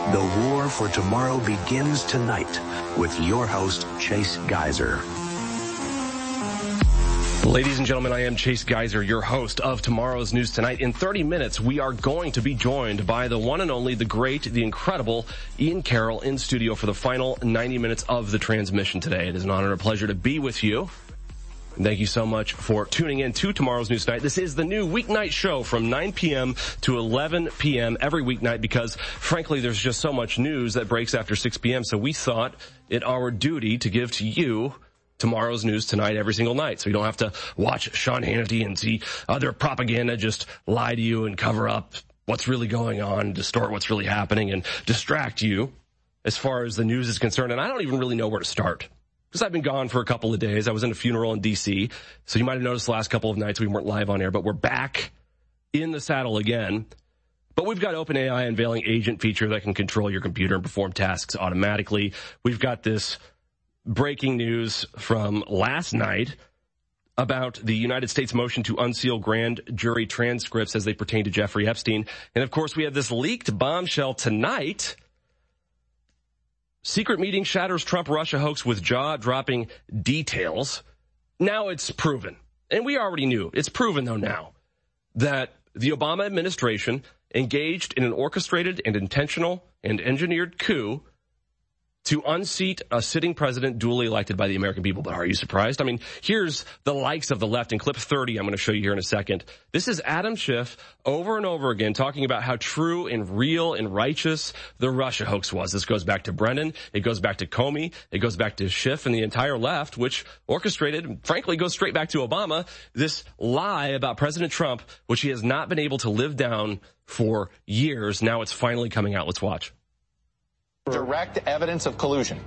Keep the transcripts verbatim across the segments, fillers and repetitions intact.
The war for tomorrow begins tonight with your host, Chase Geiser. Ladies and gentlemen, I am Chase Geiser, your host of Tomorrow's News Tonight. In thirty minutes, we are going to be joined by the one and only, the great, the incredible Ian Carroll in studio for the final ninety minutes of the transmission today. It is an honor and a pleasure to be with you. And thank you so much for tuning in to Tomorrow's News Tonight. This is the new weeknight show from nine p.m. to eleven p.m. every weeknight because, frankly, there's just so much news that breaks after six p.m. So we thought it our duty to give to you Tomorrow's News Tonight every single night. So you don't have to watch Sean Hannity and see other propaganda just lie to you and cover up what's really going on, distort what's really happening, and distract you as far as the news is concerned. And I don't even really know where to start because I've been gone for a couple of days. I was in a funeral in D C, so you might have noticed the last couple of nights we weren't live on air, but we're back in the saddle again. But we've got OpenAI unveiling agent feature that can control your computer and perform tasks automatically. We've got this breaking news from last night about the United States motion to unseal grand jury transcripts as they pertain to Jeffrey Epstein. And, of course, we have this leaked bombshell tonight. Secret meeting shatters Trump-Russia hoax with jaw-dropping details. Now it's proven, and we already knew, it's proven, though, now, that the Obama administration engaged in an orchestrated and intentional and engineered coup to unseat a sitting president duly elected by the American people. But are you surprised? I mean, here's the likes of the left in clip thirty I'm going to show you here in a second. This is Adam Schiff over and over again talking about how true and real and righteous the Russia hoax was. This goes back to Brennan. It goes back to Comey. It goes back to Schiff and the entire left, which orchestrated, frankly, goes straight back to Obama, this lie about President Trump, which he has not been able to live down for years. Now it's finally coming out. Let's watch. Direct evidence of collusion.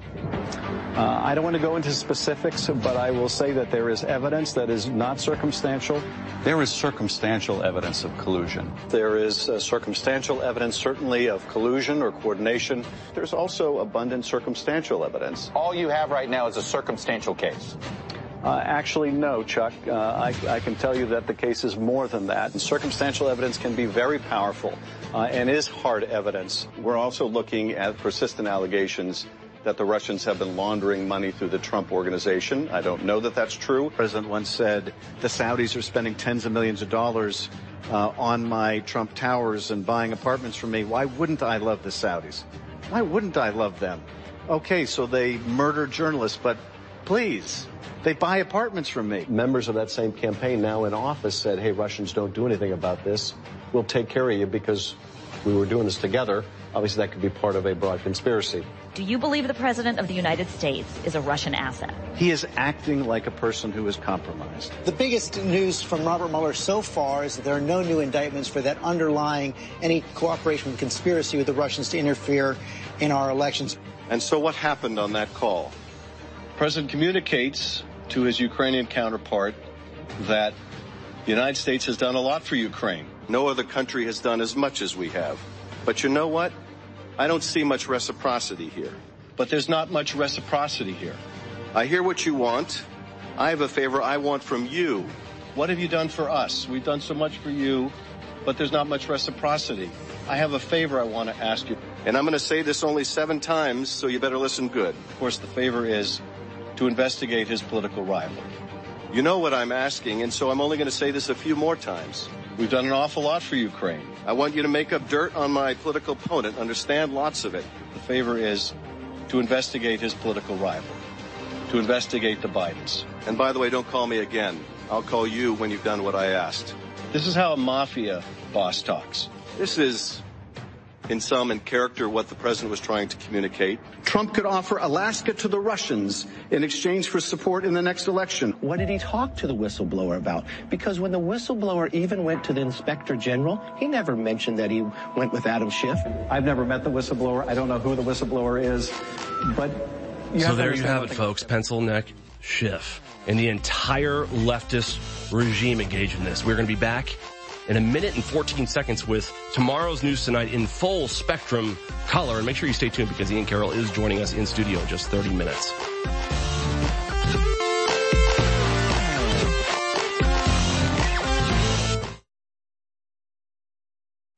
Uh, I don't want to go into specifics, but I will say that there is evidence that is not circumstantial. There is circumstantial evidence of collusion. There is uh, circumstantial evidence, certainly, of collusion or coordination. There's also abundant circumstantial evidence. All you have right now is a circumstantial case. Uh, actually, no, Chuck. Uh, I, I can tell you that the case is more than that. And circumstantial evidence can be very powerful uh, and is hard evidence. We're also looking at persistent allegations that the Russians have been laundering money through the Trump organization. I don't know that that's true. The president once said the Saudis are spending tens of millions of dollars uh, on my Trump towers and buying apartments from me. Why wouldn't I love the Saudis? Why wouldn't I love them? Okay, so they murder journalists, but please, they buy apartments from me. Members of that same campaign now in office said, hey, Russians, don't do anything about this. We'll take care of you because we were doing this together. Obviously, that could be part of a broad conspiracy. Do you believe the President of the United States is a Russian asset? He is acting like a person who is compromised. The biggest news from Robert Mueller so far is that there are no new indictments for that underlying any cooperation with conspiracy with the Russians to interfere in our elections. And so what happened on that call? The President communicates to his Ukrainian counterpart that the United States has done a lot for Ukraine. No other country has done as much as we have. But you know what? I don't see much reciprocity here. But there's not much reciprocity here. I hear what you want. I have a favor I want from you. What have you done for us? We've done so much for you, but there's not much reciprocity. I have a favor I want to ask you. And I'm going to say this only seven times, so you better listen good. Of course, the favor is to investigate his political rival. You know what I'm asking, and so I'm only going to say this a few more times. We've done an awful lot for Ukraine. I want you to make up dirt on my political opponent, understand lots of it. The favor is to investigate his political rival, to investigate the Bidens. And by the way, don't call me again. I'll call you when you've done what I asked. This is how a mafia boss talks. This is, in sum and character, what the president was trying to communicate. Trump could offer Alaska to the Russians in exchange for support in the next election. What did he talk to the whistleblower about? Because when the whistleblower even went to the inspector general, he never mentioned that he went with Adam Schiff. I've never met the whistleblower. I don't know who the whistleblower is, but you so have there you have it, folks. Pencil neck Schiff and the entire leftist regime engaged in this. We're going to be back in a minute and fourteen seconds with Tomorrow's News Tonight in full spectrum color. And make sure you stay tuned because Ian Carroll is joining us in studio in just thirty minutes.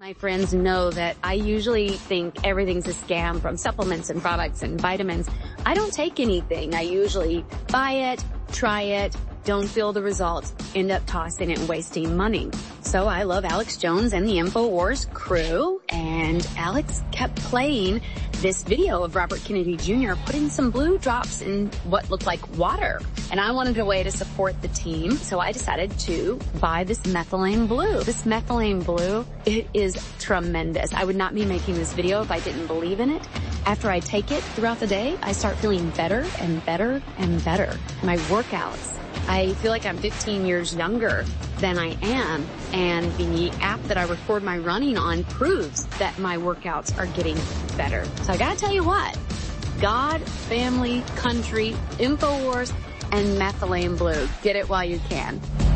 My friends know that I usually think everything's a scam, from supplements and products and vitamins. I don't take anything. I usually buy it, try it, don't feel the results, end up tossing it and wasting money. So I love Alex Jones and the InfoWars crew, and Alex kept playing this video of Robert Kennedy Junior putting some blue drops in what looked like water. And I wanted a way to support the team, so I decided to buy this methylene blue. This methylene blue, it is tremendous. I would not be making this video if I didn't believe in it. After I take it throughout the day, I start feeling better and better and better. My workouts, I feel like I'm fifteen years younger than I am, and the app that I record my running on proves that my workouts are getting better. So I gotta tell you what, God, family, country, InfoWars, and methylene blue. Get it while you can.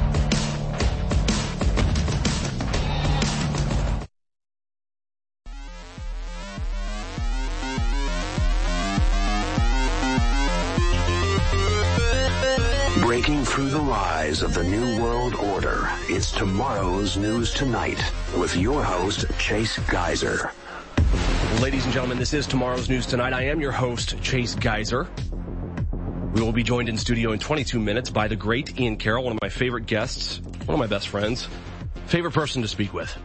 Breaking through the lies of the New World Order, it's Tomorrow's News Tonight with your host, Chase Geiser. Ladies and gentlemen, this is Tomorrow's News Tonight. I am your host, Chase Geiser. We will be joined in studio in twenty-two minutes by the great Ian Carroll, one of my favorite guests, one of my best friends, favorite person to speak with.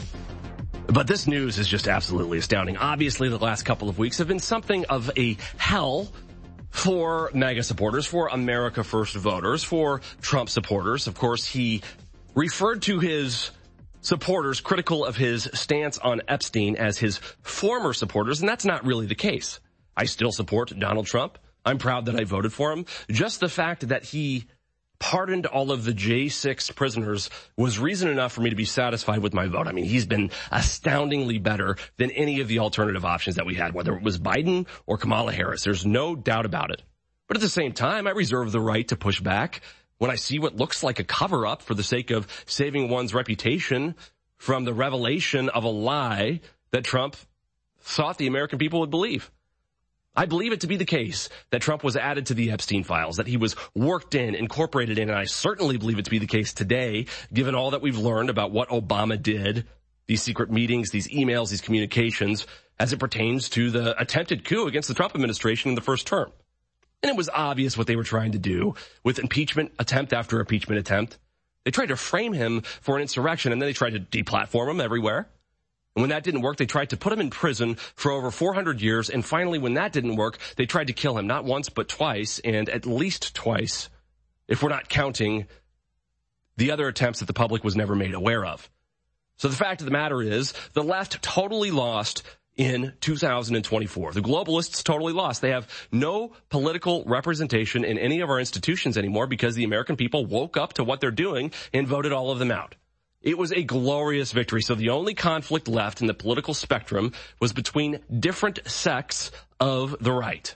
But this news is just absolutely astounding. Obviously, the last couple of weeks have been something of a hell for MAGA supporters, for America First voters, for Trump supporters. Of course, he referred to his supporters critical of his stance on Epstein as his former supporters, and that's not really the case. I still support Donald Trump. I'm proud that I voted for him. Just the fact that he pardoned all of the J six prisoners was reason enough for me to be satisfied with my vote. I mean, he's been astoundingly better than any of the alternative options that we had, whether it was Biden or Kamala Harris. There's no doubt about it. But at the same time, I reserve the right to push back when I see what looks like a cover-up for the sake of saving one's reputation from the revelation of a lie that Trump thought the American people would believe. I believe it to be the case that Trump was added to the Epstein files, that he was worked in, incorporated in, and I certainly believe it to be the case today, given all that we've learned about what Obama did, these secret meetings, these emails, these communications, as it pertains to the attempted coup against the Trump administration in the first term. And it was obvious what they were trying to do with impeachment attempt after impeachment attempt. They tried to frame him for an insurrection, and then they tried to deplatform him everywhere. And when that didn't work, they tried to put him in prison for over four hundred years. And finally, when that didn't work, they tried to kill him, not once, but twice, and at least twice, if we're not counting the other attempts that the public was never made aware of. So the fact of the matter is, the left totally lost in two thousand twenty-four. The globalists totally lost. They have no political representation in any of our institutions anymore because the American people woke up to what they're doing and voted all of them out. It was a glorious victory. So the only conflict left in the political spectrum was between different sects of the right.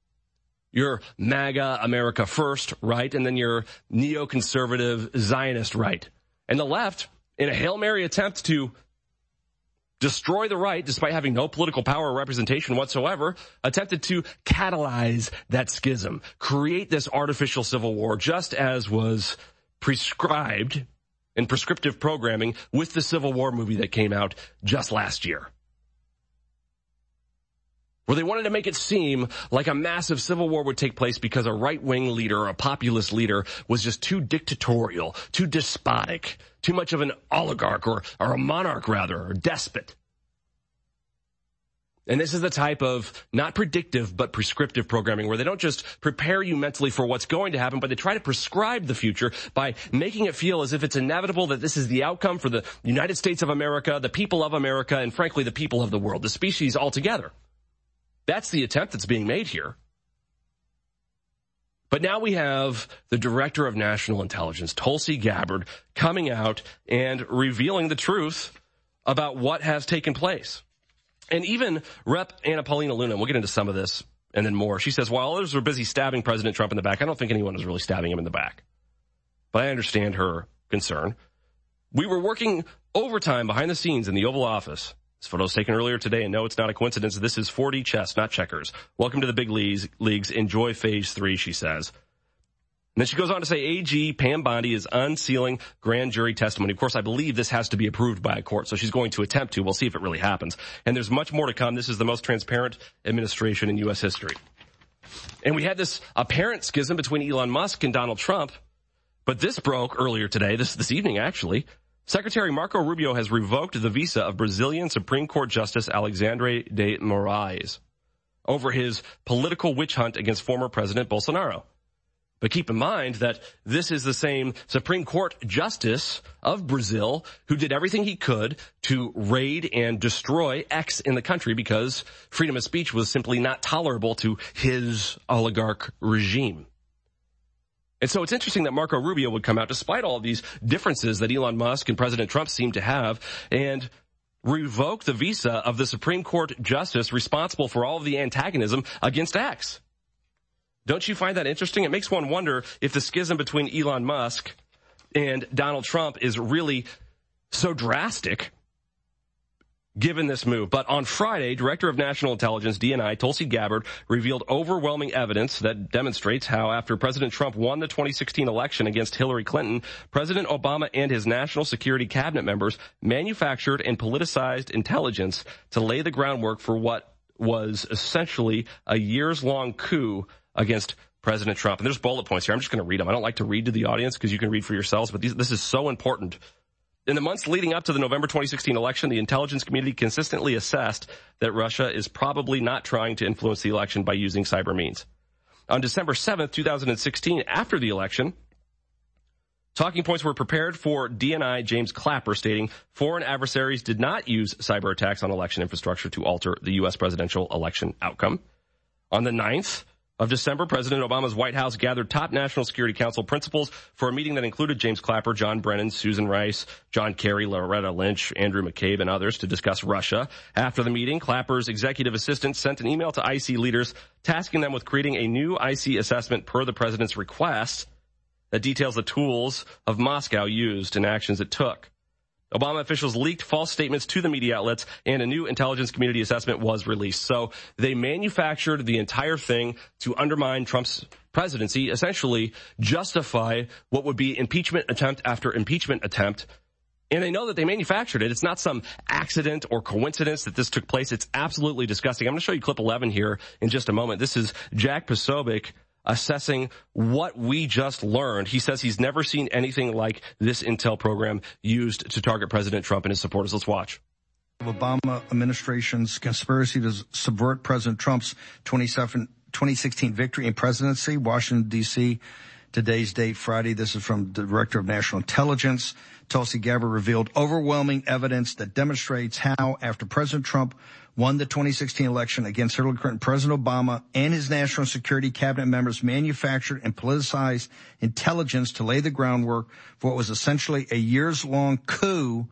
Your MAGA, America First right, and then your neoconservative Zionist right. And the left, in a Hail Mary attempt to destroy the right, despite having no political power or representation whatsoever, attempted to catalyze that schism, create this artificial civil war, just as was prescribed in prescriptive programming with the Civil War movie that came out just last year, where they wanted to make it seem like a massive civil war would take place because a right-wing leader or a populist leader was just too dictatorial, too despotic, too much of an oligarch or, or a monarch, rather, or despot. And this is the type of not predictive but prescriptive programming where they don't just prepare you mentally for what's going to happen, but they try to prescribe the future by making it feel as if it's inevitable that this is the outcome for the United States of America, the people of America, and frankly, the people of the world, the species altogether. That's the attempt that's being made here. But now we have the Director of National Intelligence, Tulsi Gabbard, coming out and revealing the truth about what has taken place. And even Rep Anna Paulina Luna, we'll get into some of this and then more. She says, while others were busy stabbing President Trump in the back, I don't think anyone was really stabbing him in the back. But I understand her concern. We were working overtime behind the scenes in the Oval Office. This photo was taken earlier today, and no, it's not a coincidence. This is four D chess, not checkers. Welcome to the big leagues. Enjoy phase three, she says. And then she goes on to say A G Pam Bondi is unsealing grand jury testimony. Of course, I believe this has to be approved by a court, so she's going to attempt to. We'll see if it really happens. And there's much more to come. This is the most transparent administration in U S history. And we had this apparent schism between Elon Musk and Donald Trump, but this broke earlier today, this this evening actually. Secretary Marco Rubio has revoked the visa of Brazilian Supreme Court Justice Alexandre de Moraes over his political witch hunt against former President Bolsonaro. But keep in mind that this is the same Supreme Court justice of Brazil who did everything he could to raid and destroy X in the country because freedom of speech was simply not tolerable to his oligarch regime. And so it's interesting that Marco Rubio would come out, despite all of these differences that Elon Musk and President Trump seem to have, and revoke the visa of the Supreme Court justice responsible for all of the antagonism against X. Don't you find that interesting? It makes one wonder if the schism between Elon Musk and Donald Trump is really so drastic given this move. But on Friday, Director of National Intelligence, D N I, Tulsi Gabbard, revealed overwhelming evidence that demonstrates how after President Trump won the twenty sixteen election against Hillary Clinton, President Obama and his national security cabinet members manufactured and politicized intelligence to lay the groundwork for what was essentially a years-long coup against President Trump. And there's bullet points here. I'm just going to read them. I don't like to read to the audience because you can read for yourselves, but these, this is so important. In the months leading up to the November twenty sixteen election, the intelligence community consistently assessed that Russia is probably not trying to influence the election by using cyber means. On December seventh, twenty sixteen, after the election, talking points were prepared for D N I James Clapper, stating foreign adversaries did not use cyber attacks on election infrastructure to alter the U S presidential election outcome. On the ninth of December, President Obama's White House gathered top National Security Council principals for a meeting that included James Clapper, John Brennan, Susan Rice, John Kerry, Loretta Lynch, Andrew McCabe, and others to discuss Russia. After the meeting, Clapper's executive assistant sent an email to I C leaders tasking them with creating a new I C assessment per the president's request that details the tools of Moscow used and actions it took. Obama officials leaked false statements to the media outlets, and a new intelligence community assessment was released. So they manufactured the entire thing to undermine Trump's presidency, essentially justify what would be impeachment attempt after impeachment attempt. And they know that they manufactured it. It's not some accident or coincidence that this took place. It's absolutely disgusting. I'm going to show you clip eleven here in just a moment. This is Jack Posobiec assessing what we just learned. He says he's never seen anything like this intel program used to target President Trump and his supporters. Let's watch. Obama administration's conspiracy to subvert President Trump's twenty sixteen victory and presidency, Washington, D C, today's date, Friday. This is from the Director of National Intelligence. Tulsi Gabbard revealed overwhelming evidence that demonstrates how, after President Trump won the twenty sixteen election against Hillary Clinton, President Obama and his national security cabinet members manufactured and politicized intelligence to lay the groundwork for what was essentially a years-long coup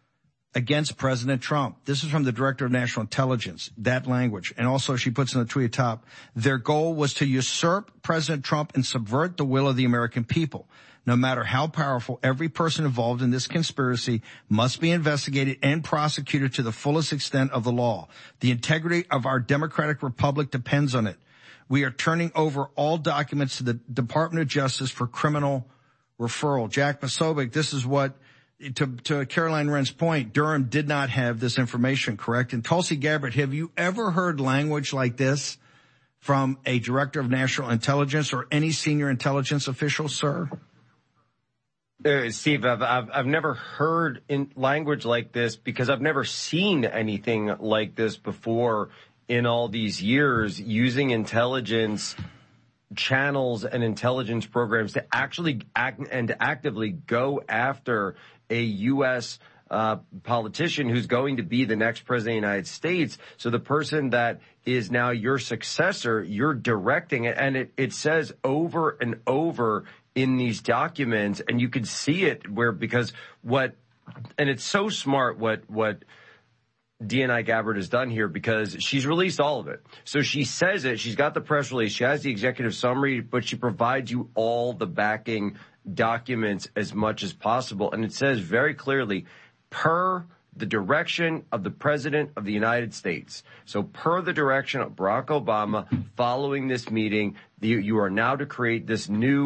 against President Trump. This is from the Director of National Intelligence, that language. And also she puts in the tweet top, their goal was to usurp President Trump and subvert the will of the American people. No matter how powerful, every person involved in this conspiracy must be investigated and prosecuted to the fullest extent of the law. The integrity of our democratic republic depends on it. We are turning over all documents to the Department of Justice for criminal referral. Jack Posobiec, this is what, to, to Caroline Wren's point, Durham did not have this information, correct? And Tulsi Gabbard, have you ever heard language like this from a Director of National Intelligence or any senior intelligence official, sir? Uh, Steve, I've, I've, I've never heard in language like this because I've never seen anything like this before in all these years, using intelligence channels and intelligence programs to actually act and actively go after a U S uh, politician who's going to be the next president of the United States. So the person that is now your successor, you're directing it. And it, it says over and over in these documents, and you can see it where, because what, and it's so smart what, what D N I Gabbard has done here, because she's released all of it. So she says it, she's got the press release, she has the executive summary, but she provides you all the backing documents as much as possible. And it says very clearly, per the direction of the President of the United States. So per the direction of Barack Obama, following this meeting, you, you are now to create this new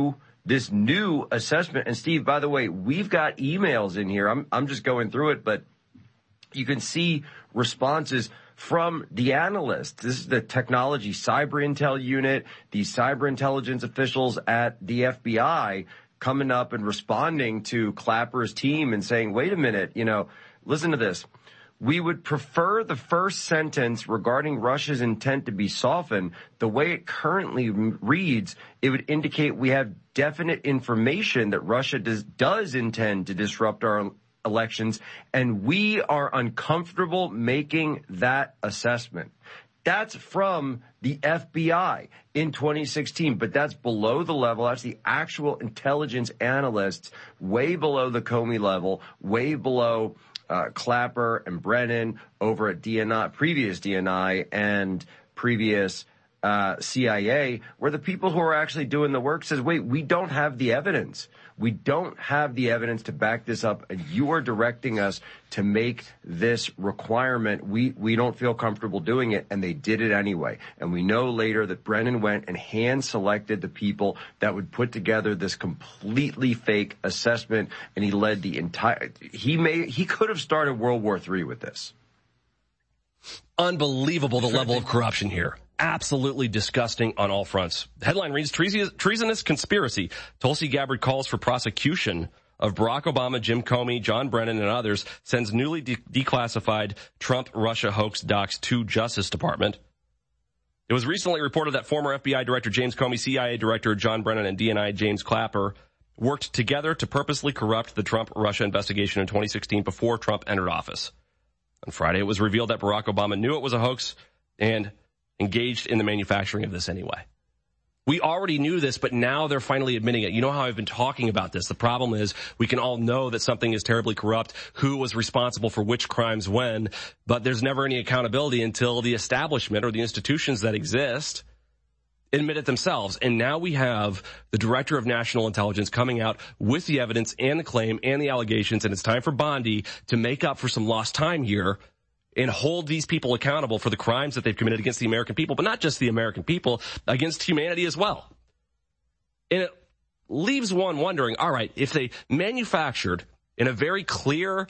this new assessment. And Steve, by the way, we've got emails in here. I'm, I'm just going through it, but you can see responses from the analysts. This is the technology cyber intel unit, the cyber intelligence officials at the F B I coming up and responding to Clapper's team and saying, wait a minute, you know, listen to this. We would prefer the first sentence regarding Russia's intent to be softened. The way it currently reads, it would indicate we have definite information that Russia does, does intend to disrupt our elections, and we are uncomfortable making that assessment. That's from the F B I in twenty sixteen, but that's below the level. That's the actual intelligence analysts, way below the Comey level, way below uh, Clapper and Brennan over at D N I, previous D N I and previous uh, C I A, where the people who are actually doing the work says, wait, we don't have the evidence. We don't have the evidence to back this up, and you are directing us to make this requirement. We we don't feel comfortable doing it, and they did it anyway. And we know later that Brennan went and hand-selected the people that would put together this completely fake assessment, and he led the entire – he may he could have started World War Three with this. Unbelievable, the level of corruption here. Absolutely disgusting on all fronts. The headline reads, treasonous conspiracy. Tulsi Gabbard calls for prosecution of Barack Obama, Jim Comey, John Brennan, and others, sends newly de- declassified Trump-Russia hoax docs to Justice Department. It was recently reported that former F B I Director James Comey, C I A Director John Brennan, and D N I James Clapper worked together to purposely corrupt the Trump-Russia investigation in twenty sixteen before Trump entered office. On Friday, it was revealed that Barack Obama knew it was a hoax and engaged in the manufacturing of this anyway. We already knew this, but now they're finally admitting it. You know how I've been talking about this. The problem is we can all know that something is terribly corrupt, who was responsible for which crimes when, but there's never any accountability until the establishment or the institutions that exist admit it themselves. And now we have the Director of National Intelligence coming out with the evidence and the claim and the allegations, and it's time for Bondi to make up for some lost time here and hold these people accountable for the crimes that they've committed against the American people, but not just the American people, against humanity as well. And it leaves one wondering, all right, if they manufactured in a very clear,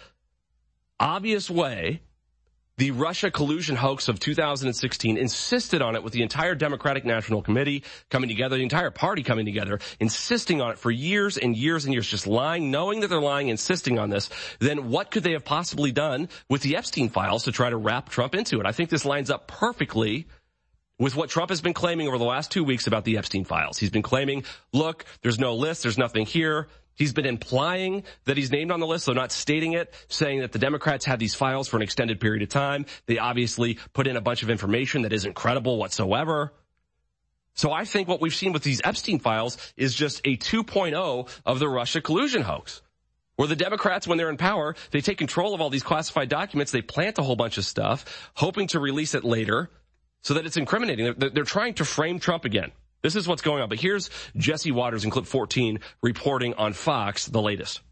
obvious way the Russia collusion hoax of two thousand sixteen, insisted on it with the entire Democratic National Committee coming together, the entire party coming together, insisting on it for years and years and years, just lying, knowing that they're lying, insisting on this, then what could they have possibly done with the Epstein files to try to wrap Trump into it? I think this lines up perfectly with what Trump has been claiming over the last two weeks about the Epstein files. He's been claiming, look, there's no list, there's nothing here. He's been implying that he's named on the list, though not stating it, saying that the Democrats had these files for an extended period of time. They obviously put in a bunch of information that isn't credible whatsoever. So I think what we've seen with these Epstein files is just a two point oh of the Russia collusion hoax, where the Democrats, when they're in power, they take control of all these classified documents, they plant a whole bunch of stuff, hoping to release it later so that it's incriminating. They're, they're trying to frame Trump again. This is what's going on. But here's Jesse Waters in clip fourteen reporting on Fox the latest.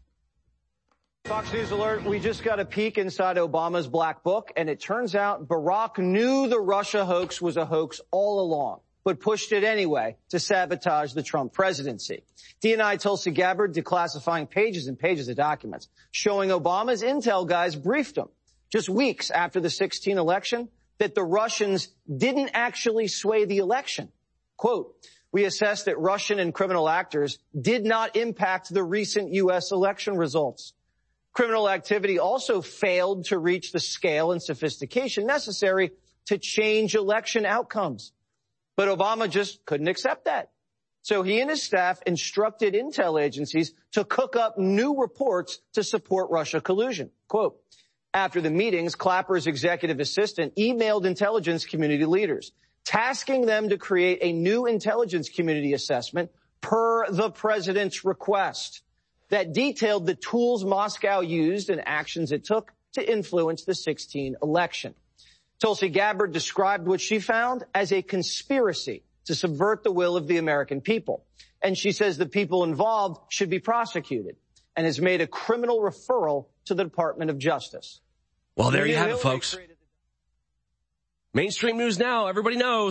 Fox News alert. We just got a peek inside Obama's black book, and it turns out Barack knew the Russia hoax was a hoax all along, but pushed it anyway to sabotage the Trump presidency. D N I Tulsi Gabbard declassifying pages and pages of documents, showing Obama's intel guys briefed him just weeks after the sixteen election that the Russians didn't actually sway the election. Quote, we assessed that Russian and criminal actors did not impact the recent U S election results. Criminal activity also failed to reach the scale and sophistication necessary to change election outcomes. But Obama just couldn't accept that. So he and his staff instructed intel agencies to cook up new reports to support Russia collusion. Quote, after the meetings, Clapper's executive assistant emailed intelligence community leaders, tasking them to create a new intelligence community assessment per the president's request that detailed the tools Moscow used and actions it took to influence the sixteen election. Tulsi Gabbard described what she found as a conspiracy to subvert the will of the American people. And she says the people involved should be prosecuted and has made a criminal referral to the Department of Justice. Well, there you have it, folks. Mainstream news now. Everybody knows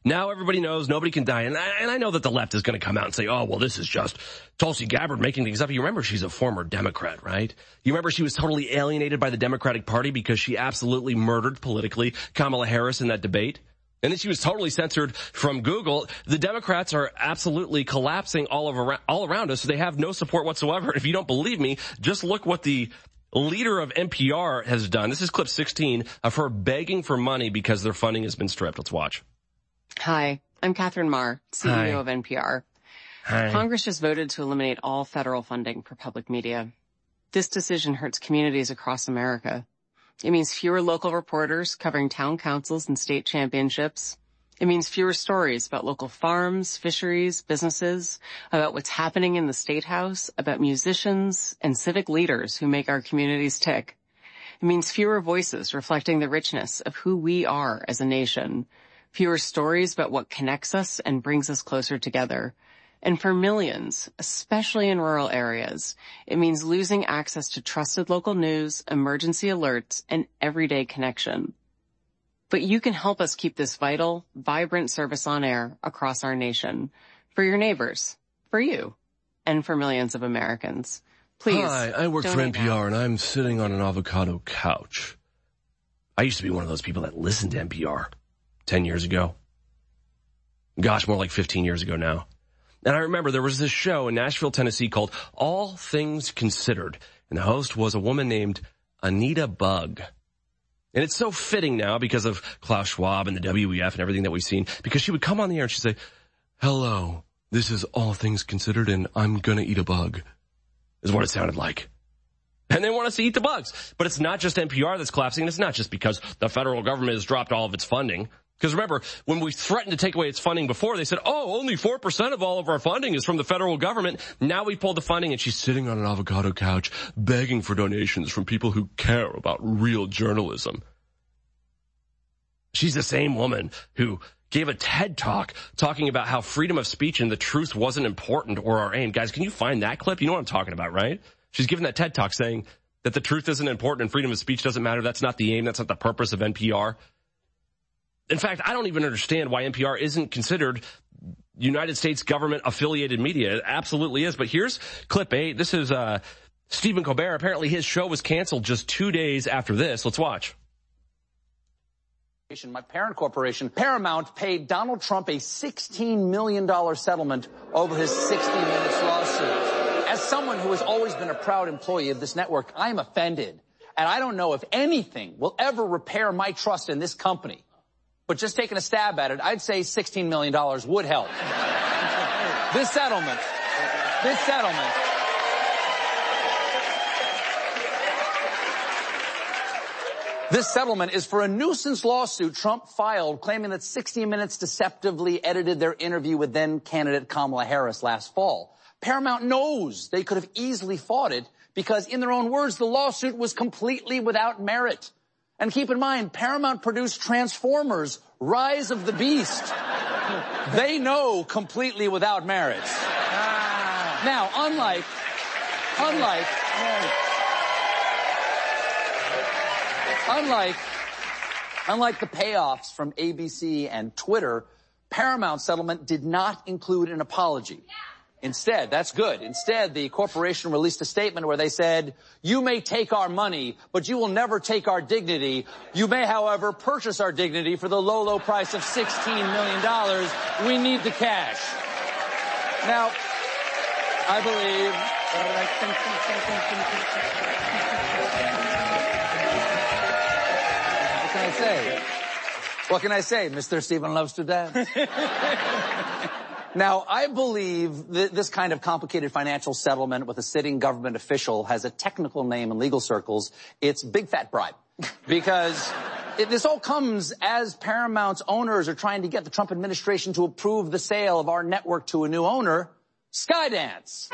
Now everybody knows nobody can die. And I, and I know that the left is going to come out and say, oh, well, this is just Tulsi Gabbard making things up. You remember she's a former Democrat, right? You remember she was totally alienated by the Democratic Party because she absolutely murdered politically Kamala Harris in that debate. And then she was totally censored from Google. The Democrats are absolutely collapsing all over, all around us. So they have no support whatsoever. If you don't believe me, just look what the leader of N P R has done. This is clip sixteen of her begging for money because their funding has been stripped. Let's watch. Hi, I'm Catherine Marr, C E O Hi. of N P R. Hi. Congress just voted to eliminate all federal funding for public media. This decision hurts communities across America. It means fewer local reporters covering town councils and state championships. It means fewer stories about local farms, fisheries, businesses, about what's happening in the State House, about musicians and civic leaders who make our communities tick. It means fewer voices reflecting the richness of who we are as a nation. Fewer stories about what connects us and brings us closer together. And for millions, especially in rural areas, it means losing access to trusted local news, emergency alerts, and everyday connection. But you can help us keep this vital, vibrant service on air across our nation. For your neighbors, for you, and for millions of Americans. Please. Hi, I work for N P R, now. And I'm sitting on an avocado couch. I used to be one of those people that listened to N P R. Ten years ago. Gosh, more like fifteen years ago now. And I remember there was this show in Nashville, Tennessee called All Things Considered. And the host was a woman named Anita Bugg. And it's so fitting now because of Klaus Schwab and the W E F and everything that we've seen. Because she would come on the air and she'd say, hello, this is All Things Considered and I'm gonna eat a bug. Is what it sounded like. And they want us to eat the bugs. But it's not just N P R that's collapsing. And it's not just because the federal government has dropped all of its funding. Because remember, when we threatened to take away its funding before, they said, oh, only four percent of all of our funding is from the federal government. Now we pulled the funding and she's sitting on an avocado couch begging for donations from people who care about real journalism. She's the same woman who gave a TED Talk talking about how freedom of speech and the truth wasn't important or our aim. Guys, can you find that clip? You know what I'm talking about, right? She's giving that TED Talk saying that the truth isn't important and freedom of speech doesn't matter. That's not the aim. That's not the purpose of N P R. In fact, I don't even understand why N P R isn't considered United States government affiliated media. It absolutely is. But here's clip eight. This is uh Stephen Colbert. Apparently his show was canceled just two days after this. Let's watch. My parent corporation, Paramount, paid Donald Trump a sixteen million dollars settlement over his sixty minutes lawsuit. As someone who has always been a proud employee of this network, I'm offended. And I don't know if anything will ever repair my trust in this company. But just taking a stab at it, I'd say sixteen million dollars would help. This settlement, this settlement, this settlement is for a nuisance lawsuit Trump filed claiming that sixty minutes deceptively edited their interview with then-candidate Kamala Harris last fall. Paramount knows they could have easily fought it because, in their own words, the lawsuit was completely without merit. And keep in mind, Paramount produced Transformers, Rise of the Beast. They know completely without merit. Ah. Now, unlike, unlike, unlike, unlike the payoffs from A B C and Twitter, Paramount's settlement did not include an apology. Instead, that's good. Instead, the corporation released a statement where they said, you may take our money, but you will never take our dignity. You may, however, purchase our dignity for the low, low price of sixteen million dollars. We need the cash. Now, I believe... What can I say? What can I say? Mister Stephen loves to dance. Now, I believe that this kind of complicated financial settlement with a sitting government official has a technical name in legal circles. It's big fat bribe. Because it, this all comes as Paramount's owners are trying to get the Trump administration to approve the sale of our network to a new owner, Skydance.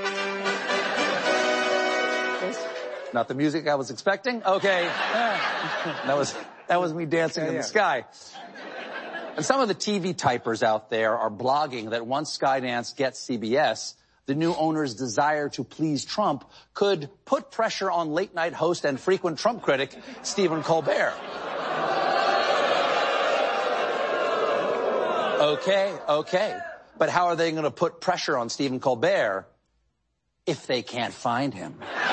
Not the music I was expecting? Okay. That was, that was me dancing yeah, in yeah. the sky. And some of the T V typers out there are blogging that once Skydance gets C B S, the new owner's desire to please Trump could put pressure on late-night host and frequent Trump critic Stephen Colbert. Okay, okay. But how are they going to put pressure on Stephen Colbert if they can't find him?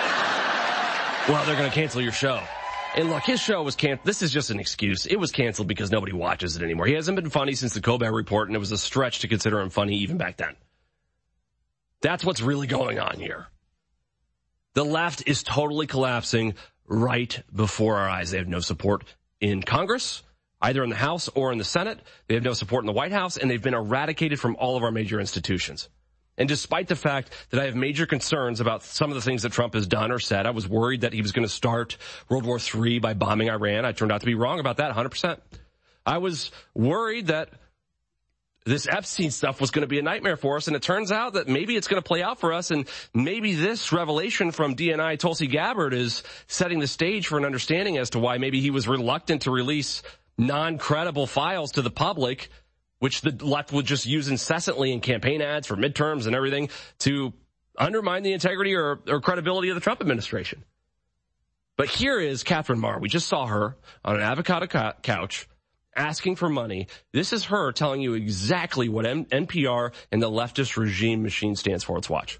Well, they're going to cancel your show. And look, his show was canceled. This is just an excuse. It was canceled because nobody watches it anymore. He hasn't been funny since the Colbert Report, and it was a stretch to consider him funny even back then. That's what's really going on here. The left is totally collapsing right before our eyes. They have no support in Congress, either in the House or in the Senate. They have no support in the White House, and they've been eradicated from all of our major institutions. And despite the fact that I have major concerns about some of the things that Trump has done or said, I was worried that he was going to start World War Three by bombing Iran. I turned out to be wrong about that one hundred percent. I was worried that this Epstein stuff was going to be a nightmare for us, and it turns out that maybe it's going to play out for us, and maybe this revelation from D N I Tulsi Gabbard is setting the stage for an understanding as to why maybe he was reluctant to release non-credible files to the public, which the left would just use incessantly in campaign ads for midterms and everything to undermine the integrity or, or credibility of the Trump administration. But here is Catherine Marr. We just saw her on an avocado ca- couch asking for money. This is her telling you exactly what M- N P R and the leftist regime machine stands for. Let's watch.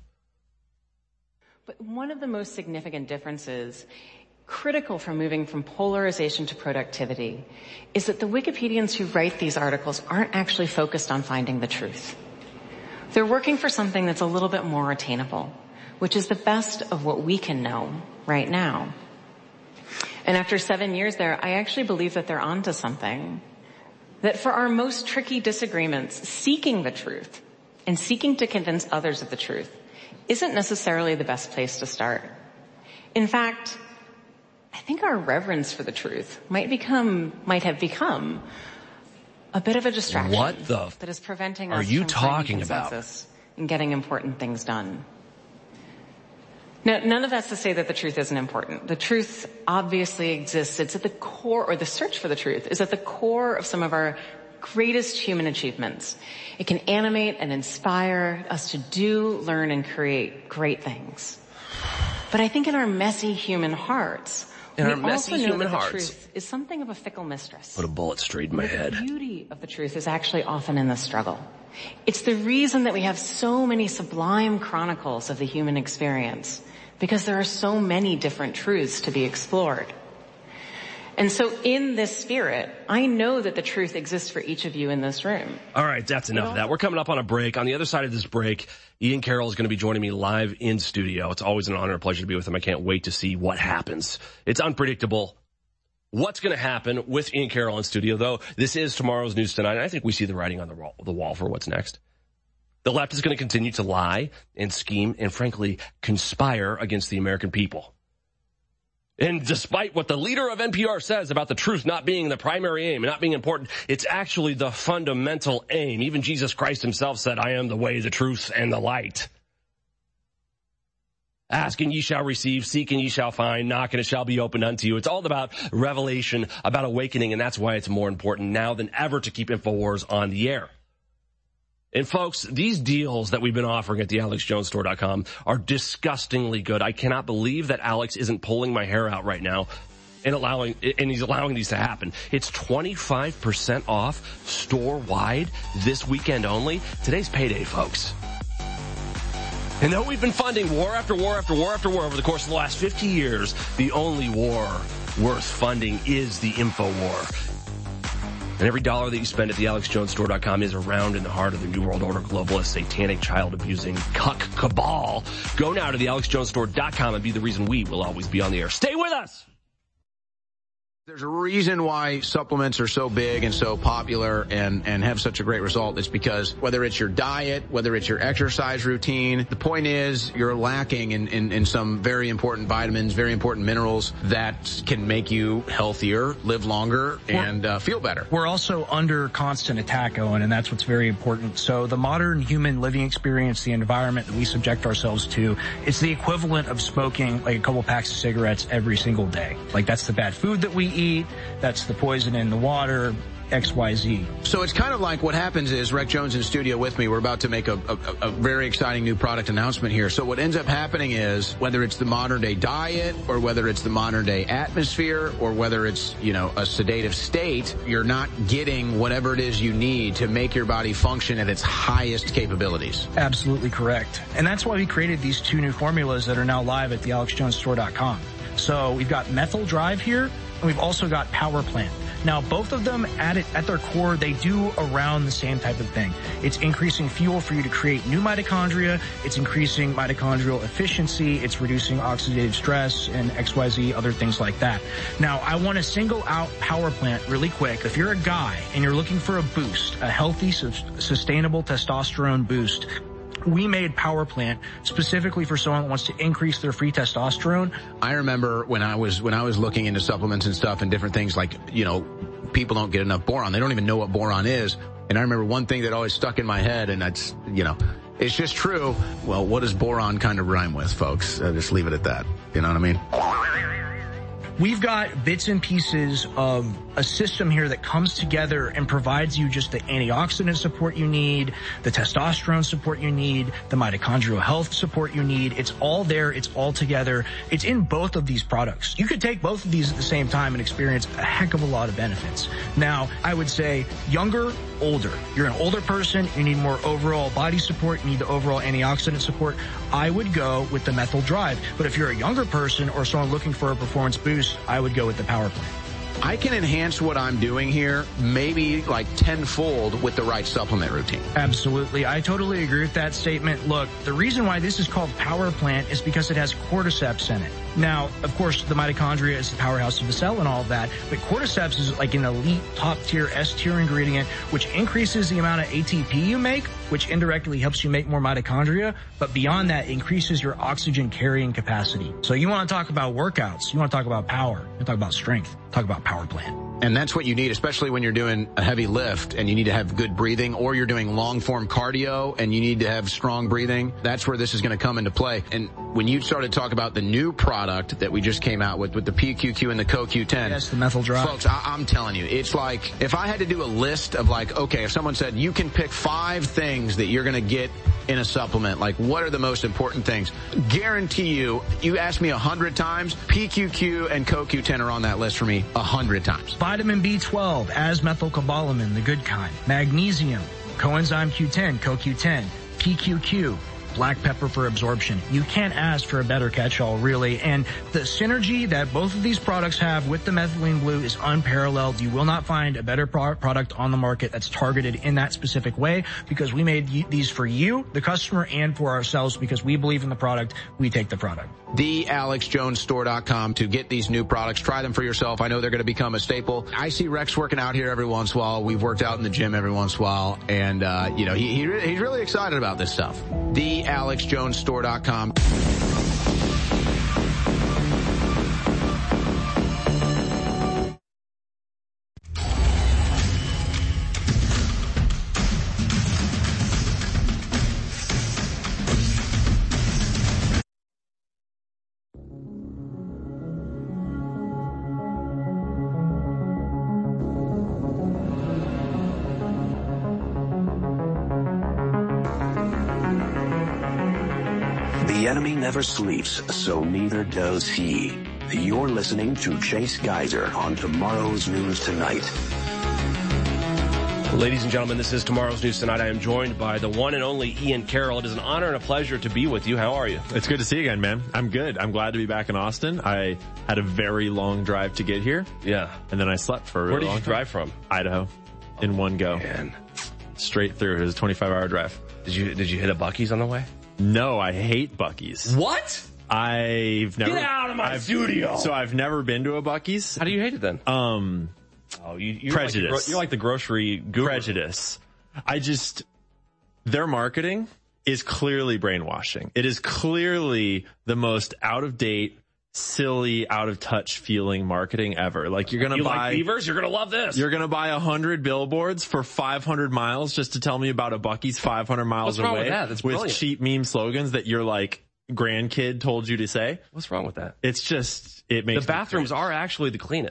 But one of the most significant differences, critical for moving from polarization to productivity, is that the Wikipedians who write these articles aren't actually focused on finding the truth. They're working for something that's a little bit more attainable, which is the best of what we can know right now. And after seven years there, I actually believe that they're onto something. That for our most tricky disagreements, seeking the truth and seeking to convince others of the truth isn't necessarily the best place to start. In fact, I think our reverence for the truth might become, might have become a bit of a distraction. What the f- that is preventing are us you from talking finding about? consensus and getting important things done. Now, none of that's to say that the truth isn't important. The truth obviously exists. It's at the core, or the search for the truth is at the core of some of our greatest human achievements. It can animate and inspire us to do, learn, and create great things. But I think in our messy human hearts, In we our messy also know human that hearts. the truth is something of a fickle mistress. Put a bullet straight in my The head. beauty of the truth is actually often in the struggle. It's the reason that we have so many sublime chronicles of the human experience, because there are so many different truths to be explored. And so in this spirit, I know that the truth exists for each of you in this room. All right, that's enough of that. We're coming up on a break. On the other side of this break, Ian Carroll is going to be joining me live in studio. It's always an honor and pleasure to be with him. I can't wait to see what happens. It's unpredictable what's going to happen with Ian Carroll in studio, though. This is Tomorrow's News Tonight, and I think we see the writing on the wall, the wall for what's next. The left is going to continue to lie and scheme and, frankly, conspire against the American people. And despite what the leader of N P R says about the truth not being the primary aim and not being important, it's actually the fundamental aim. Even Jesus Christ himself said, I am the way, the truth, and the light. Ask and ye shall receive, seek and ye shall find, knock and it shall be opened unto you. It's all about revelation, about awakening, and that's why it's more important now than ever to keep InfoWars on the air. And folks, these deals that we've been offering at the alex jones store dot com are disgustingly good. I cannot believe that Alex isn't pulling my hair out right now and allowing, and he's allowing these to happen. It's twenty-five percent off store-wide this weekend only. Today's payday, folks. And though we've been funding war after war after war after war over the course of the last fifty years, the only war worth funding is the info war. And every dollar that you spend at the alex jones store dot com is around in the heart of the New World Order globalist, satanic, child-abusing, cuck cabal. Go now to the alex jones store dot com and be the reason we will always be on the air. Stay with us! There's a reason why supplements are so big and so popular and, and have such a great result. It's because whether it's your diet, whether it's your exercise routine, the point is you're lacking in, in, in some very important vitamins, very important minerals that can make you healthier, live longer, and uh, feel better. We're also under constant attack, Owen, and that's what's very important. So the modern human living experience, the environment that we subject ourselves to, it's the equivalent of smoking like a couple packs of cigarettes every single day. Like that's the bad food that we eat, that's the poison in the water, X Y Z. So it's kind of like what happens is Rec Jones in studio with me. We're about to make a, a, a very exciting new product announcement here. So what ends up happening is whether it's the modern day diet or whether it's the modern day atmosphere or whether it's, you know, a sedative state, you're not getting whatever it is you need to make your body function at its highest capabilities. Absolutely correct. And that's why we created these two new formulas that are now live at the alex jones store dot com. So we've got Methyl Drive here, and we've also got Power Plant. Now, both of them, at it, at their core, they do around the same type of thing. It's increasing fuel for you to create new mitochondria. It's increasing mitochondrial efficiency. It's reducing oxidative stress and X Y Z, other things like that. Now, I want to single out Power Plant really quick. If you're a guy and you're looking for a boost, a healthy, sustainable testosterone boost, we made Power Plant specifically for someone that wants to increase their free testosterone. I remember when I was when I was looking into supplements and stuff and different things, like, you know, people don't get enough boron. They don't even know what boron is. And I remember one thing that always stuck in my head, and that's, you know, it's just true. Well, what does boron kind of rhyme with, folks? Uh, just leave it at that. You know what I mean? We've got bits and pieces of a system here that comes together and provides you just the antioxidant support you need, the testosterone support you need, the mitochondrial health support you need. It's all there. It's all together. It's in both of these products. You could take both of these at the same time and experience a heck of a lot of benefits. Now, I would say younger, older. You're an older person. You need more overall body support. You need the overall antioxidant support. I would go with the Methyl Drive. But if you're a younger person or someone looking for a performance boost, I would go with the Power Plant. I can enhance what I'm doing here maybe like tenfold with the right supplement routine. Absolutely. I totally agree with that statement. Look, the reason why this is called Power Plant is because it has cordyceps in it. Now, of course, the mitochondria is the powerhouse of the cell and all of that, but cordyceps is like an elite top-tier, S-tier ingredient, which increases the amount of A T P you make, which indirectly helps you make more mitochondria, but beyond that, increases your oxygen carrying capacity. So you want to talk about workouts, you want to talk about power, you want to talk about strength, talk about Power Plant. And that's what you need, especially when you're doing a heavy lift and you need to have good breathing, or you're doing long-form cardio and you need to have strong breathing. That's where this is going to come into play. And when you started to talk about the new product that we just came out with, with the P Q Q and the C O Q ten. Yes, the Methyl Drive. Folks, I- I'm telling you, it's like, if I had to do a list of like, okay, if someone said, you can pick five things that you're going to get in a supplement, like what are the most important things? Guarantee you, you ask me a hundred times, P Q Q and C O Q ten are on that list for me a hundred times. Vitamin B twelve, as-methylcobalamin, the good kind. Magnesium, coenzyme Q ten, C O Q ten, P Q Q, black pepper for absorption. You can't ask for a better catch-all, really. And the synergy that both of these products have with the methylene blue is unparalleled. You will not find a better pro- product on the market that's targeted in that specific way, because we made y- these for you, the customer, and for ourselves, because we believe in the product. We take the product. the alex jones store dot com to get these new products. Try them for yourself. I know they're going to become a staple. I see Rex working out here every once in a while. We've worked out in the gym every once in a while. And, uh, you know, he, he he's really excited about this stuff. the alex jones store dot com. The enemy never sleeps, so neither does he. You're listening to Chase Geiser on Tomorrow's News Tonight. Ladies and gentlemen, this is Tomorrow's News Tonight. I am joined by the one and only Ian Carroll. It is an honor and a pleasure to be with you. How are you? It's good to see you again, man. I'm good. I'm glad to be back in Austin. I had a very long drive to get here. Yeah. And then I slept for a really Where did long you drive from? Idaho. In one go. Man. Straight through. It was a twenty-five hour drive. Did you, did you hit a Buc-ee's on the way? No, I hate Buc-ee's. What? I've never. Get out of my I've, studio. So I've never been to a Buc-ee's. How do you hate it then? Um, oh, you, you're prejudice. Like the, you're like the grocery guru. Prejudice. I just, their marketing is clearly brainwashing. It is clearly the most out of date, silly, out of touch feeling marketing ever. Like you're gonna you buy like beavers, you're gonna love this. You're gonna buy a hundred billboards for five hundred miles just to tell me about a Buc-ee's five hundred miles What's wrong away with that? That's with brilliant. cheap meme slogans that your like grandkid told you to say. What's wrong with that? It's just, it makes the bathrooms are actually the cleanest.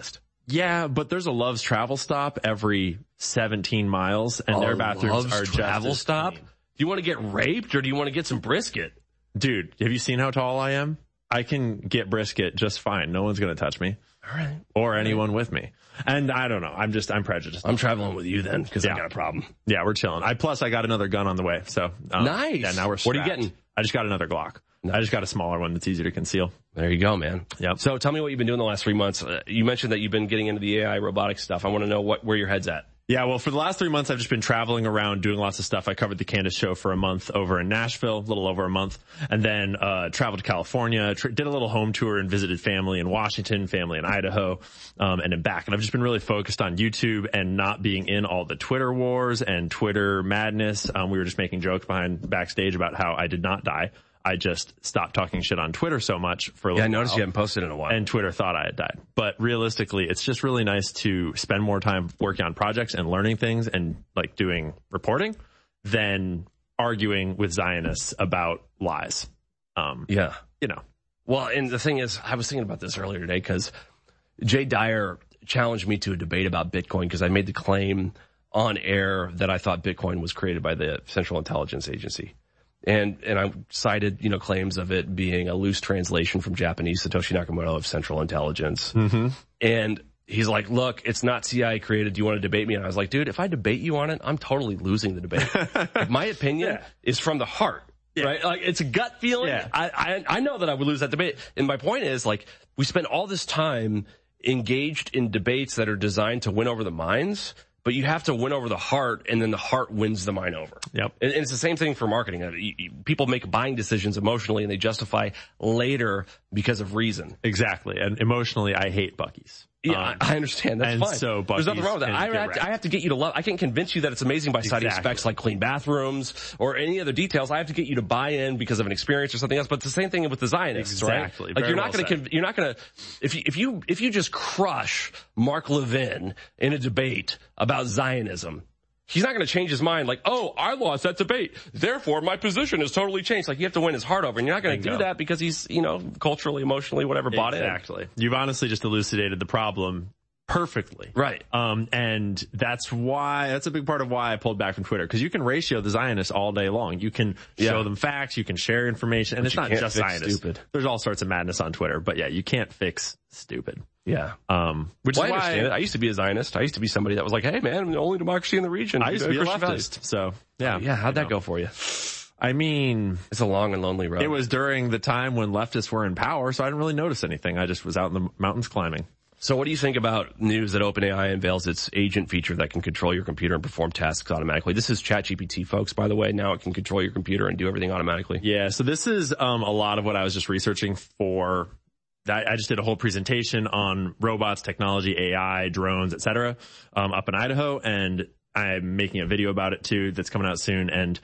Yeah, but there's a Love's travel stop every seventeen miles, and a their bathrooms Love's are just travel as stop. clean. Do you want to get raped, or do you want to get some brisket? Dude, have you seen how tall I am? I can get brisket just fine. No one's going to touch me. All right. Or anyone right. with me. And I don't know. I'm just, I'm prejudiced. I'm traveling with you then, because yeah. I got a problem. Yeah, we're chilling. I, plus I got another gun on the way. So, um, nice. Yeah, now we're strapped. What are you getting? I just got another Glock. Nice. I just got a smaller one that's easier to conceal. There you go, man. Yep. So tell me what you've been doing the last three months. Uh, you mentioned that you've been getting into the A I robotic stuff. I want to know what, where your head's at. Yeah, well, for the last three months, I've just been traveling around doing lots of stuff. I covered the Candace show for a month over in Nashville, a little over a month, and then uh traveled to California, tra- did a little home tour and visited family in Washington, family in Idaho, um and then back. And I've just been really focused on YouTube and not being in all the Twitter wars and Twitter madness. Um we were just making jokes behind backstage about how I did not die. I just stopped talking shit on Twitter so much for a little while. Yeah, I noticed you haven't posted in a while. And Twitter thought I had died. But realistically, it's just really nice to spend more time working on projects and learning things and like doing reporting than arguing with Zionists about lies. Um, yeah. You know. Well, and the thing is, I was thinking about this earlier today because Jay Dyer challenged me to a debate about Bitcoin because I made the claim on air that I thought Bitcoin was created by the Central Intelligence Agency. And, and I cited, you know, claims of it being a loose translation from Japanese, Satoshi Nakamoto of Central Intelligence. Mm-hmm. And he's like, look, it's not C I A created. Do you want to debate me? And I was like, dude, if I debate you on it, I'm totally losing the debate. Like, my opinion yeah. is from the heart, yeah. right? Like it's a gut feeling. Yeah. I, I, I know that I would lose that debate. And my point is like, we spend all this time engaged in debates that are designed to win over the minds. But you have to win over the heart, and then the heart wins the mind over. Yep. And it's the same thing for marketing. People make buying decisions emotionally, and they justify later because of reason. Exactly. And emotionally, I hate Buc-ee's. Yeah, um, I understand. That's and fine. So There's nothing wrong with that. I have, to, I have to get you to love. I can't convince you that it's amazing by citing exactly. specs like clean bathrooms or any other details. I have to get you to buy in because of an experience or something else. But it's the same thing with the Zionists, exactly. right? Like Very you're not well going to. You're not going to. If you if you if you just crush Mark Levin in a debate about Zionism, he's not going to change his mind like, oh, I lost that debate. Therefore, my position has totally changed. Like, you have to win his heart over. And you're not going to do that because he's, you know, culturally, emotionally, whatever, bought in. Exactly. You've honestly just elucidated the problem perfectly. Right. Um, and that's why, that's a big part of why I pulled back from Twitter. Because you can ratio the Zionists all day long. You can yeah. show them facts, you can share information, and but it's not just Zionists. Stupid. There's all sorts of madness on Twitter. But yeah, you can't fix stupid. Yeah. Um, which well, is I why understand it. I used to be a Zionist. I used to be somebody that was like, hey man, I'm the only democracy in the region. I used to be a leftist. So yeah. Oh, yeah. How'd that know. go for you? I mean, it's a long and lonely road. It was during the time when leftists were in power, so I didn't really notice anything. I just was out in the mountains climbing. So what do you think about news that OpenAI unveils its agent feature that can control your computer and perform tasks automatically? This is ChatGPT, folks, by the way. Now it can control your computer and do everything automatically. Yeah, so this is um, a lot of what I was just researching for. I just did a whole presentation on robots, technology, A I, drones, et cetera, um, up in Idaho, and I'm making a video about it too that's coming out soon. And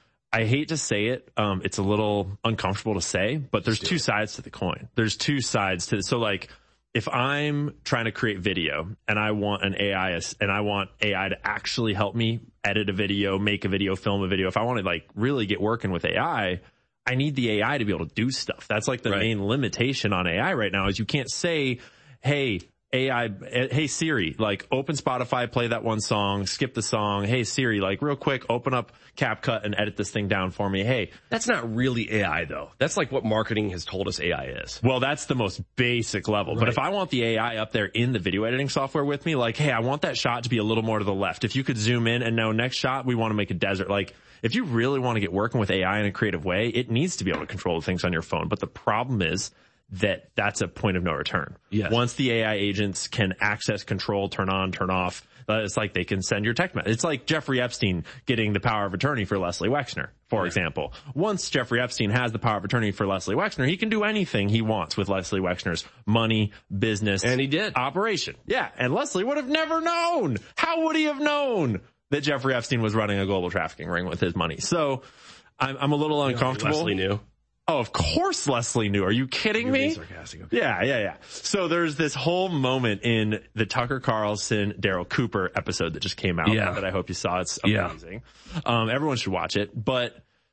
I hate to say it, um, it's a little uncomfortable to say, but there's two sides to the coin. There's two sides to it. So like, if I'm trying to create video and I want an A I and I want A I to actually help me edit a video, make a video, film a video, if I want to like really get working with A I, I need the A I to be able to do stuff. That's like the right. main limitation on A I right now is you can't say, hey, A I, hey Siri, like open Spotify, play that one song, skip the song. Hey Siri, like real quick, open up CapCut and edit this thing down for me. Hey. That's not really A I though. That's like what marketing has told us A I is. Well, that's the most basic level. Right. But if I want the A I up there in the video editing software with me, like, hey, I want that shot to be a little more to the left. If you could zoom in and now next shot, we want to make a desert. Like, if you really want to get working with A I in a creative way, it needs to be able to control the things on your phone. But the problem is that that's a point of no return. Yes. Once the A I agents can access, control, turn on, turn off, uh, it's like they can send your text message. It's like Jeffrey Epstein getting the power of attorney for Leslie Wexner, for yeah. example. Once Jeffrey Epstein has the power of attorney for Leslie Wexner, he can do anything he wants with Leslie Wexner's money, business, and he did operation. Yeah. And Leslie would have never known. How would he have known that Jeffrey Epstein was running a global trafficking ring with his money? So I'm, I'm a little uncomfortable. Leslie knew. Oh, of course Leslie knew. Are you kidding You're me? being sarcastic. Okay. Yeah, yeah, yeah. So there's this whole moment in the Tucker Carlson, Daryl Cooper episode that just came out yeah. that I hope you saw. It's amazing. Yeah. Um, everyone should watch it. But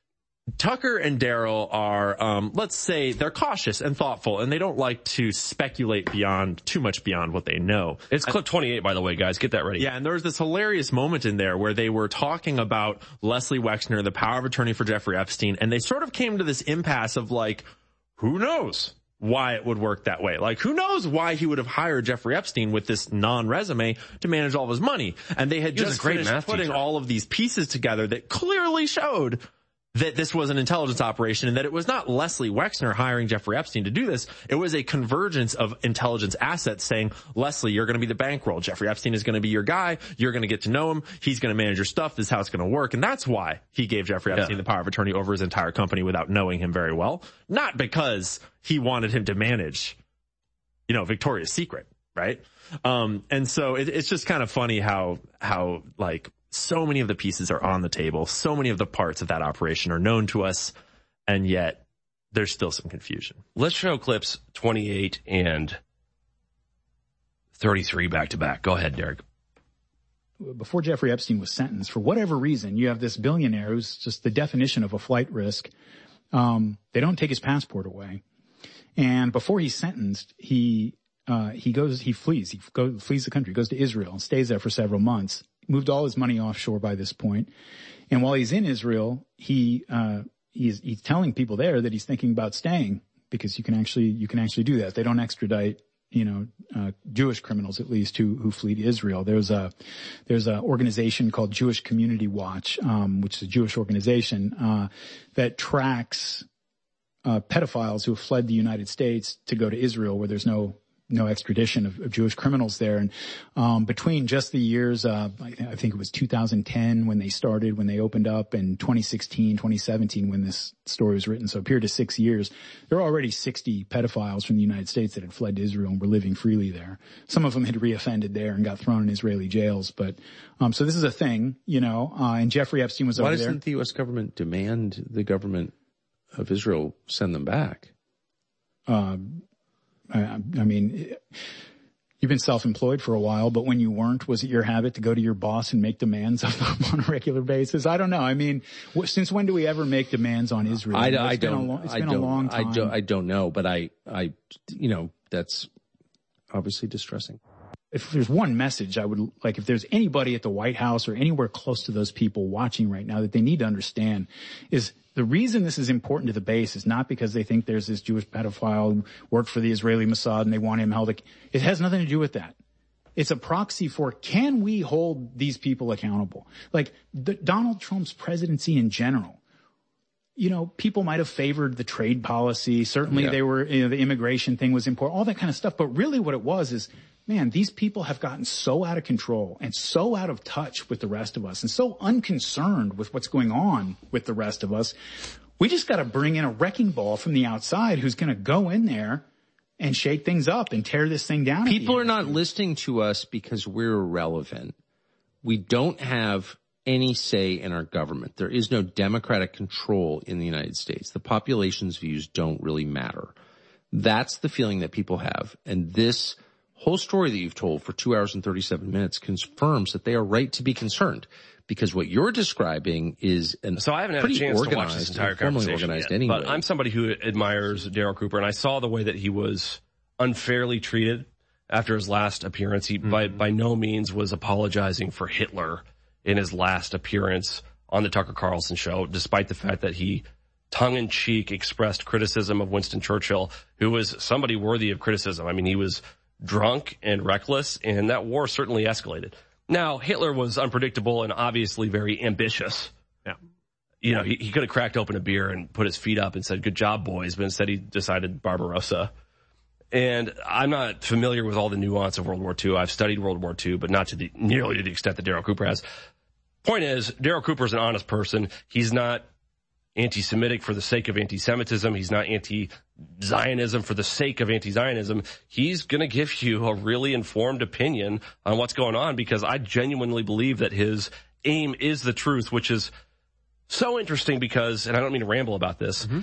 Tucker and Daryl are, um, let's say, they're cautious and thoughtful, and they don't like to speculate beyond too much beyond what they know. It's clip twenty-eight, by the way, guys. Get that ready. Yeah, and there was this hilarious moment in there where they were talking about Leslie Wexner, the power of attorney for Jeffrey Epstein, and they sort of came to this impasse of like, who knows why it would work that way? Like, who knows why he would have hired Jeffrey Epstein with this non-resume to manage all of his money? And they had He was just a great finished math putting teacher. all of these pieces together that clearly showed that this was an intelligence operation and that it was not Leslie Wexner hiring Jeffrey Epstein to do this. It was a convergence of intelligence assets saying, Leslie, you're going to be the bankroll. Jeffrey Epstein is going to be your guy. You're going to get to know him. He's going to manage your stuff. This is how it's going to work. And that's why he gave Jeffrey Epstein Yeah. the power of attorney over his entire company without knowing him very well. Not because he wanted him to manage, you know, Victoria's Secret, right? Um, and so it, it's just kind of funny how, how like, so many of the pieces are on the table. So many of the parts of that operation are known to us, and yet there's still some confusion. Let's show clips twenty-eight and thirty-three back to back. Go ahead, Derek. Before Jeffrey Epstein was sentenced, for whatever reason, you have this billionaire who's just the definition of a flight risk. Um, they don't take his passport away. And before he's sentenced, he, uh, he goes, he flees, he go, flees the country, goes to Israel and stays there for several months. Moved all his money offshore by this point. And while he's in Israel, he, uh, he's, he's telling people there that he's thinking about staying because you can actually, you can actually do that. They don't extradite, you know, uh, Jewish criminals at least who, who flee to Israel. There's a, there's an organization called Jewish Community Watch, um, which is a Jewish organization, uh, that tracks, uh, pedophiles who have fled the United States to go to Israel where there's no, no extradition of, of Jewish criminals there. And, um, between just the years, uh, I, th- I think it was two thousand ten when they started, when they opened up, and twenty sixteen, twenty seventeen when this story was written. So a period of six years, there were already sixty pedophiles from the United States that had fled to Israel and were living freely there. Some of them had reoffended there and got thrown in Israeli jails. But, um, so this is a thing, you know, uh, and Jeffrey Epstein was Why over there. doesn't the U S government demand the government of Israel send them back? Um, I, I mean, you've been self-employed for a while, but when you weren't, was it your habit to go to your boss and make demands of them on a regular basis? I don't know. I mean, wh- since when do we ever make demands on Israel? I, It's I been don't. a lo- It's I been don't, a long time. I don't. I don't know, but I. I. You know, that's obviously distressing. If there's one message I would like, if there's anybody at the White House or anywhere close to those people watching right now that they need to understand is the reason this is important to the base is not because they think there's this Jewish pedophile who worked for the Israeli Mossad and they want him held. It has nothing to do with that. It's a proxy for, can we hold these people accountable? Like the, Donald Trump's presidency in general. You know, people might have favored the trade policy. Certainly Yeah. they were, you know, the immigration thing was important, all that kind of stuff. But really what it was is, man, these people have gotten so out of control and so out of touch with the rest of us and so unconcerned with what's going on with the rest of us. We just got to bring in a wrecking ball from the outside who's going to go in there and shake things up and tear this thing down. People are not listening to us because we're irrelevant. We don't have any say in our government. There is no democratic control in the United States. The population's views don't really matter. That's the feeling that people have. And this whole story that you've told for two hours and thirty-seven minutes confirms that they are right to be concerned, because what you're describing is an so I haven't had a chance to watch this entire conversation yet, anyway. but I'm somebody who admires Daryl Cooper, and I saw the way that he was unfairly treated after his last appearance. He mm-hmm. by by no means was apologizing for Hitler in his last appearance on the Tucker Carlson show, despite the fact that he tongue-in-cheek expressed criticism of Winston Churchill, who was somebody worthy of criticism. I mean, he was drunk and reckless, and that war certainly escalated. Now, Hitler was unpredictable and obviously very ambitious. Yeah. You know, he, he could have cracked open a beer and put his feet up and said, good job, boys, but instead he decided Barbarossa. And I'm not familiar with all the nuance of World War Two. I've studied World War Two, but not to the, nearly to the extent that Daryl Cooper has. Point is, Daryl Cooper's an honest person. He's not anti-Semitic for the sake of anti-Semitism. He's not anti-Zionism for the sake of anti-Zionism. He's going to give you a really informed opinion on what's going on, because I genuinely believe that his aim is the truth, which is so interesting because, and I don't mean to ramble about this, mm-hmm.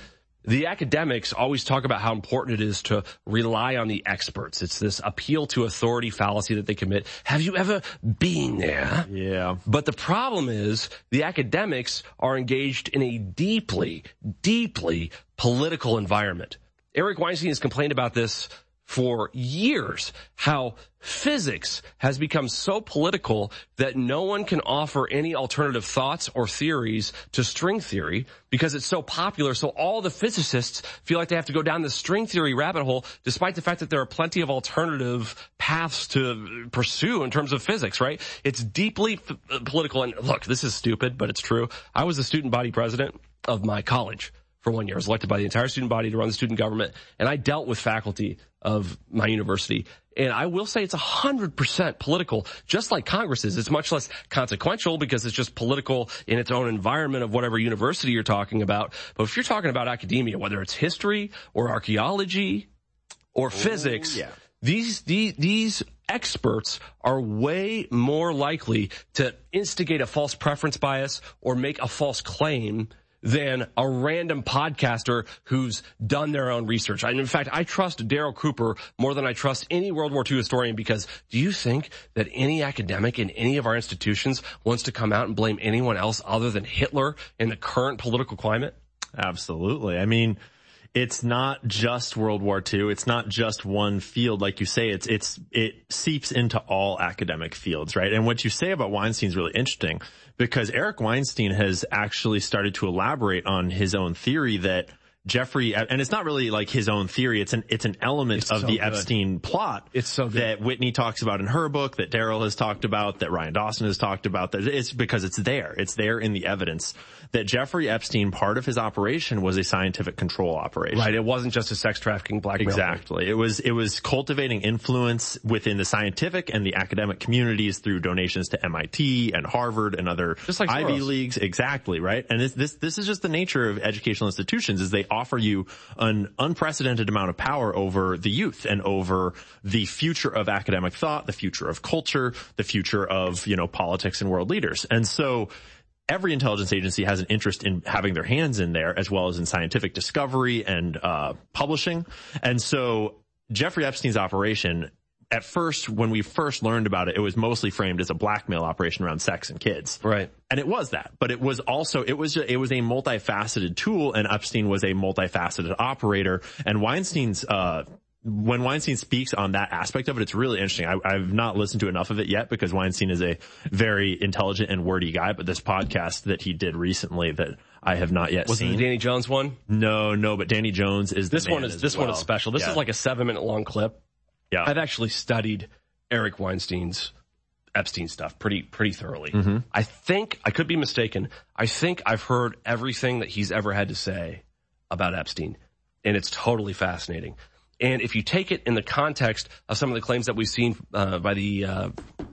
the academics always talk about how important it is to rely on the experts. It's this appeal to authority fallacy that they commit. Have you ever been there? Yeah. But the problem is the academics are engaged in a deeply, deeply political environment. Eric Weinstein has complained about this for years, how physics has become so political that no one can offer any alternative thoughts or theories to string theory because it's so popular. So all the physicists feel like they have to go down the string theory rabbit hole, despite the fact that there are plenty of alternative paths to pursue in terms of physics, right? It's deeply f- political. And look, this is stupid, but it's true. I was the student body president of my college for one year. I was elected by the entire student body to run the student government, and I dealt with faculty of my university. And I will say it's one hundred percent political, just like Congress is. It's much less consequential because it's just political in its own environment of whatever university you're talking about. But if you're talking about academia, whether it's history or archaeology or physics, yeah. these, these, these experts are way more likely to instigate a false preference bias or make a false claim than a random podcaster who's done their own research. And in fact, I trust Daryl Cooper more than I trust any World War Two historian, because do you think that any academic in any of our institutions wants to come out and blame anyone else other than Hitler in the current political climate? Absolutely. I mean, it's not just World War Two. It's not just one field. Like you say, it's, it's, it seeps into all academic fields, right? And what you say about Weinstein is really interesting, because Eric Weinstein has actually started to elaborate on his own theory that Jeffrey, and it's not really like his own theory, it's an, it's an element it's of so the good. Epstein plot. It's so good. That Whitney talks about in her book, that Daryl has talked about, that Ryan Dawson has talked about, that it's because it's there. It's there in the evidence that Jeffrey Epstein, part of his operation was a scientific control operation. Right. It wasn't just a sex trafficking blackmail. Exactly. It was, it was cultivating influence within the scientific and the academic communities through donations to M I T and Harvard and other just like Ivy Soros. Leagues. Exactly. Right. And this, this, this is just the nature of educational institutions, is they offer you an unprecedented amount of power over the youth and over the future of academic thought, the future of culture, the future of, you know, politics and world leaders. And so every intelligence agency has an interest in having their hands in there, as well as in scientific discovery and uh publishing. And so Jeffrey Epstein's operation, at first, when we first learned about it, it was mostly framed as a blackmail operation around sex and kids. Right. And it was that, but it was also, it was, it was a multifaceted tool, and Epstein was a multifaceted operator. And Weinstein's, uh, when Weinstein speaks on that aspect of it, it's really interesting. I, I've not listened to enough of it yet, because Weinstein is a very intelligent and wordy guy, but this podcast that he did recently that I have not yet was seen. Was it the Danny Jones one? No, no, but Danny Jones is the this man one is, as this well. one is special. This Yeah. is like a seven minute long clip. Yeah. I've actually studied Eric Weinstein's Epstein stuff pretty, pretty thoroughly. Mm-hmm. I think, I could be mistaken, I think I've heard everything that he's ever had to say about Epstein, and it's totally fascinating. And if you take it in the context of some of the claims that we've seen uh, by the uh,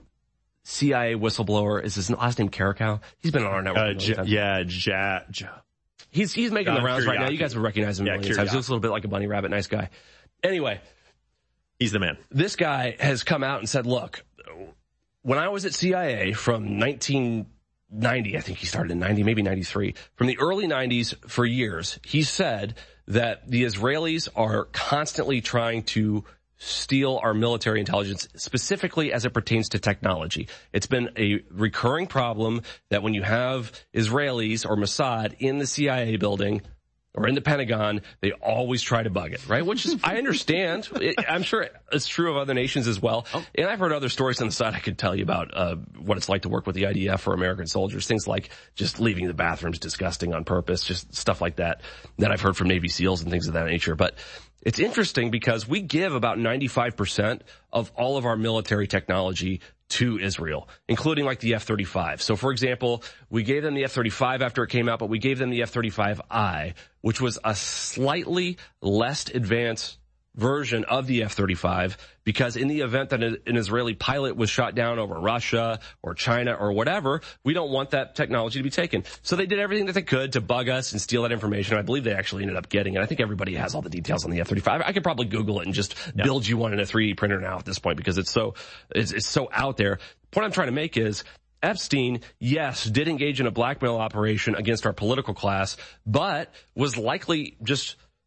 C I A whistleblower, is his last name Karakau? He's been on our network. Uh, J- yeah, ja, ja. He's he's making John the rounds Kiriaki. right now. You guys would recognize him a Yeah, million times. He looks a little bit like a bunny rabbit, nice guy. Anyway, he's the man. This guy has come out and said, look, when I was at C I A from nineteen ninety, I think he started in ninety, maybe ninety-three, from the early nineties for years, he said that the Israelis are constantly trying to steal our military intelligence, specifically as it pertains to technology. It's been a recurring problem that when you have Israelis or Mossad in the C I A building or in the Pentagon, they always try to bug it, right? Which is, I understand. It, I'm sure it's true of other nations as well. Oh. And I've heard other stories on the side I could tell you about uh what it's like to work with the I D F or American soldiers. Things like just leaving the bathrooms disgusting on purpose, just stuff like that, that I've heard from Navy SEALs and things of that nature. But it's interesting because we give about ninety-five percent of all of our military technology to Israel, including like the F thirty-five. So for example, we gave them the F thirty-five after it came out, but we gave them the F thirty-five I, which was a slightly less advanced version of the F thirty-five, because in the event that an Israeli pilot was shot down over Russia or China or whatever, we don't want that technology to be taken. So they did everything that they could to bug us and steal that information. I believe they actually ended up getting it. I think everybody has all the details on the F thirty-five. I could probably Google it and just yeah. build you one in a three D printer now at this point, because it's so, it's, it's so out there. The point I'm trying to make is, Epstein, yes, did engage in a blackmail operation against our political class, but was likely just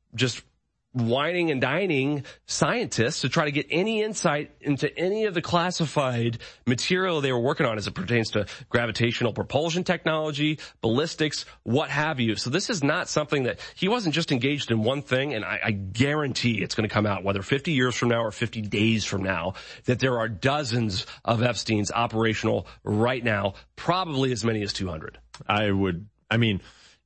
just whining and dining scientists to try to get any insight into any of the classified material they were working on as it pertains to gravitational propulsion technology, ballistics, what have you. So this is not something that he wasn't just engaged in one thing, and I, I guarantee it's going to come out, whether fifty years from now or fifty days from now, that there are dozens of Epstein's operational right now, probably as many as two hundred. I would, I mean...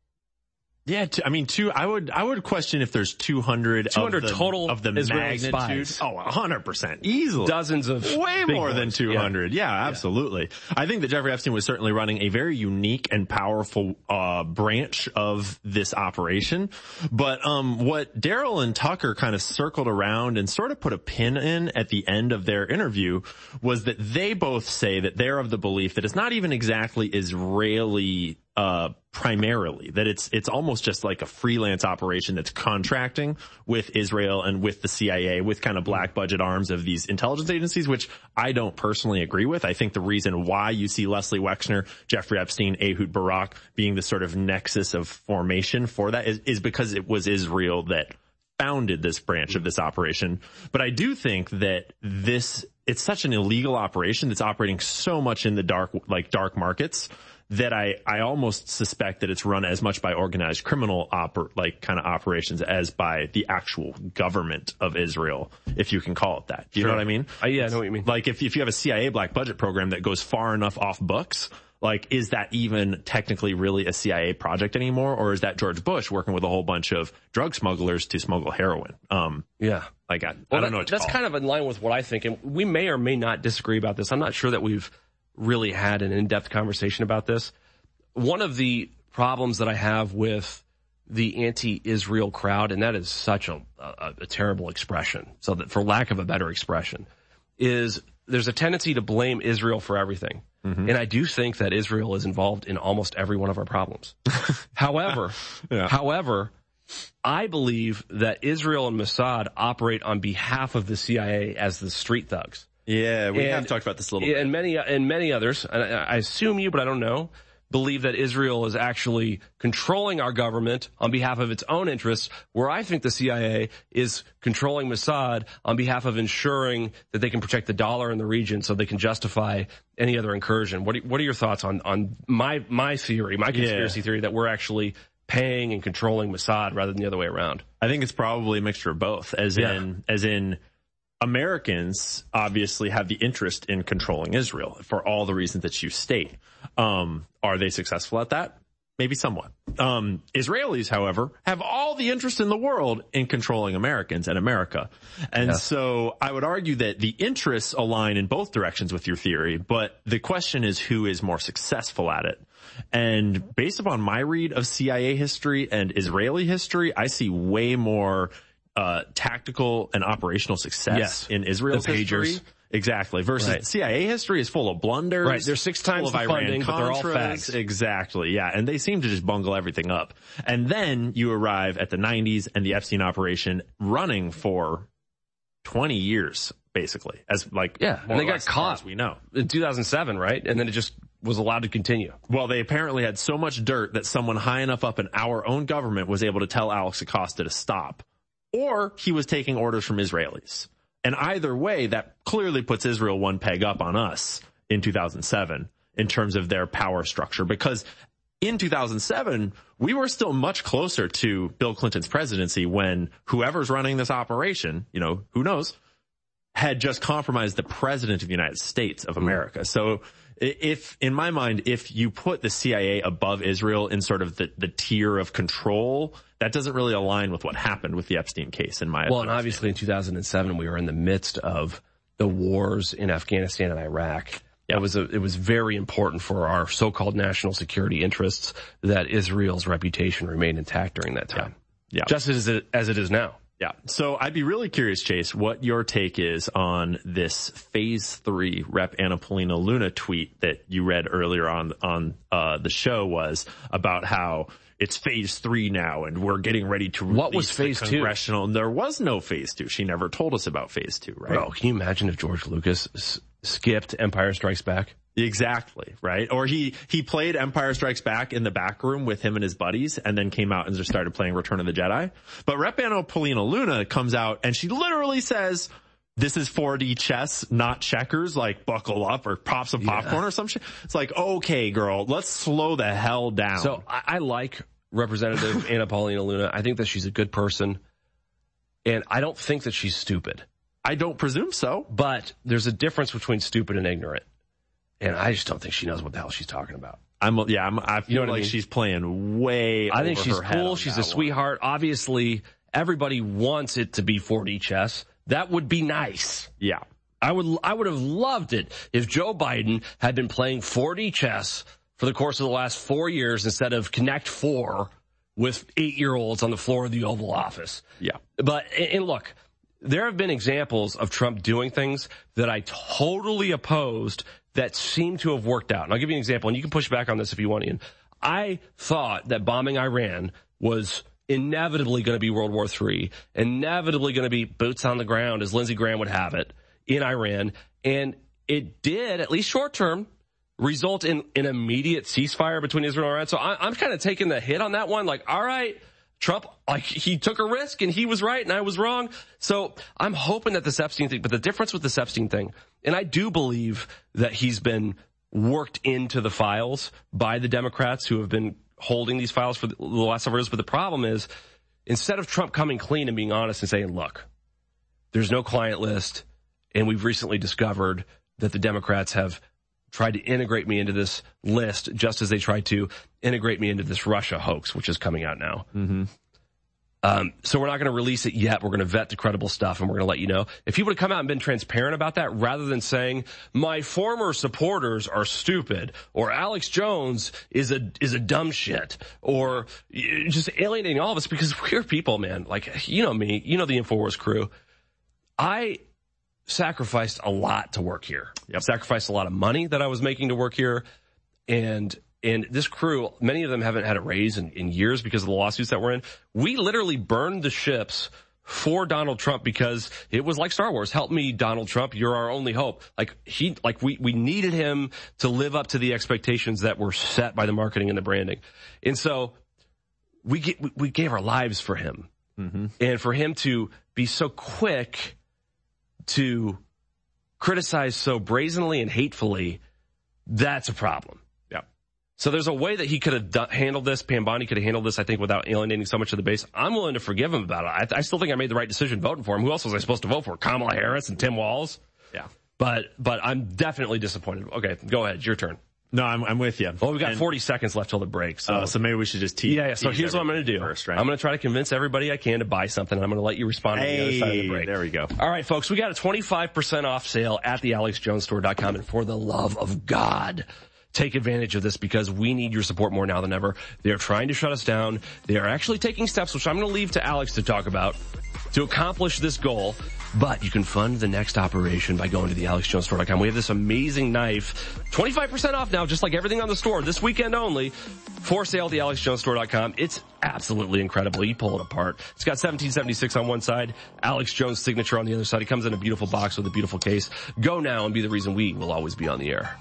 Yeah, t- I mean, two. I would, I would question if there's two hundred, two hundred of the, total of the Israeli magnitude. spies. Oh, one hundred percent, easily. Dozens of way more boys. than two hundred. Yeah, yeah absolutely. Yeah. I think that Jeffrey Epstein was certainly running a very unique and powerful uh branch of this operation. But um what Daryl and Tucker kind of circled around and sort of put a pin in at the end of their interview was that they both say that they're of the belief that it's not even exactly Israeli uh primarily, that it's it's almost just like a freelance operation that's contracting with Israel and with the C I A, with kind of black budget arms of these intelligence agencies, which I don't personally agree with. I think the reason why you see Leslie Wexner, Jeffrey Epstein, Ehud Barak being the sort of nexus of formation for that is, is because it was Israel that founded this branch of this operation. But I do think that this, it's such an illegal operation that's operating so much in the dark, like dark markets, that I, I almost suspect that it's run as much by organized criminal oper, like kind of operations as by the actual government of Israel, if you can call it that. Do you sure. know what I mean? Uh, yeah, I know what you mean. Like if, if you have a C I A black budget program that goes far enough off books, like is that even technically really a C I A project anymore? Or is that George Bush working with a whole bunch of drug smugglers to smuggle heroin? Um, yeah. Like I, well, I don't that, know what to That's call kind of in line with what I think. And we may or may not disagree about this. I'm not sure that we've really had an in-depth conversation about this. One of the problems that I have with the anti-Israel crowd, and that is such a, a, a terrible expression, so that for lack of a better expression, is there's a tendency to blame Israel for everything. Mm-hmm. And I do think that Israel is involved in almost every one of our problems. However, yeah. however, I believe that Israel and Mossad operate on behalf of the C I A as the street thugs. Yeah, we and, have talked about this a little bit. And many, and many others, and I, I assume you, but I don't know, believe that Israel is actually controlling our government on behalf of its own interests, where I think the C I A is controlling Mossad on behalf of ensuring that they can protect the dollar in the region so they can justify any other incursion. What are, what are your thoughts on, on my, my theory, my conspiracy yeah. theory that we're actually paying and controlling Mossad rather than the other way around? I think it's probably a mixture of both, as yeah. in, as in, Americans obviously have the interest in controlling Israel for all the reasons that you state. Um, are they successful at that? Maybe somewhat. Um, Israelis, however, have all the interest in the world in controlling Americans and America. And yeah. so I would argue that the interests align in both directions with your theory, but the question is who is more successful at it. And based upon my read of C I A history and Israeli history, I see way more uh tactical and operational success yes. in Israel's history. Exactly. Versus right. C I A history is full of blunders. Right. They're six times full of the Iran funding, but they're all fags. Exactly. Yeah. And they seem to just bungle everything up. And then you arrive at the nineties and the Epstein operation running for twenty years, basically. As like, yeah. And they got caught, as we know, in two thousand seven, right? And then it just was allowed to continue. Well, they apparently had so much dirt that someone high enough up in our own government was able to tell Alex Acosta to stop. Or he was taking orders from Israelis. And either way, that clearly puts Israel one peg up on us in two thousand seven in terms of their power structure. Because in two thousand seven, we were still much closer to Bill Clinton's presidency when whoever's running this operation, you know, who knows, had just compromised the president of the United States of America. So if, in my mind, if you put the C I A above Israel in sort of the, the tier of control, that doesn't really align with what happened with the Epstein case, in my opinion. Well, and obviously in two thousand seven, we were in the midst of the wars in Afghanistan and Iraq. Yep. It was a, it was very important for our so-called national security interests that Israel's reputation remained intact during that time. Yeah. yeah. Just as it, as it is now. Yeah. So I'd be really curious, Chase, what your take is on this phase three Rep Anna Polina Luna tweet that you read earlier on, on, uh, the show was about how it's phase three now and we're getting ready to release what was phase the congressional. Two? There was no phase two. She never told us about phase two, right? Bro, can you imagine if George Lucas skipped Empire Strikes Back. Exactly, right? Or he, he played Empire Strikes Back in the back room with him and his buddies and then came out and just started playing Return of the Jedi. But Representative Paulina Luna comes out and she literally says, this is four D chess, not checkers, like buckle up or pop some popcorn yeah. or some shit. It's like, okay, girl, let's slow the hell down. So I, I like Representative Anna Paulina Luna. I think that she's a good person. And I don't think that she's stupid. I don't presume so. But there's a difference between stupid and ignorant. And I just don't think she knows what the hell she's talking about. I'm, yeah, I'm, I feel you know like I mean? she's playing way I think over she's her head cool. She's a one. sweetheart. Obviously, everybody wants it to be four D chess. That would be nice. Yeah. I would, I would have loved it if Joe Biden had been playing four D chess for the course of the last four years instead of Connect Four with eight-year-olds on the floor of the Oval Office. Yeah. But, and look, there have been examples of Trump doing things that I totally opposed that seem to have worked out. And I'll give you an example, and you can push back on this if you want, Ian. I thought that bombing Iran was inevitably going to be World War Three, inevitably going to be boots on the ground, as Lindsey Graham would have it, in Iran. And it did, at least short term, result in an immediate ceasefire between Israel and Iran. So I, I'm kind of taking the hit on that one. Like, all right, Trump, like, he took a risk and he was right and I was wrong. So I'm hoping that this Epstein thing, but the difference with this Epstein thing, and I do believe that he's been worked into the files by the Democrats who have been holding these files for the last several years. But the problem is, instead of Trump coming clean and being honest and saying, look, there's no client list, and we've recently discovered that the Democrats have tried to integrate me into this list just as they tried to integrate me into this Russia hoax, which is coming out now. Mm-hmm. Um, so we're not going to release it yet. We're going to vet the credible stuff, and we're going to let you know. If he would have come out and been transparent about that, rather than saying, my former supporters are stupid, or Alex Jones is a is a dumb shit, or just alienating all of us, because we're people, man. Like, you know me, you know the InfoWars crew. I sacrificed a lot to work here. Yep. Sacrificed a lot of money that I was making to work here, and And this crew, many of them haven't had a raise in, in years because of the lawsuits that we're in. We literally burned the ships for Donald Trump because it was like Star Wars. Help me, Donald Trump. You're our only hope. Like he, like we, we needed him to live up to the expectations that were set by the marketing and the branding. And so we get, we gave our lives for him. Mm-hmm. And for him to be so quick to criticize so brazenly and hatefully, that's a problem. So there's a way that he could have done, handled this. Pam Bondi could have handled this, I think, without alienating so much of the base. I'm willing to forgive him about it. I, I still think I made the right decision voting for him. Who else was I supposed to vote for? Kamala Harris and Tim Walz? Yeah. But but I'm definitely disappointed. Okay, go ahead. It's your turn. No, I'm, I'm with you. Well, we've got and, forty seconds left till the break. So, uh, so maybe we should just tease. Yeah, yeah. So here's what I'm going to do. First, right? I'm going to try to convince everybody I can to buy something, and I'm going to let you respond hey, on the other side of the break. There we go. All right, folks. We got a twenty-five percent off sale at the alex jones store dot com, and for the love of God, take advantage of this, because we need your support more now than ever. They're trying to shut us down. They are actually taking steps, which I'm going to leave to Alex to talk about, to accomplish this goal. But you can fund the next operation by going to the alex jones store dot com. We have this amazing knife, twenty-five percent off now, just like everything on the store, this weekend only, for sale at the alex jones store dot com. It's absolutely incredible. You pull it apart. It's got seventeen seventy-six on one side, Alex Jones signature on the other side. It comes in a beautiful box with a beautiful case. Go now and be the reason we will always be on the air.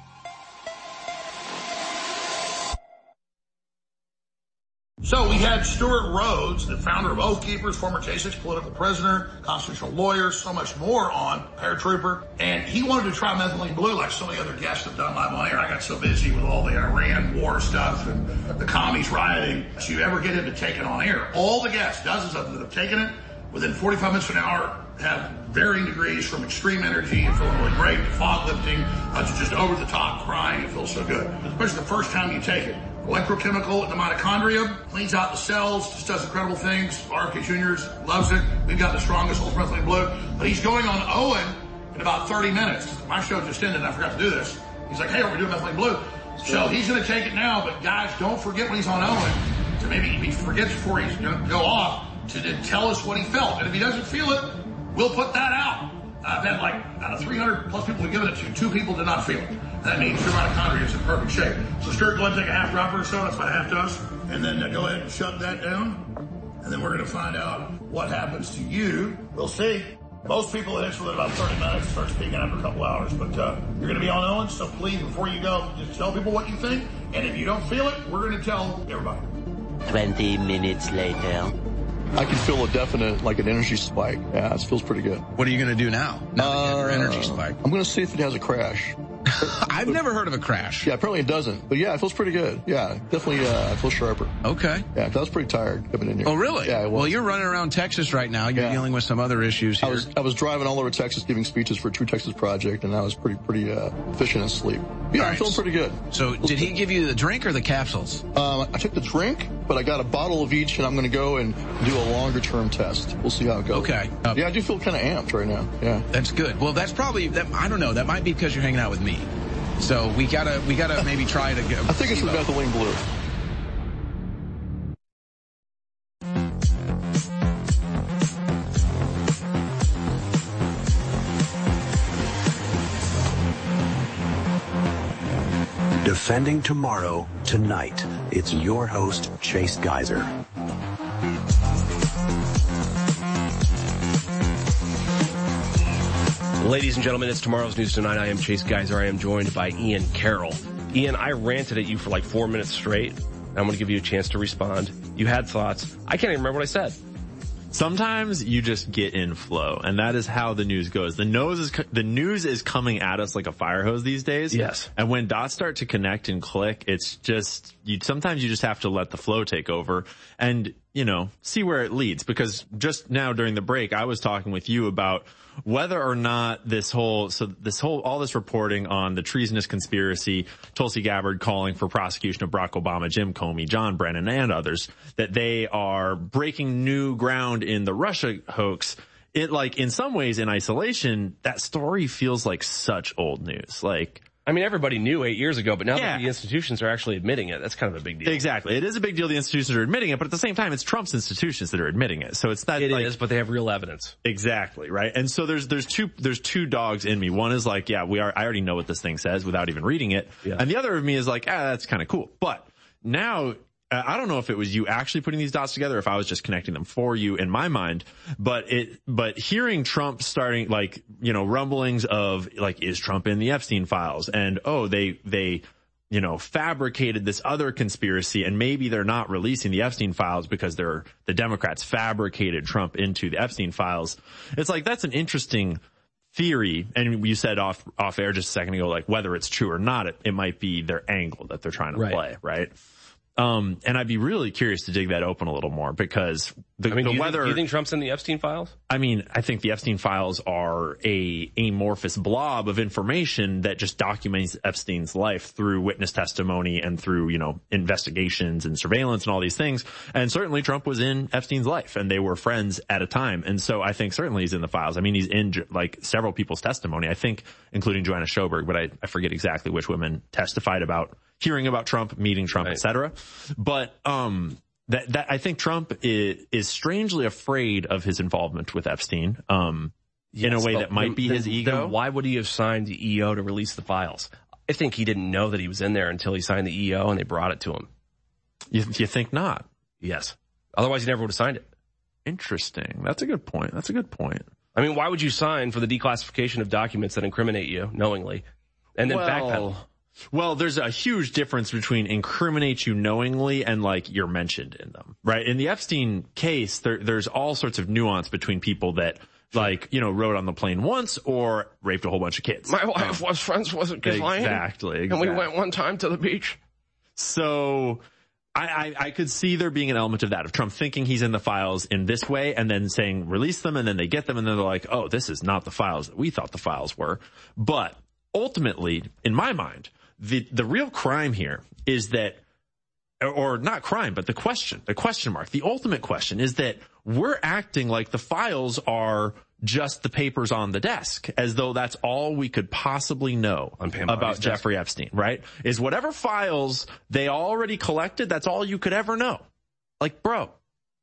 So we had Stuart Rhodes, the founder of Oath Keepers, former J six political prisoner, constitutional lawyer, so much more on Paratrooper. And he wanted to try methylene blue like so many other guests have done live on air. I got so busy with all the Iran war stuff and the commies rioting. So you ever get into taking on air, all the guests, dozens of them that have taken it, within forty-five minutes to an hour, have varying degrees from extreme energy and feeling really great to fog lifting, uh, to just over the top crying. It feels so good, especially the first time you take it. Electrochemical in the mitochondria, cleans out the cells, just does incredible things. R F K Junior's loves it. We've got the strongest ultramethylene blue. But he's going on Owen in about thirty minutes. My show just ended and I forgot to do this. He's like, hey, are we doing methylene blue? So he's going to take it now, but guys, don't forget when he's on Owen, to maybe if he forgets before he's going to go off, to then tell us what he felt. And if he doesn't feel it, we'll put that out. I've had like out of three hundred plus people who've given it to, two people did not feel it. That means your mitochondria is in perfect shape. So Stuart, go ahead and take a half dropper or so. That's what a half does. And then uh, go ahead and shut that down. And then we're going to find out what happens to you. We'll see. Most people it hits within about thirty minutes, starts peaking after a couple hours. But uh, you're going to be on Ellen, so please, before you go, just tell people what you think. And if you don't feel it, we're going to tell everybody. twenty minutes later. I can feel a definite, like an energy spike. Yeah, it feels pretty good. What are you going to do now? Now that you have your energy spike. I'm going to see if it has a crash. I've never heard of a crash. Yeah, apparently it doesn't. But yeah, it feels pretty good. Yeah, definitely uh, I feel sharper. Okay. Yeah, 'cause I was pretty tired coming in here. Oh, really? Yeah, well, you're running around Texas right now. You're yeah. dealing with some other issues here. I was I was driving all over Texas giving speeches for True Texas Project, and I was pretty pretty uh, efficient in sleep. Yeah, right. I'm feeling pretty good. So did he give you the drink or the capsules? Um, I took the drink, but I got a bottle of each, and I'm going to go and do a longer term test. We'll see how it goes. Okay. Uh, yeah, I do feel kind of amped right now. Yeah. That's good. Well, that's probably, that, I don't know, that might be because you're hanging out with me. So we gotta, we gotta maybe try to get. I think it's the methylene blue. Defending tomorrow, tonight. It's your host, Chase Geiser. Ladies and gentlemen, it's Tomorrow's News Tonight. I am Chase Geiser. I am joined by Ian Carroll. Ian, I ranted at you for like four minutes straight. I'm going to give you a chance to respond. You had thoughts. I can't even remember what I said. Sometimes you just get in flow, and that is how the news goes. The news is the news is coming at us like a fire hose these days. Yes. And when dots start to connect and click, it's just you. Sometimes you just have to let the flow take over, and you know, see where it leads. Because just now during the break, I was talking with you about whether or not this whole, so this whole, all this reporting on the treasonous conspiracy, Tulsi Gabbard calling for prosecution of Barack Obama, Jim Comey, John Brennan, and others, that they are breaking new ground in the Russia hoax. It, like, in some ways, in isolation, that story feels like such old news. Like, I mean, everybody knew eight years ago, but now yeah. that the institutions are actually admitting it, that's kind of a big deal. Exactly. It is a big deal the institutions are admitting it, but at the same time, it's Trump's institutions that are admitting it. So it's not It like, is, but they have real evidence. Exactly, right? And so there's there's two there's two dogs in me. One is like, yeah, we are I already know what this thing says without even reading it. Yeah. And the other of me is like, ah, that's kind of cool. But now, I don't know if it was you actually putting these dots together, or if I was just connecting them for you in my mind, but it, but hearing Trump starting, like, you know, rumblings of, like, is Trump in the Epstein files? And, oh, they, they, you know, fabricated this other conspiracy, and maybe they're not releasing the Epstein files because they're, the Democrats fabricated Trump into the Epstein files. It's like, that's an interesting theory. And you said off, off air just a second ago, like, whether it's true or not, it, it might be their angle that they're trying to right. play, right? Um, and I'd be really curious to dig that open a little more, because the, I mean, the do you weather, think, do you think Trump's in the Epstein files? I mean, I think the Epstein files are a amorphous blob of information that just documents Epstein's life through witness testimony and through, you know, investigations and surveillance and all these things. And certainly Trump was in Epstein's life, and they were friends at a time. And so I think certainly he's in the files. I mean, he's in like several people's testimony, I think, including Joanna Schoberg, but I, I forget exactly which women testified about hearing about Trump, meeting Trump, right. et cetera. But, um, that, that, I think Trump is, is strangely afraid of his involvement with Epstein, um, yes, in a way that might then, be his then, ego. Then why would he have signed the E O to release the files? I think he didn't know that he was in there until he signed the E O and they brought it to him. You, you think not? Yes. Otherwise he never would have signed it. Interesting. That's a good point. That's a good point. I mean, why would you sign for the declassification of documents that incriminate you knowingly and then well, backpedal? Well, there's a huge difference between incriminate you knowingly and like you're mentioned in them, right? In the Epstein case, there, there's all sorts of nuance between people that like, you know, rode on the plane once or raped a whole bunch of kids. My wife um, was friends with a Ghislaine. Exactly, exactly. And we went one time to the beach. So I, I, I could see there being an element of that, of Trump thinking he's in the files in this way and then saying release them, and then they get them and then they're like, oh, this is not the files that we thought the files were. But ultimately, in my mind, The, the real crime here is that, or not crime, but the question, the question mark, the ultimate question is that we're acting like the files are just the papers on the desk, as though that's all we could possibly know about Jeffrey Epstein, right? Is whatever files they already collected, that's all you could ever know. Like, bro,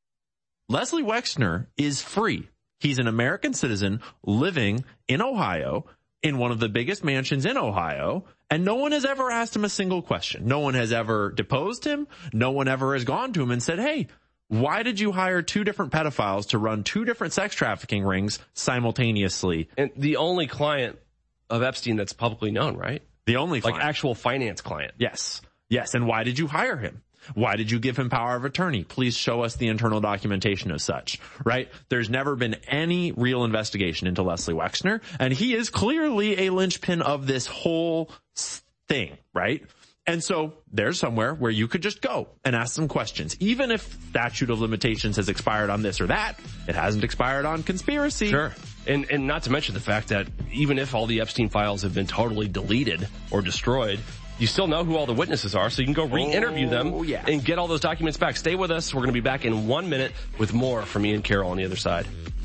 Leslie Wexner is free. He's an American citizen living in Ohio, in one of the biggest mansions in Ohio, and no one has ever asked him a single question. No one has ever deposed him. No one ever has gone to him and said, hey, Why did you hire two different pedophiles to run two different sex trafficking rings simultaneously? And the only client of Epstein that's publicly known, right? The only client. Like actual finance client. Yes. Yes. And why did you hire him? Why did you give him power of attorney? Please show us the internal documentation as such, right? There's never been any real investigation into Leslie Wexner, and he is clearly a linchpin of this whole thing, right? And so there's somewhere where you could just go and ask some questions. Even if statute of limitations has expired on this or that, it hasn't expired on conspiracy. Sure. And, and not to mention the fact that even if all the Epstein files have been totally deleted or destroyed, you still know who all the witnesses are, so you can go re-interview them oh, yeah. and get all those documents back. Stay with us. We're going to be back in one minute with more from Ian Carroll on the other side.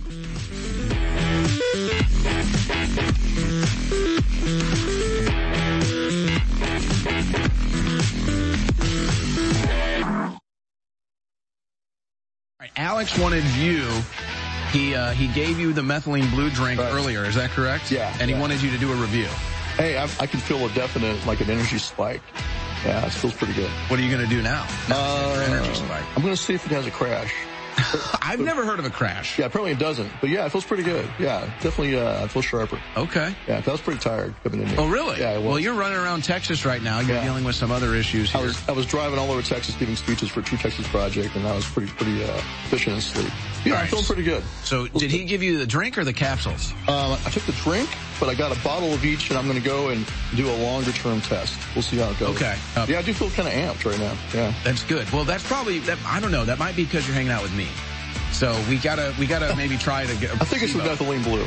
All right, Alex wanted you, he uh, he gave you the methylene blue drink right. earlier, is that correct? Yeah. And he yeah. wanted you to do a review. Hey, I, I can feel a definite, like an energy spike. Yeah, it feels pretty good. What are you going to do now? Uh, energy spike. I'm going to see if it has a crash. I've but, never heard of a crash. Yeah, apparently it doesn't. But yeah, it feels pretty good. Yeah, definitely, uh, I feel sharper. Okay. Yeah, I was pretty tired coming in here. Oh, really? Yeah, well, you're running around Texas right now. You're yeah. dealing with some other issues here. I was, I was driving all over Texas giving speeches for True Texas Project, and I was pretty, pretty, uh, efficient in sleep. Yeah, I'm feeling pretty good. So did he give you the drink or the capsules? Um, I took the drink, but I got a bottle of each, and I'm going to go and do a longer term test. We'll see how it goes. Okay. Uh, yeah, I do feel kind of amped right now. Yeah. That's good. Well, that's probably, that, I don't know, that might be because you're hanging out with me. So we gotta, we gotta maybe try to get a I think it's the methylene blue.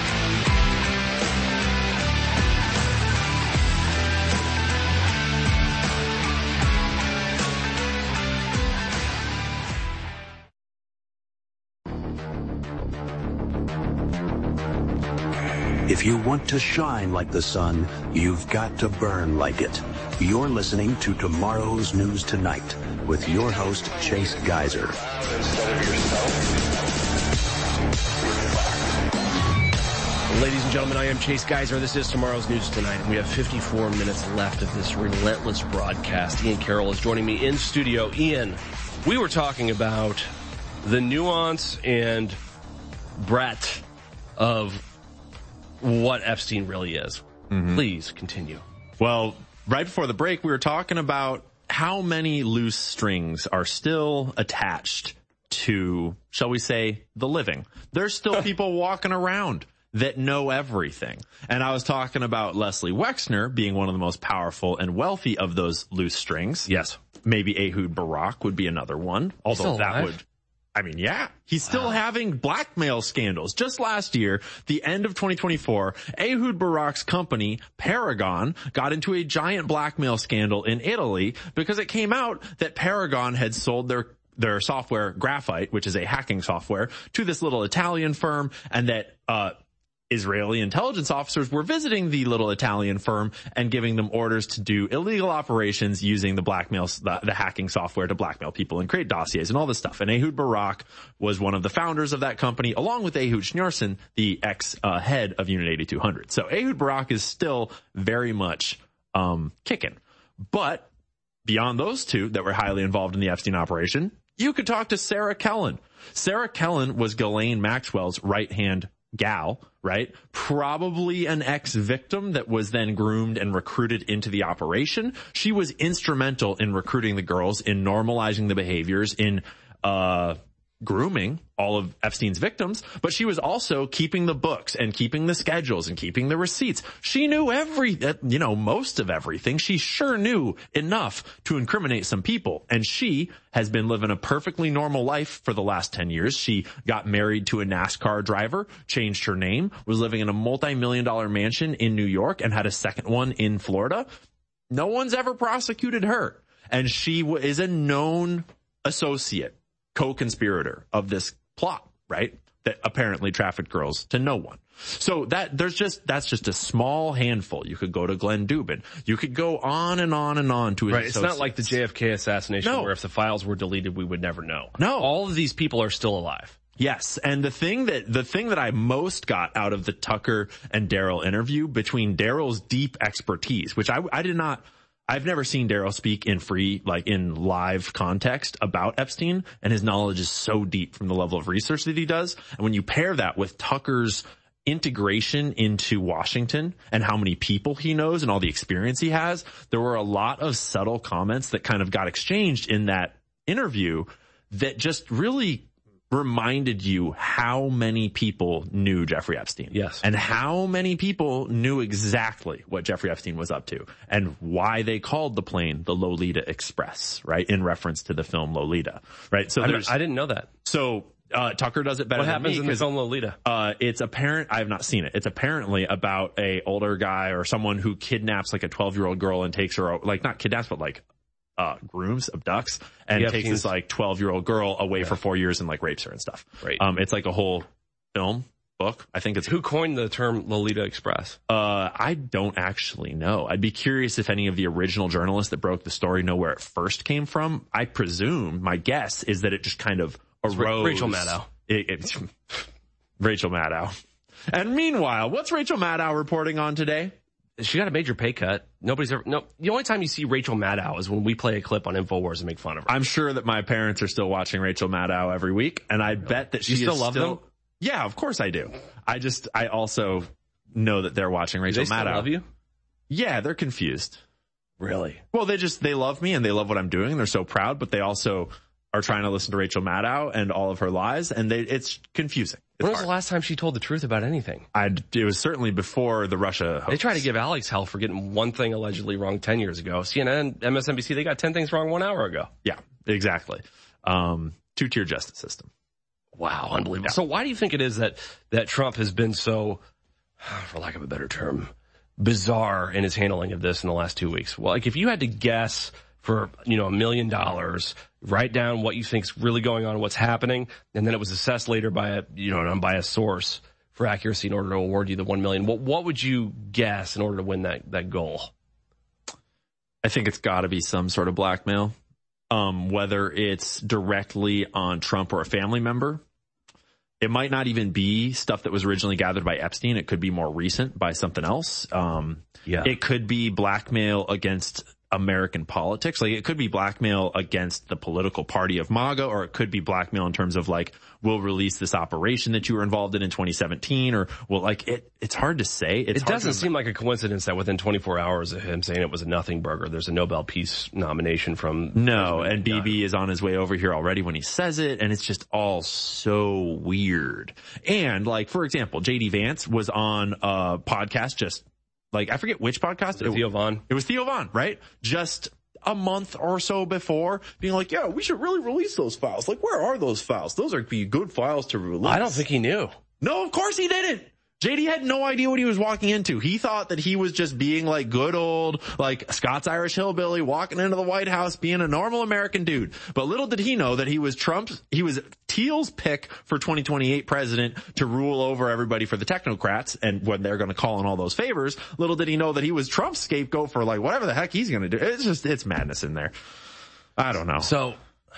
If you want to shine like the sun, you've got to burn like it. You're listening to Tomorrow's News Tonight with your host, Chase Geiser. Ladies and gentlemen, I am Chase Geiser. This is Tomorrow's News Tonight, and we have fifty-four minutes left of this relentless broadcast. Ian Carroll is joining me in studio. Ian, we were talking about the nuance and breadth of what Epstein really is. Mm-hmm. Please continue. Well, right before the break, we were talking about how many loose strings are still attached to, shall we say, the living. There's still people walking around that know everything. And I was talking about Leslie Wexner being one of the most powerful and wealthy of those loose strings. Yes. Maybe Ehud Barak would be another one. Although that would, I mean, yeah, he's still wow. having blackmail scandals. Just last year, the end of twenty twenty-four, Ehud Barak's company, Paragon, got into a giant blackmail scandal in Italy because it came out that Paragon had sold their their software, Graphite, which is a hacking software, to this little Italian firm, and that uh Israeli intelligence officers were visiting the little Italian firm and giving them orders to do illegal operations using the blackmail, the, the hacking software to blackmail people and create dossiers and all this stuff. And Ehud Barak was one of the founders of that company, along with Ehud Schneerson, the ex-head uh, of Unit eighty-two hundred. So Ehud Barak is still very much um kicking. But beyond those two that were highly involved in the Epstein operation, you could talk to Sarah Kellen. Sarah Kellen was Ghislaine Maxwell's right-hand gal, right? Probably an ex-victim that was then groomed and recruited into the operation. She was instrumental in recruiting the girls, in normalizing the behaviors, in uh grooming all of Epstein's victims, but she was also keeping the books and keeping the schedules and keeping the receipts. She knew every, you know, most of everything. She sure knew enough to incriminate some people. And she has been living a perfectly normal life for the last ten years. She got married to a NASCAR driver, changed her name, was living in a multi-million dollar mansion in New York, and had a second one in Florida. No one's ever prosecuted her. And she w- is a known associate, co-conspirator of this plot, right? That apparently trafficked girls to no one. So that there's just, that's just a small handful. You could go to Glenn Dubin. You could go on and on and on to his Right. It's not like the J F K assassination no. where if the files were deleted, we would never know. No. All of these people are still alive. Yes. And the thing that, the thing that I most got out of the Tucker and Daryl interview, between Daryl's deep expertise, which I, I did not, I've never seen Darryl speak in free, like in live context about Epstein, and his knowledge is so deep from the level of research that he does. And when you pair that with Tucker's integration into Washington and how many people he knows and all the experience he has, there were a lot of subtle comments that kind of got exchanged in that interview that just really reminded you how many people knew Jeffrey Epstein. Yes. And how many people knew exactly what Jeffrey Epstein was up to and why they called the plane the Lolita Express, right? In reference to the film Lolita, right? So I, there's, I didn't know that. So, uh, Tucker does it better what than happens me in the film Lolita? Uh, it's apparent, I have not seen it. It's apparently about a older guy or someone who kidnaps like a twelve year old girl and takes her, like not kidnaps, but like, uh, grooms, abducts, and Yeah, takes teens. this like twelve year old girl away Yeah. for four years and like rapes her and stuff. Right. Um, it's like a whole film, book. I think it's. Who coined the term Lolita Express? Uh, I don't actually know. I'd be curious if any of the original journalists that broke the story know where it first came from. I presume, my guess is that it just kind of It's Ra- arose. Rachel Maddow. It, it's Rachel Maddow. And meanwhile, what's Rachel Maddow reporting on today? She got a major pay cut. Nobody's ever, no, the only time you see Rachel Maddow is when we play a clip on InfoWars and make fun of her. I'm sure that my parents are still watching Rachel Maddow every week, and I bet that she You still is love still, them? Yeah, of course I do. I just, I also know that they're watching Rachel Do they Maddow. still love you? Yeah, they're confused. Really? Well, they just, they love me and they love what I'm doing. They're so proud, but they also are trying to listen to Rachel Maddow and all of her lies, and they, it's confusing. It's When was hard. the last time she told the truth about anything? I, it was certainly before the Russia hoax. They tried to give Alex hell for getting one thing allegedly wrong ten years ago. C N N, M S N B C, they got ten things wrong one hour ago. Yeah, exactly. Um, two-tier justice system. Wow, unbelievable. Yeah. So why do you think it is that, that Trump has been so, for lack of a better term, bizarre in his handling of this in the last two weeks? Well, like if you had to guess for, you know, a million dollars, write down what you think's really going on, what's happening, and then it was assessed later by a, you know, an unbiased source for accuracy in order to award you the one million. What, what would you guess in order to win that, that goal? I think it's got to be some sort of blackmail, um, whether it's directly on Trump or a family member. It might not even be stuff that was originally gathered by Epstein. It could be more recent by something else. Um, yeah. It could be blackmail against American politics. Like it could be blackmail against the political party of MAGA, or it could be blackmail in terms of like, we'll release this operation that you were involved in in twenty seventeen, or well, like it, it's hard to say. It's it doesn't seem like a coincidence that within twenty-four hours of him saying it was a nothing burger, there's a Nobel Peace nomination from. No, and B B is on his way over here already when he says it, and it's just all so weird. And like, for example, J D Vance was on a podcast just like, I forget which podcast. It, Theo Vaughn. It was Theo Vaughn, right? Just a month or so before being like, yeah, we should really release those files. Like, where are those files? Those are be good files to release. I don't think he knew. No, of course he didn't. J D had no idea what he was walking into. He thought that he was just being like good old, like Scots Irish hillbilly walking into the White House being a normal American dude. But little did he know that he was Trump's, he was Thiel's pick for twenty twenty-eight president to rule over everybody for the technocrats. And when they're going to call in all those favors, little did he know that he was Trump's scapegoat for like whatever the heck he's going to do. It's just, it's madness in there. I don't know. So,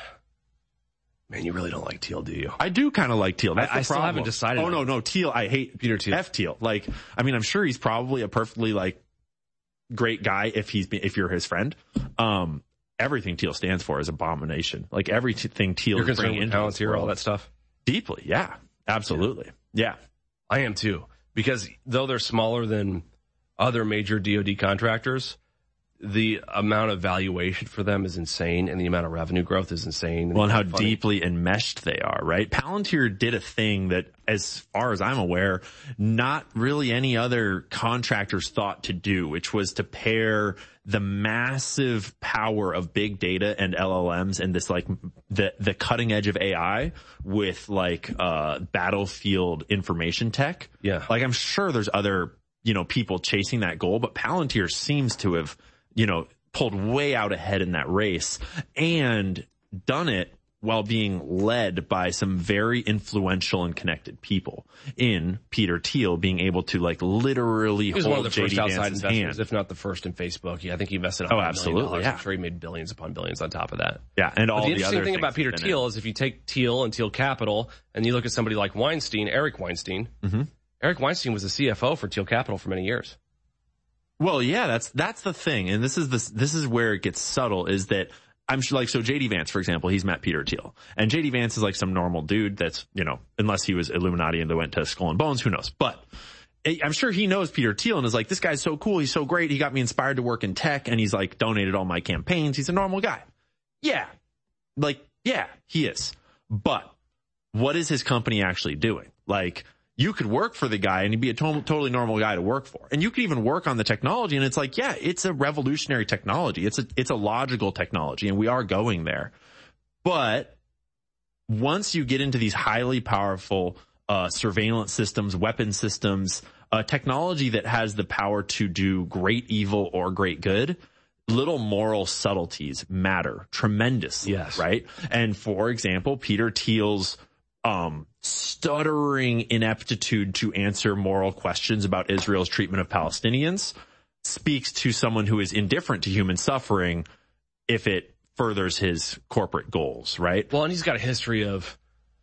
man, you really don't like Thiel, do you? I do kind of like Thiel. That's I, the I still problem. haven't decided. Oh, no, no, Thiel. I hate Peter Thiel. F Thiel. Like, I mean, I'm sure he's probably a perfectly, like, great guy if he's, if you're his friend. Um, everything Thiel stands for is abomination. Like, everything Thiel You're is bringing concerned with into Palantir, all that stuff? Deeply, yeah. Absolutely. Yeah. I am too. Because though they're smaller than other major D O D contractors, the amount of valuation for them is insane, and the amount of revenue growth is insane. Well, and how funny. deeply enmeshed they are, right? Palantir did a thing that, as far as I'm aware, not really any other contractors thought to do, which was to pair the massive power of big data and L L Ms and this like the the cutting edge of A I with like uh battlefield information tech. Yeah. Like I'm sure there's other, you know, people chasing that goal, but Palantir seems to have, you know, pulled way out ahead in that race and done it while being led by some very influential and connected people in Peter Thiel being able to like literally He was hold one of the J D first outside Vance's investors, hand. if not the first in Facebook. Yeah, I think he invested Oh, one hundred absolutely, million dollars. yeah. I'm sure he made billions upon billions on top of that. Yeah, and all but the the interesting other thing things about Peter that have been Thiel in. is if you take Thiel and Thiel Capital and you look at somebody like Weinstein, Eric Weinstein, Mm-hmm. Eric Weinstein was the C F O for Thiel Capital for many years. Well, yeah, that's, that's the thing. And this is this, this is where it gets subtle is that I'm sure, like, so J D Vance, for example, he's met Peter Thiel. And J D Vance is like some normal dude that's, you know, unless he was Illuminati and they went to Skull and Bones, who knows? But I'm sure he knows Peter Thiel and is like, this guy's so cool. He's so great. He got me inspired to work in tech and he's like donated all my campaigns. He's a normal guy. Yeah. Like, yeah, he is. But what is his company actually doing? Like, you could work for the guy and he'd be a to- totally normal guy to work for. And you could even work on the technology and it's like, yeah, it's a revolutionary technology. It's a, it's a logical technology and we are going there. But once you get into these highly powerful, uh, surveillance systems, weapon systems, uh, technology that has the power to do great evil or great good, little moral subtleties matter tremendously. Yes. Right. And for example, Peter Thiel's um, stuttering ineptitude to answer moral questions about Israel's treatment of Palestinians speaks to someone who is indifferent to human suffering if it furthers his corporate goals, right? Well, and he's got a history of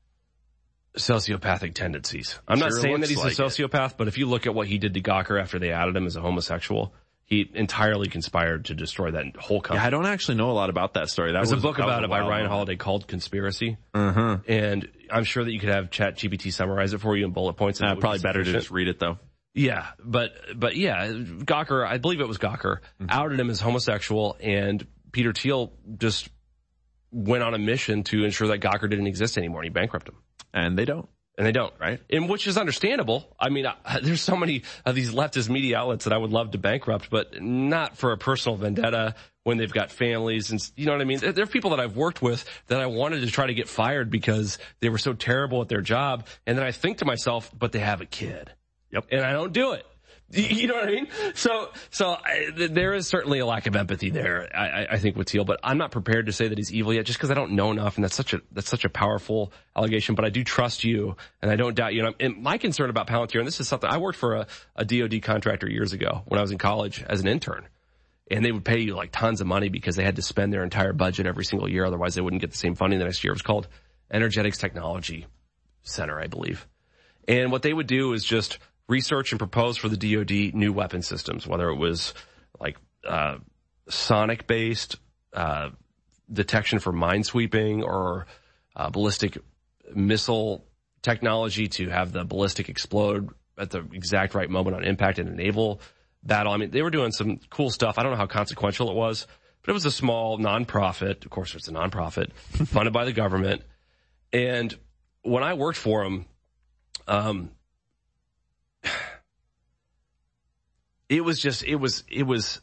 sociopathic tendencies. I'm Sure not saying that he's looks a like sociopath, but if you look at what he did to Gawker after they outed him as a homosexual, he entirely conspired to destroy that whole company. Yeah, I don't actually know a lot about that story. That There's was a book that was about a it by wild Ryan one. Holiday called Conspiracy. Uh-huh. And I'm sure that you could have ChatGPT summarize it for you in bullet points. and Uh, it would probably be better to sufficient. just read it though. Yeah, but, but yeah, Gawker, I believe it was Gawker, mm-hmm. outed him as homosexual, and Peter Thiel just went on a mission to ensure that Gawker didn't exist anymore, and he bankrupted him. And they don't. And they don't, right? And which is understandable. I mean, I, there's so many of these leftist media outlets that I would love to bankrupt, but not for a personal vendetta when they've got families and, you know what I mean? There are people that I've worked with that I wanted to try to get fired because they were so terrible at their job. And then I think to myself, but they have a kid. Yep. And I don't do it. You know what I mean? So, so I, th- there is certainly a lack of empathy there, I, I think, with Thiel, but I'm not prepared to say that he's evil yet just because I don't know enough. And that's such a, that's such a powerful allegation, but I do trust you and I don't doubt you. And, I'm, and my concern about Palantir, and this is something I worked for a, a D O D contractor years ago when I was in college as an intern, and they would pay you like tons of money because they had to spend their entire budget every single year. Otherwise they wouldn't get the same funding the next year. It was called Energetics Technology Center, I believe. And what they would do is just research and propose for the D O D new weapon systems, whether it was like uh sonic-based uh detection for minesweeping or uh, ballistic missile technology to have the ballistic explode at the exact right moment on impact and enable battle. I mean, they were doing some cool stuff. I don't know how consequential it was, but it was a small nonprofit. Of course, it's a nonprofit funded by the government. And when I worked for them, um, It was just, it was, it was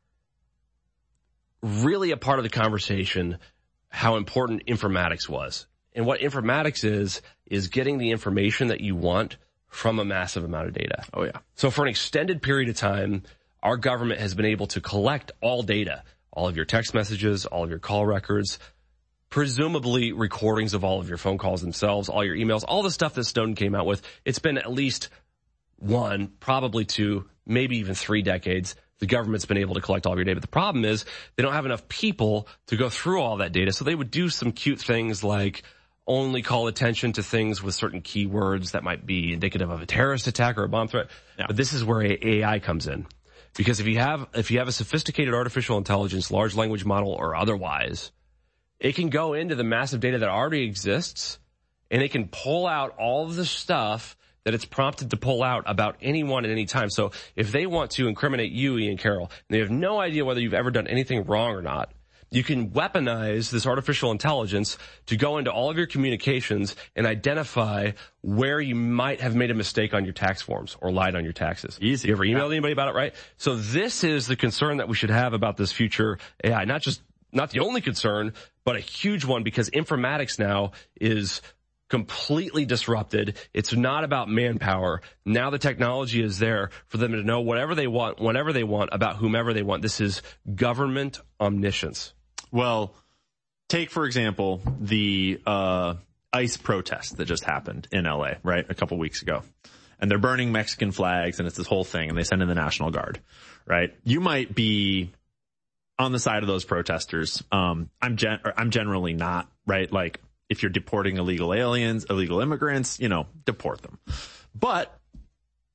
really a part of the conversation how important informatics was. And what informatics is, is getting the information that you want from a massive amount of data. Oh yeah. So for an extended period of time, our government has been able to collect all data, all of your text messages, all of your call records, presumably recordings of all of your phone calls themselves, all your emails, all the stuff that Snowden came out with. It's been at least one, probably two, maybe even three decades, the government's been able to collect all of your data. But the problem is they don't have enough people to go through all that data. So they would do some cute things like only call attention to things with certain keywords that might be indicative of a terrorist attack or a bomb threat. Yeah. But this is where A I comes in. Because if you have, if you have a sophisticated artificial intelligence, large language model or otherwise, it can go into the massive data that already exists and it can pull out all of the stuff that it's prompted to pull out about anyone at any time. So if they want to incriminate you, Ian Carroll, and they have no idea whether you've ever done anything wrong or not, you can weaponize this artificial intelligence to go into all of your communications and identify where you might have made a mistake on your tax forms or lied on your taxes. Easy. You ever emailed anybody about it, right? So this is the concern that we should have about this future A I. Not just, not the only concern, but a huge one, because informatics now is completely disrupted. It's not about manpower. Now the technology is there for them to know whatever they want, whenever they want, about whomever they want. This is government omniscience. Well, take, for example, the uh ICE protest that just happened in L A, right, a couple weeks ago. And they're burning Mexican flags, and it's this whole thing, and they send in the National Guard, right? You might be on the side of those protesters. Um, I'm gen- I'm generally not, right? Like, if you're deporting illegal aliens, illegal immigrants, you know, deport them. But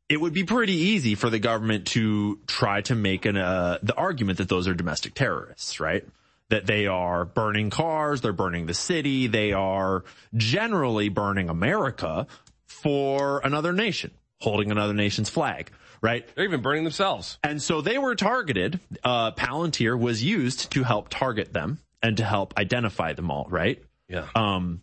it would be pretty easy for the government to try to make an, uh, the argument that those are domestic terrorists, right? That they are burning cars, they're burning the city, they are generally burning America for another nation, holding another nation's flag, right? They're even burning themselves. And so they were targeted. Uh, Palantir was used to help target them and to help identify them all, right? Yeah. Um,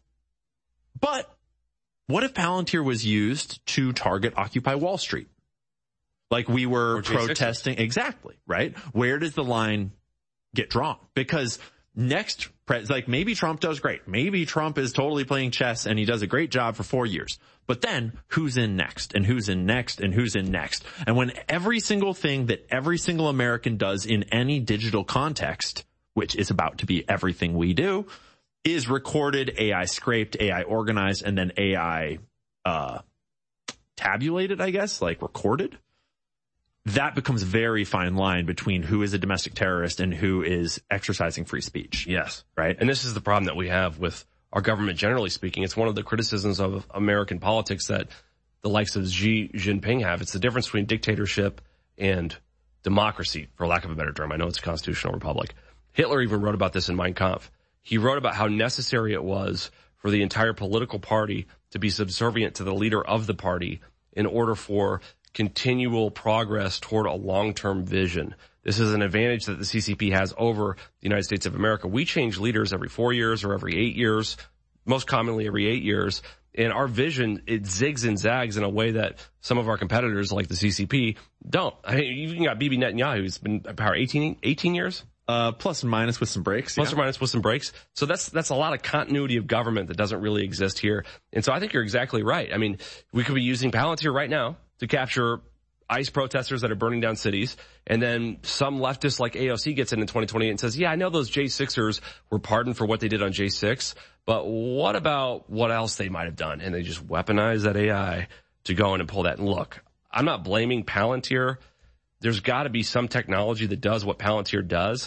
but what if Palantir was used to target Occupy Wall Street? Like we were protesting. Exactly, right? Where does the line get drawn? Because next, like maybe Trump does great. Maybe Trump is totally playing chess and he does a great job for four years. But then who's in next and who's in next and who's in next? And when every single thing that every single American does in any digital context, which is about to be everything we do, is recorded, A I scraped, A I organized, and then A I uh, tabulated, I guess, like recorded, that becomes a very fine line between who is a domestic terrorist and who is exercising free speech. Yes. Right? And this is the problem that we have with our government, generally speaking. It's one of the criticisms of American politics that the likes of Xi Jinping have. It's the difference between dictatorship and democracy, for lack of a better term. I know it's a constitutional republic. Hitler even wrote about this in Mein Kampf. He wrote about how necessary it was for the entire political party to be subservient to the leader of the party in order for continual progress toward a long-term vision. This is an advantage that the C C P has over the United States of America. We change leaders every four years or every eight years, most commonly every eight years. And our vision, it zigs and zags in a way that some of our competitors like the C C P don't. I mean, you even got Bibi Netanyahu, who's been in power eighteen, eighteen years. Uh, plus and minus with some breaks. Plus yeah. or minus with some breaks. So that's, that's a lot of continuity of government that doesn't really exist here. And so I think you're exactly right. I mean, we could be using Palantir right now to capture ICE protesters that are burning down cities. And then some leftist like A O C gets in in twenty twenty and says, yeah, I know those J sixers were pardoned for what they did on J six, but what about what else they might have done? And they just weaponize that A I to go in and pull that. And look, I'm not blaming Palantir. There's got to be some technology that does what Palantir does.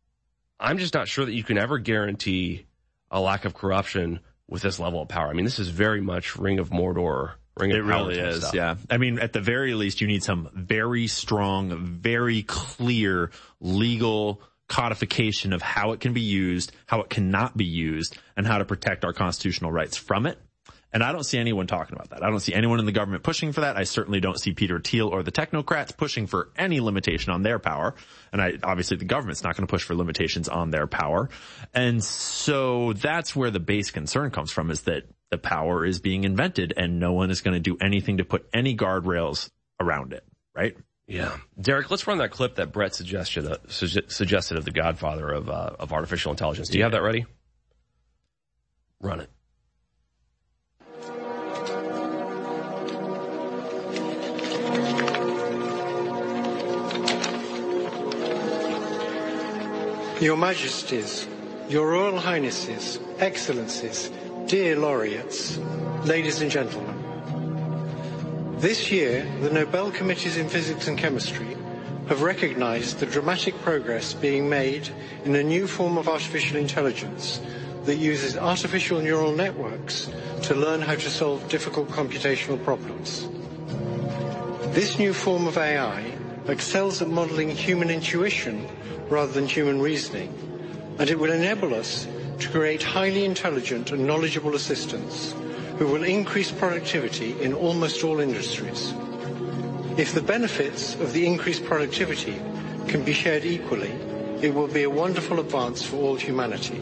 I'm just not sure that you can ever guarantee a lack of corruption with this level of power. I mean, this is very much Ring of Mordor. Ring of It really is, stuff. yeah. I mean, at the very least, you need some very strong, very clear legal codification of how it can be used, how it cannot be used, and how to protect our constitutional rights from it. And I don't see anyone talking about that. I don't see anyone in the government pushing for that. I certainly don't see Peter Thiel or the technocrats pushing for any limitation on their power. And I, obviously the government's not going to push for limitations on their power. And so that's where the base concern comes from, is that the power is being invented and no one is going to do anything to put any guardrails around it, right? Yeah. Derek, let's run that clip that Brett suggested, uh, su- suggested of the godfather of, uh, of artificial intelligence. Do you yeah. have that ready? Run it. Your Majesties, Your Royal Highnesses, Excellencies, dear laureates, ladies and gentlemen. This year, the Nobel Committees in Physics and Chemistry have recognized the dramatic progress being made in a new form of artificial intelligence that uses artificial neural networks to learn how to solve difficult computational problems. This new form of A I excels at modeling human intuition rather than human reasoning, and it will enable us to create highly intelligent and knowledgeable assistants who will increase productivity in almost all industries. If the benefits of the increased productivity can be shared equally, it will be a wonderful advance for all humanity.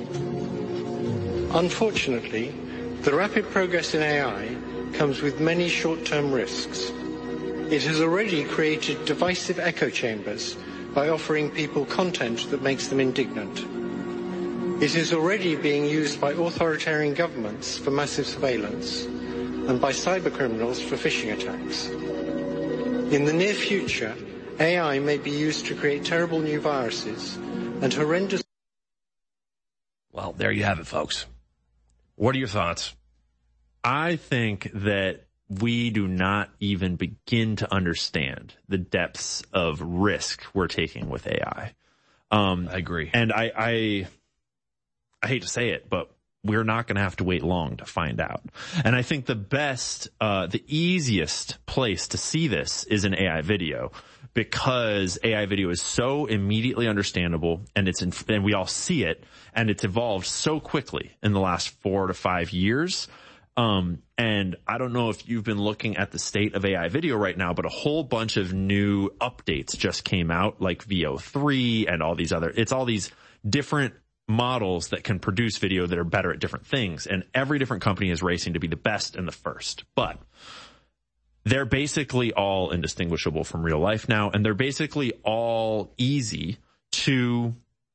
Unfortunately, the rapid progress in A I comes with many short-term risks. It has already created divisive echo chambers by offering people content that makes them indignant. It is already being used by authoritarian governments for massive surveillance and by cybercriminals for phishing attacks. In the near future, A I may be used to create terrible new viruses and horrendous... Well, there you have it, folks. What are your thoughts? I think that we do not even begin to understand the depths of risk we're taking with A I. Um, I agree. And I, I, I hate to say it, but we're not going to have to wait long to find out. And I think the best, uh, the easiest place to see this is in A I video, because A I video is so immediately understandable, and it's in, and we all see it, and it's evolved so quickly in the last four to five years. Um, and I don't know if you've been looking at the state of A I video right now, but a whole bunch of new updates just came out, like V O three and all these other, it's all these different models that can produce video that are better at different things. And every different company is racing to be the best and the first, but they're basically all indistinguishable from real life now. And they're basically all easy to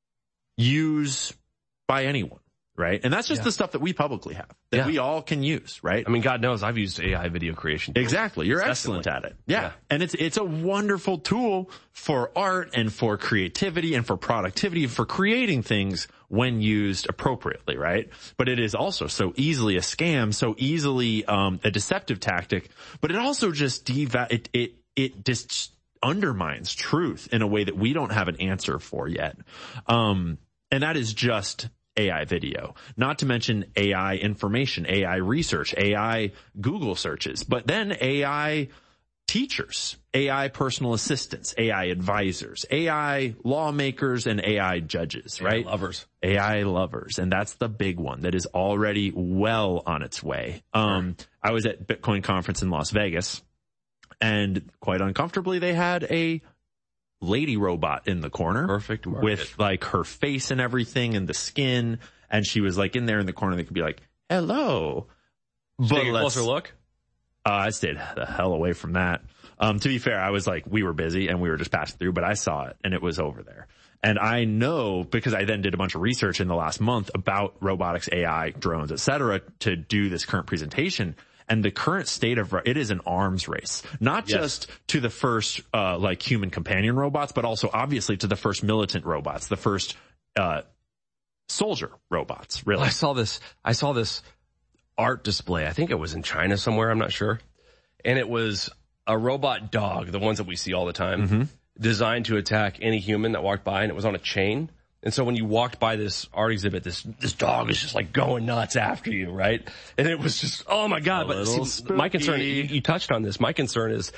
use by anyone. Right. And that's just yeah. the stuff that we publicly have that yeah. we all can use. Right. I mean, God knows I've used A I video creation. Exactly. You're excellent at it. Yeah. yeah. And it's, it's a wonderful tool for art and for creativity and for productivity, for creating things when used appropriately. Right. But it is also so easily a scam, so easily, um, a deceptive tactic, but it also just deva- it, it, it just undermines truth in a way that we don't have an answer for yet. Um, and that is just A I video, not to mention A I information, A I research, A I Google searches, but then A I teachers, A I personal assistants, A I advisors, A I lawmakers, and A I judges, right? A I lovers. A I lovers. And that's the big one that is already well on its way. Um, I was at Bitcoin conference in Las Vegas, and quite uncomfortably, they had a lady robot in the corner. Perfect market. With like her face and everything and the skin. And she was like in there in the corner. They could be like, hello. But take a closer look. Uh, I stayed the hell away from that. Um, to be fair, I was like, we were busy and we were just passing through, but I saw it and it was over there. And I know, because I then did a bunch of research in the last month about robotics, A I, drones, et cetera, to do this current presentation. And the current state of it is an arms race, not yes. just to the first uh like human companion robots, but also obviously to the first militant robots, the first uh soldier robots. Really, I saw this. I saw this art display. I think it was in China somewhere. I'm not sure. And it was a robot dog, the ones that we see all the time, mm-hmm. designed to attack any human that walked by, and it was on a chain. And so when you walked by this art exhibit, this this dog is just like going nuts after you, right? And it was just, oh my God. But see, my concern, you, you touched on this. My concern is,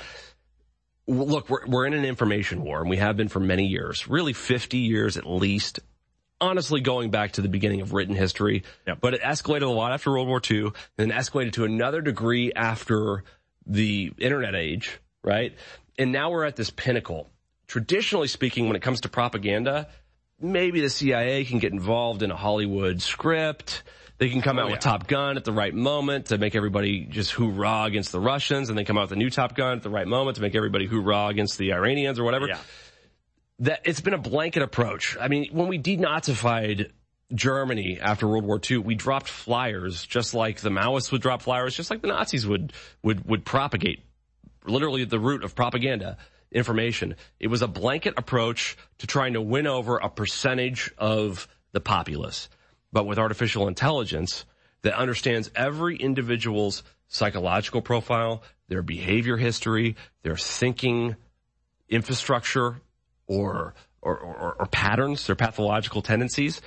look, we're we're in an information war, and we have been for many years, really fifty years at least. Honestly, going back to the beginning of written history, yep. but it escalated a lot after World War Two, then escalated to another degree after the internet age, right? And now we're at this pinnacle. Traditionally speaking, when it comes to propaganda, maybe the C I A can get involved in a Hollywood script. They can come oh, out yeah. with Top Gun at the right moment to make everybody just hoorah against the Russians, and they come out with a new Top Gun at the right moment to make everybody hoorah against the Iranians or whatever. Yeah. That it's been a blanket approach. I mean, when we denazified Germany after World War Two, we dropped flyers just like the Maoists would drop flyers, just like the Nazis would would would propagate. Literally the root of propaganda. Information. It was a blanket approach to trying to win over a percentage of the populace. But with artificial intelligence that understands every individual's psychological profile, their behavior history, their thinking infrastructure, or or, or, or patterns, their pathological tendencies,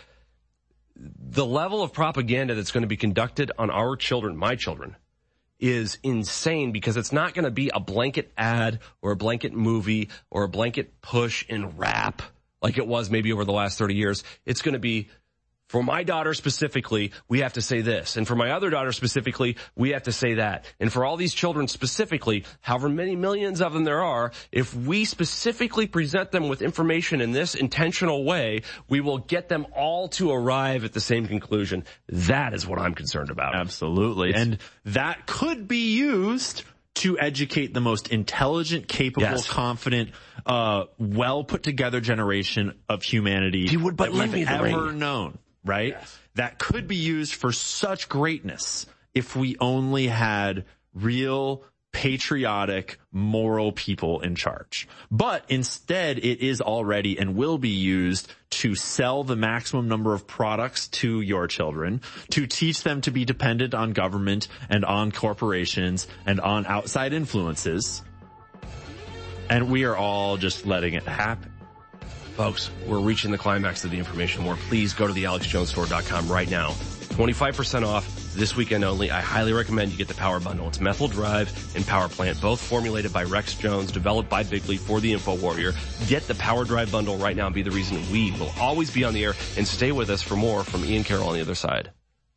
the level of propaganda that's going to be conducted on our children, my children, is insane, because it's not going to be a blanket ad or a blanket movie or a blanket push in rap like it was maybe over the last thirty years. It's going to be, for my daughter specifically, we have to say this. And for my other daughter specifically, we have to say that. And for all these children specifically, however many millions of them there are, if we specifically present them with information in this intentional way, we will get them all to arrive at the same conclusion. That is what I'm concerned about. Absolutely. It's, and that could be used to educate the most intelligent, capable, yes. confident, uh, well put together generation of humanity you would but that we've ever ring. known. Right? Yes. That could be used for such greatness if we only had real, patriotic, moral people in charge. But instead, it is already and will be used to sell the maximum number of products to your children, to teach them to be dependent on government and on corporations and on outside influences. And we are all just letting it happen. Folks, we're reaching the climax of the information war. Please go to the alex jones store dot com right now. twenty-five percent off this weekend only. I highly recommend you get the Power Bundle. It's Methyl Drive and Power Plant, both formulated by Rex Jones, developed by Bigley for the Info Warrior. Get the Power Drive Bundle right now and be the reason we will always be on the air, and stay with us for more from Ian Carroll on the other side.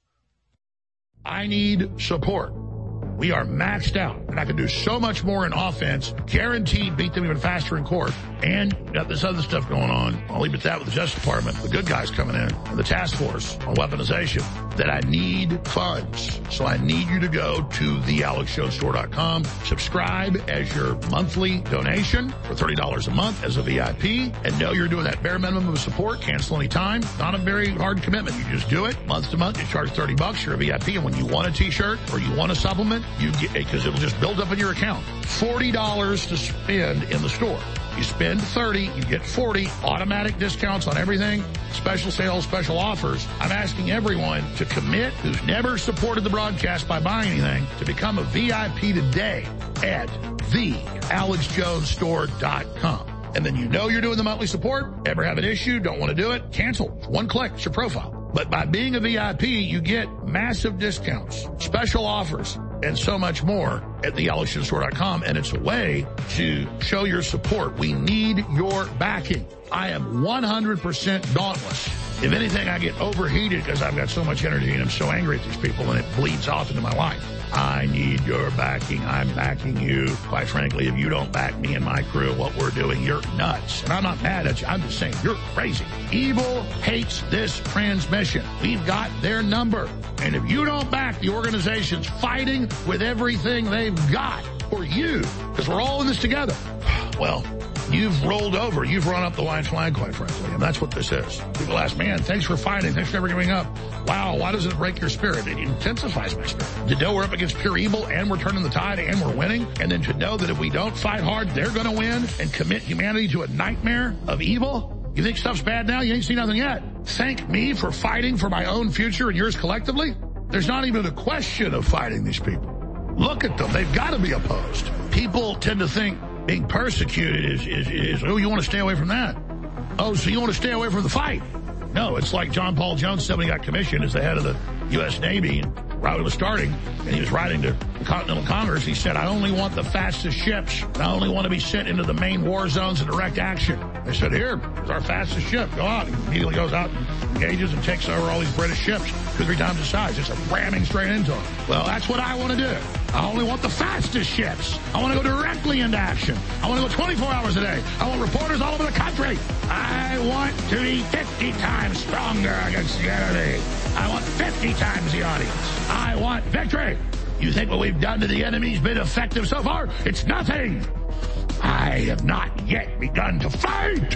I need support. We are maxed out, and I can do so much more in offense, guaranteed beat them even faster in court, and got this other stuff going on. I'll leave it at that with the Justice Department, the good guys coming in, and the task force on weaponization, that I need funds. So I need you to go to the alex jones store dot com, subscribe as your monthly donation for thirty dollars a month as a V I P, and know you're doing that bare minimum of support, cancel any time. Not a very hard commitment. You just do it month to month. You charge thirty bucks, you're a V I P, and when you want a t-shirt or you want a supplement, you get, because it'll just build up in your account. forty dollars to spend in the store. You spend thirty, you get forty, automatic discounts on everything, special sales, special offers. I'm asking everyone to commit who's never supported the broadcast by buying anything to become a V I P today at the alex jones store dot com. And then you know you're doing the monthly support, ever have an issue, don't want to do it, cancel. One click, it's your profile. But by being a V I P, you get massive discounts, special offers, and so much more at the alex jones store dot com. And it's a way to show your support. We need your backing. I am one hundred percent dauntless. If anything, I get overheated because I've got so much energy and I'm so angry at these people, and it bleeds off into my life. I need your backing. I'm backing you. Quite frankly, if you don't back me and my crew, what we're doing, you're nuts. And I'm not mad at you. I'm just saying you're crazy. Evil hates this transmission. We've got their number. And if you don't back the organizations fighting with everything they've got for you, because we're all in this together, well, you've rolled over. You've run up the white flag, quite frankly, and that's what this is. People ask, man, thanks for fighting. Thanks for never giving up. Wow, why does it break your spirit? It intensifies my spirit. To know we're up against pure evil, and we're turning the tide, and we're winning, and then to know that if we don't fight hard, they're going to win and commit humanity to a nightmare of evil. You think stuff's bad now? You ain't seen nothing yet. Thank me for fighting for my own future and yours collectively. There's not even a question of fighting these people. Look at them. They've got to be opposed. People tend to think being persecuted is, is, is, oh, you want to stay away from that. Oh, so you want to stay away from the fight. No, it's like John Paul Jones said when he got commissioned as the head of the U S Navy, and right when it was starting, and he was writing to the Continental Congress, he said, I only want the fastest ships. I only want to be sent into the main war zones and direct action. They said, here, here's our fastest ship. Go out. He immediately goes out and engages and takes over all these British ships, two or three times the size, just ramming straight into them. Well, that's what I want to do. I only want the fastest ships. I want to go directly into action. I want to go twenty-four hours a day. I want reporters all over the country. I want to be fifty times stronger against the enemy. I want fifty times the audience. I want victory. You think what we've done to the enemy's been effective so far? It's nothing. I have not yet begun to fight.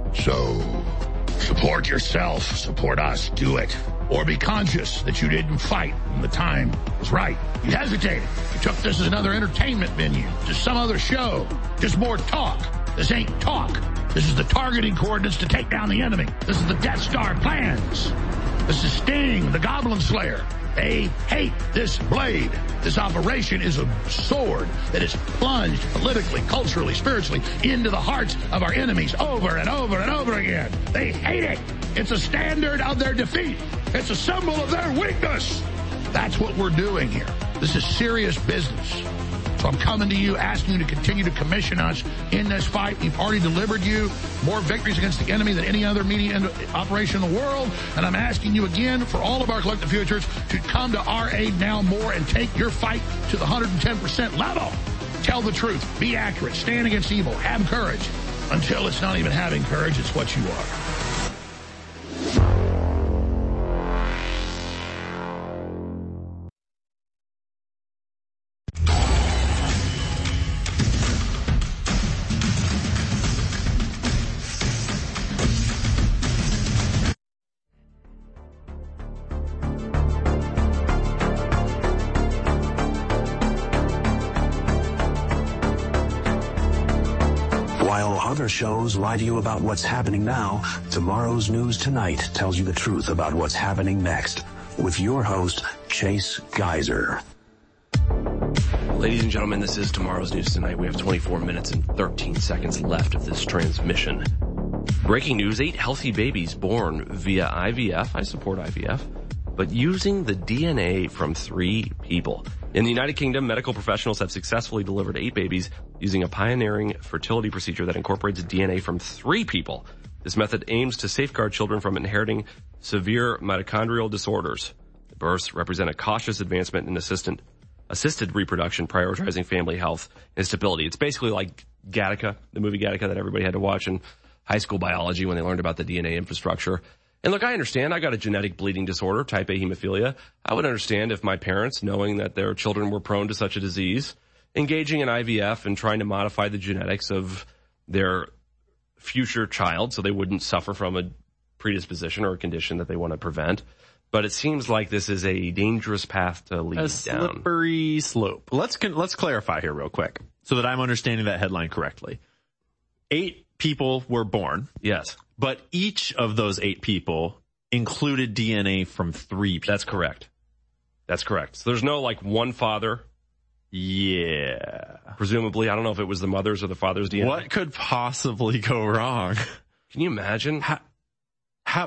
So, support yourself. Support us. Do it. Or be conscious that you didn't fight when the time was right. You hesitated. You took this as another entertainment venue, just some other show, just more talk. This ain't talk. This is the targeting coordinates to take down the enemy. This is the Death Star plans. This is Sting, the Goblin Slayer. They hate this blade. This operation is a sword that is plunged politically, culturally, spiritually into the hearts of our enemies over and over and over again. They hate it. It's a standard of their defeat. It's a symbol of their weakness. That's what we're doing here. This is serious business. So I'm coming to you, asking you to continue to commission us in this fight. We've already delivered you more victories against the enemy than any other media operation in the world. And I'm asking you again, for all of our collective futures, to come to our aid now more and take your fight to the one hundred ten percent level. Tell the truth. Be accurate. Stand against evil. Have courage. Until it's not even having courage, it's what you are. Other shows lie to you about what's happening now. Tomorrow's News Tonight tells you the truth about what's happening next with your host, Chase Geiser. Ladies and gentlemen, this is Tomorrow's News Tonight. We have twenty-four minutes and thirteen seconds left of this transmission. Breaking news, eight healthy babies born via I V F. I support I V F. but using the D N A from three people. In the United Kingdom, medical professionals have successfully delivered eight babies using a pioneering fertility procedure that incorporates D N A from three people. This method aims to safeguard children from inheriting severe mitochondrial disorders. The births represent a cautious advancement in assistant, assisted reproduction, prioritizing family health and stability. It's basically like Gattaca, the movie Gattaca that everybody had to watch in high school biology when they learned about the D N A infrastructure. And look, I understand I got a genetic bleeding disorder, type A hemophilia. I would understand if my parents, knowing that their children were prone to such a disease, engaging in I V F and trying to modify the genetics of their future child so they wouldn't suffer from a predisposition or a condition that they want to prevent. But it seems like this is a dangerous path to lead a down. slippery slope. Let's let's clarify here real quick so that I'm understanding that headline correctly. Eight people were born. Yes. But each of those eight people included D N A from three people. That's correct. That's correct. So there's no like one father. Yeah. Presumably. I don't know if it was the mother's or the father's D N A. What could possibly go wrong? Can you imagine? How, how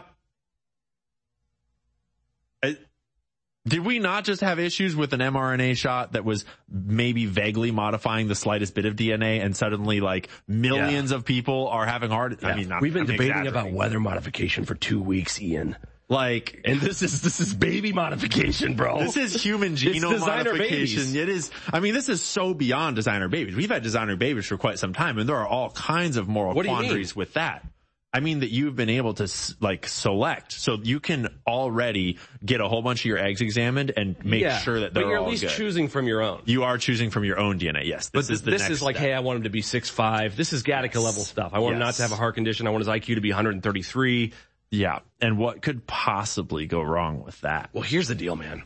uh, did we not just have issues with an mRNA shot that was maybe vaguely modifying the slightest bit of D N A, and suddenly like millions yeah. of people are having heart? Yeah. I mean, not, we've been I'm debating about weather modification for two weeks, Ian. Like, and this is this is baby modification, bro. This is human genome modification. Babies. It is. I mean, this is so beyond designer babies. We've had designer babies for quite some time, and there are all kinds of moral what quandaries with that. I mean that you've been able to like select, so you can already get a whole bunch of your eggs examined and make yeah, sure that they're but you're all at least good. choosing from your own. You are choosing from your own D N A. Yes, this but is the this next is like, step. hey, I want him to be six five. This is Gattaca yes. level stuff. I want yes. him not to have a heart condition. I want his I Q to be one thirty-three. Yeah, and what could possibly go wrong with that? Well, here's the deal, man.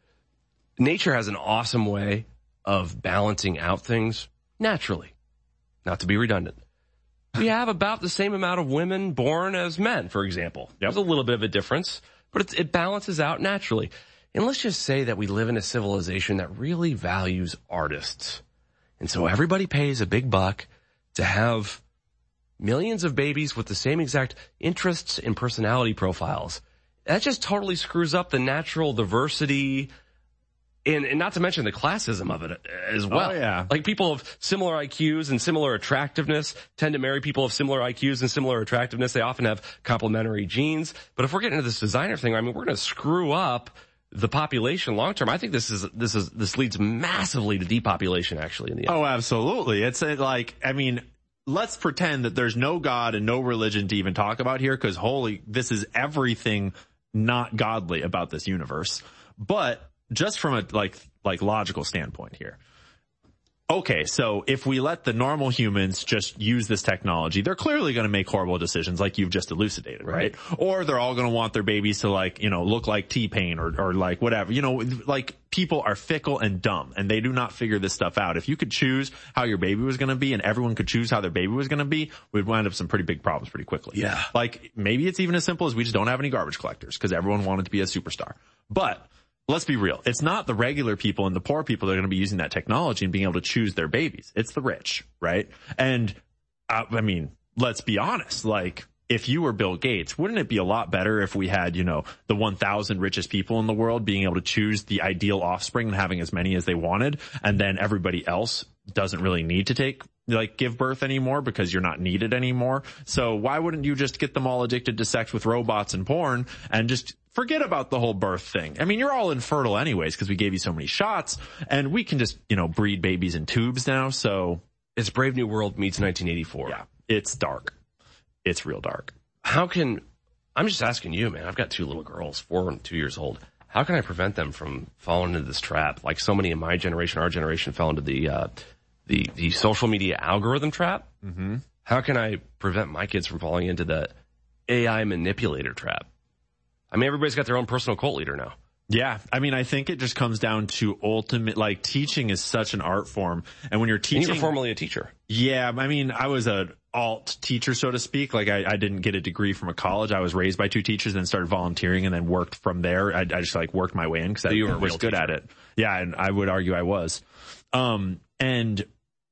Nature has an awesome way of balancing out things naturally. Not to be redundant. We have about the same amount of women born as men, for example. Yep. There's a little bit of a difference, but it's, it balances out naturally. And let's just say that we live in a civilization that really values artists. And so everybody pays a big buck to have millions of babies with the same exact interests and personality profiles. That just totally screws up the natural diversity and, and not to mention the classism of it as well. Oh, yeah. Like people of similar I Qs and similar attractiveness tend to marry people of similar I Qs and similar attractiveness. They often have complementary genes. But if we're getting into this designer thing, I mean, we're going to screw up the population long term. I think this is, this is, this leads massively to depopulation actually in the end. Oh, absolutely. It's like, I mean, let's pretend that there's no God and no religion to even talk about here, because holy, this is everything not godly about this universe. But just from a like like logical standpoint here. Okay, so if we let the normal humans just use this technology, they're clearly going to make horrible decisions like you've just elucidated, right? right? Or they're all going to want their babies to like, you know, look like T-Pain or, or like whatever. You know, like people are fickle and dumb and they do not figure this stuff out. If you could choose how your baby was going to be and everyone could choose how their baby was going to be, we'd wind up some pretty big problems pretty quickly. Yeah. Like maybe it's even as simple as we just don't have any garbage collectors because everyone wanted to be a superstar. But let's be real. It's not the regular people and the poor people that are going to be using that technology and being able to choose their babies. It's the rich, right? And uh, I mean, let's be honest. Like, if you were Bill Gates, wouldn't it be a lot better if we had, you know, the one thousand richest people in the world being able to choose the ideal offspring and having as many as they wanted, and then everybody else doesn't really need to take, like, give birth anymore because you're not needed anymore? So why wouldn't you just get them all addicted to sex with robots and porn and just forget about the whole birth thing? I mean, you're all infertile anyways because we gave you so many shots, and we can just, you know, breed babies in tubes now. So it's Brave New World meets nineteen eighty-four. Yeah, it's dark. It's real dark. How can, I'm just asking you, man, I've got two little girls, four and two years old. How can I prevent them from falling into this trap? Like so many in my generation, our generation fell into the, uh, the, the social media algorithm trap. Mm-hmm. How can I prevent my kids from falling into the A I manipulator trap? I mean, everybody's got their own personal cult leader now. Yeah. I mean, I think it just comes down to ultimate, like teaching is such an art form. And when you're teaching. And you were formerly a teacher. Yeah. I mean, I was a alt teacher, so to speak. Like I, I didn't get a degree from a college. I was raised by two teachers and then started volunteering and then worked from there. I, I just like worked my way in because so I you were was good teacher. at it. Yeah. And I would argue I was. Um, and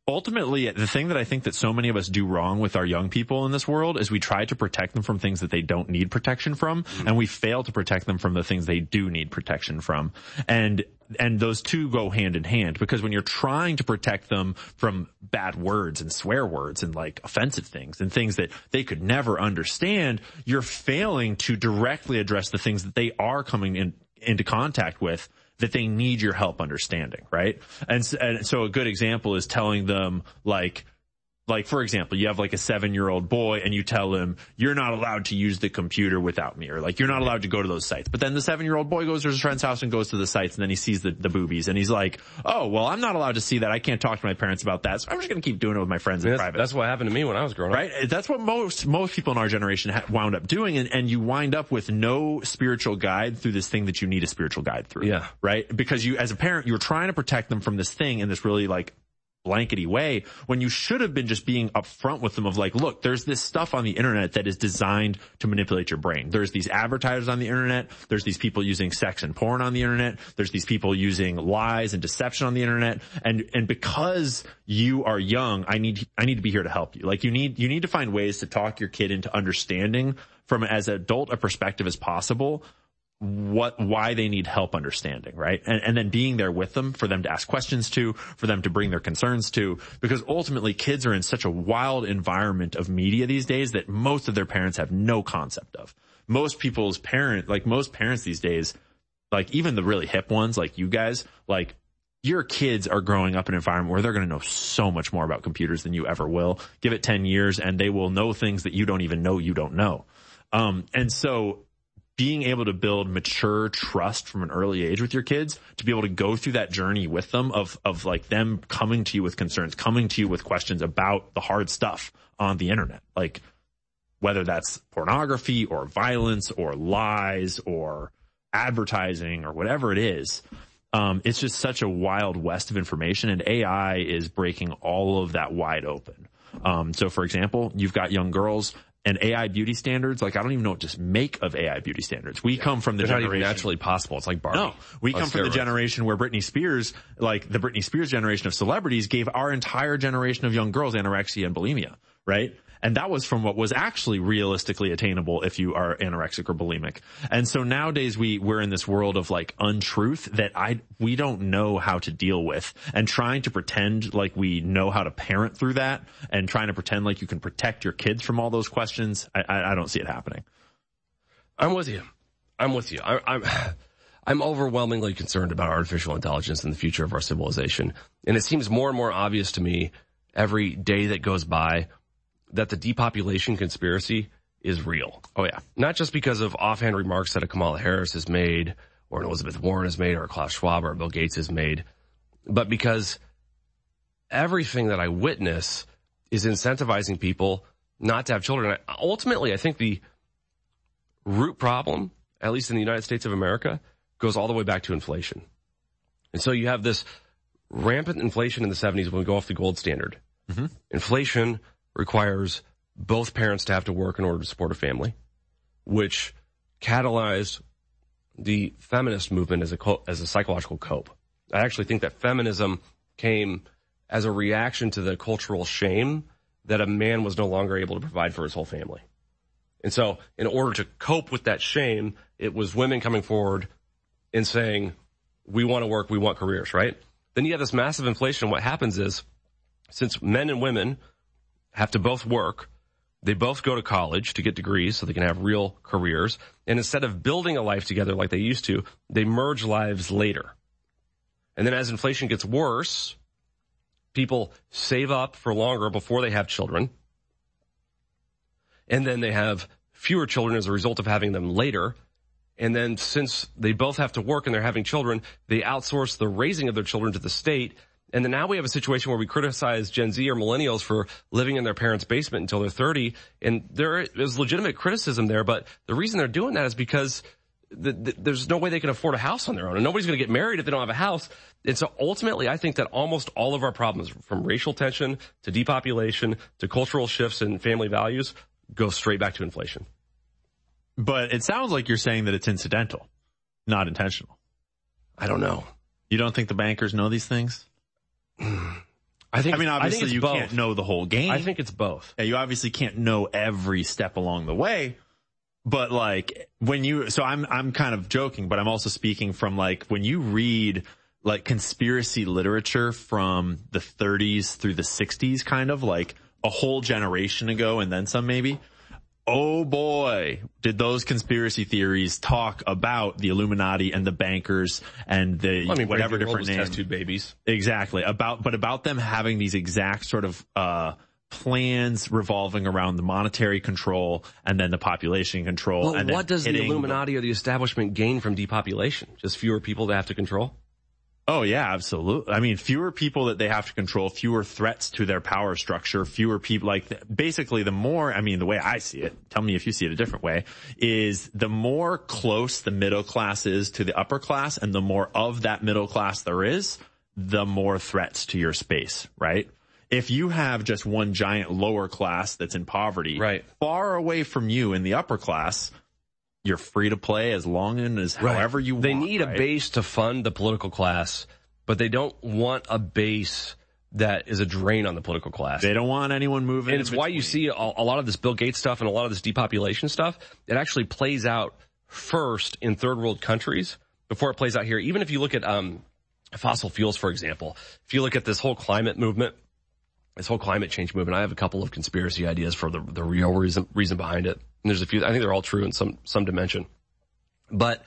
ultimately, the thing that I think that so many of us do wrong with our young people in this world is we try to protect them from things that they don't need protection from, mm-hmm. and we fail to protect them from the things they do need protection from. And and those two go hand in hand, because when you're trying to protect them from bad words and swear words and like offensive things and things that they could never understand, you're failing to directly address the things that they are coming in into contact with that they need your help understanding, right? And so, and so a good example is telling them, like, like, for example, you have like a seven-year-old boy and you tell him, you're not allowed to use the computer without me, or like, you're not allowed to go to those sites. But then the seven-year-old boy goes to his friend's house and goes to the sites, and then he sees the, the boobies, and he's like, oh, well, I'm not allowed to see that. I can't talk to my parents about that, so I'm just going to keep doing it with my friends in that's, private. That's what happened to me when I was growing up. Right? That's what most, most people in our generation ha- wound up doing, and, and you wind up with no spiritual guide through this thing that you need a spiritual guide through. Yeah. Right? Because you, as a parent, you're trying to protect them from this thing in this really like blankety way, when you should have been just being upfront with them of like, look, there's this stuff on the internet that is designed to manipulate your brain. There's these advertisers on the internet. There's these people using sex and porn on the internet. There's these people using lies and deception on the internet. And, and because you are young, I need, I need to be here to help you. Like you need, you need to find ways to talk your kid into understanding from as adult a perspective as possible what, why they need help understanding, right? And, and then being there with them for them to ask questions to, for them to bring their concerns to, because ultimately kids are in such a wild environment of media these days that most of their parents have no concept of. Most people's parent, like most parents these days, like even the really hip ones, like you guys, like your kids are growing up in an environment where they're going to know so much more about computers than you ever will. Give it ten years and they will know things that you don't even know you don't know. Um, and so being able to build mature trust from an early age with your kids, to be able to go through that journey with them of, of like them coming to you with concerns, coming to you with questions about the hard stuff on the internet, like whether that's pornography or violence or lies or advertising or whatever it is. Um, it's just such a wild west of information, and A I is breaking all of that wide open. Um, so for example, you've got young girls and A I beauty standards, like I don't even know what to make of A I beauty standards. We yeah. come from the They're generation. Not even naturally possible. It's like Barbie. No, we come from the generation where Britney Spears, like the Britney Spears generation of celebrities, gave our entire generation of young girls anorexia and bulimia, right? And that was from what was actually realistically attainable if you are anorexic or bulimic. And so nowadays we, we're in this world of like untruth that I, we don't know how to deal with, and trying to pretend like we know how to parent through that and trying to pretend like you can protect your kids from all those questions. I, I, I don't see it happening. I'm with you. I'm with you. I, I'm, I'm overwhelmingly concerned about artificial intelligence and the future of our civilization. And it seems more and more obvious to me every day that goes by that the depopulation conspiracy is real. Oh yeah. Not just because of offhand remarks that a Kamala Harris has made, or an Elizabeth Warren has made, or a Klaus Schwab or Bill Gates has made, but because everything that I witness is incentivizing people not to have children. Ultimately, I think the root problem, at least in the United States of America, goes all the way back to inflation. And so you have this rampant inflation in the seventies when we go off the gold standard. Mm-hmm. Inflation requires both parents to have to work in order to support a family, which catalyzed the feminist movement as a co- as a psychological cope. I actually think that feminism came as a reaction to the cultural shame that a man was no longer able to provide for his whole family. And so in order to cope with that shame, it was women coming forward and saying, we want to work, we want careers, right? Then you have this massive inflation. What happens is, since men and women have to both work, they both go to college to get degrees so they can have real careers. And instead of building a life together like they used to, they merge lives later. And then as inflation gets worse, people save up for longer before they have children. And then they have fewer children as a result of having them later. And then since they both have to work and they're having children, they outsource the raising of their children to the state. And then now we have a situation where we criticize Gen Z or millennials for living in their parents' basement until they're thirty. And there is legitimate criticism there, but the reason they're doing that is because the, the, there's no way they can afford a house on their own. And nobody's going to get married if they don't have a house. And so ultimately, I think that almost all of our problems, from racial tension to depopulation to cultural shifts in family values, go straight back to inflation. But it sounds like you're saying that it's incidental, not intentional. I don't know. You don't think the bankers know these things? I think. I mean, obviously I think you both. can't know the whole game. I think it's both. Yeah, you obviously can't know every step along the way. But like when you, so I'm, I'm kind of joking, but I'm also speaking from like when you read like conspiracy literature from the thirties through the sixties, kind of like a whole generation ago and then some maybe. Oh boy, did those conspiracy theories talk about the Illuminati and the bankers and the well, I mean, whatever different names. Test tube babies. Exactly. About, but about them having these exact sort of, uh, plans revolving around the monetary control and then the population control. Well, and what does the Illuminati the, or the establishment gain from depopulation? Just fewer people to have to control? Oh yeah, absolutely. I mean, fewer people that they have to control, fewer threats to their power structure, fewer people, like basically the more, I mean, the way I see it, tell me if you see it a different way, is the more close the middle class is to the upper class and the more of that middle class there is, the more threats to your space, right? If you have just one giant lower class that's in poverty, right, far away from you in the upper class, you're free to play as long and as right. however you they want. They need right? a base to fund the political class, but they don't want a base that is a drain on the political class. They don't want anyone moving. And it's why you see a, a lot of this Bill Gates stuff and a lot of this depopulation stuff. It actually plays out first in third world countries before it plays out here. Even if you look at um, fossil fuels, for example, if you look at this whole climate movement, this whole climate change movement, I have a couple of conspiracy ideas for the, the real reason, reason behind it. And there's a few, I think they're all true in some, some dimension. But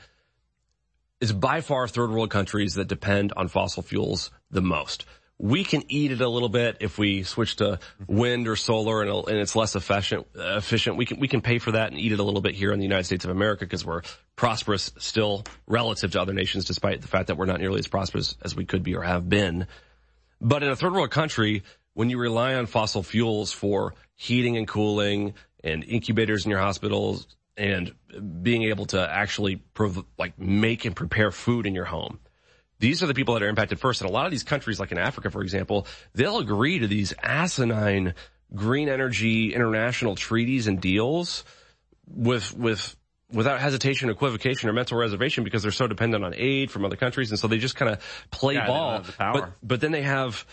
it's by far third world countries that depend on fossil fuels the most. We can eat it a little bit if we switch to wind or solar and, and it's less efficient, uh, efficient. We can, we can pay for that and eat it a little bit here in the United States of America because we're prosperous still relative to other nations, despite the fact that we're not nearly as prosperous as we could be or have been. But in a third world country, when you rely on fossil fuels for heating and cooling and incubators in your hospitals and being able to actually prov- like make and prepare food in your home, these are the people that are impacted first. And a lot of these countries, like in Africa, for example, they'll agree to these asinine green energy international treaties and deals with, with, without hesitation, equivocation, or mental reservation because they're so dependent on aid from other countries. And so they just kind of play yeah, ball. The power. But, but then they have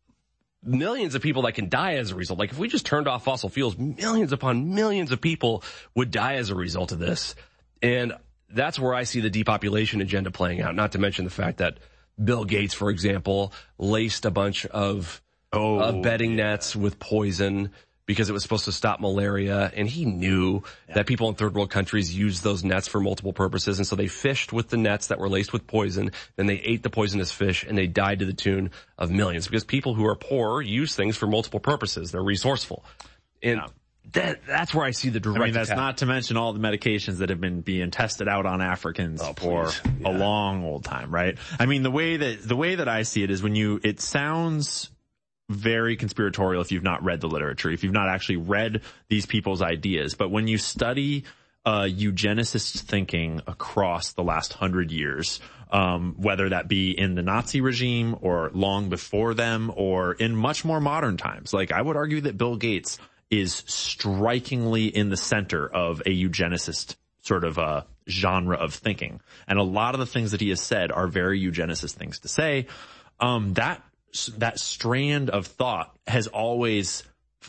millions of people that can die as a result. Like if we just turned off fossil fuels, millions upon millions of people would die as a result of this. And that's where I see the depopulation agenda playing out, not to mention the fact that Bill Gates, for example, laced a bunch of, oh, of bedding yeah. nets with poison because it was supposed to stop malaria. And he knew yeah. that people in third world countries use those nets for multiple purposes. And so they fished with the nets that were laced with poison. Then they ate the poisonous fish and they died to the tune of millions because people who are poor use things for multiple purposes. They're resourceful. And yeah. that, that's where I see the direct I mean, that's attack. not to mention all the medications that have been being tested out on Africans oh, for yeah. a long old time, right? I mean, the way that, the way that I see it is when you, it sounds very conspiratorial if you've not read the literature, if you've not actually read these people's ideas. But when you study uh eugenicist thinking across the last hundred years, um, whether that be in the Nazi regime or long before them or in much more modern times, like I would argue that Bill Gates is strikingly in the center of a eugenicist sort of uh genre of thinking. And a lot of the things that he has said are very eugenicist things to say. Um, that that strand of thought has always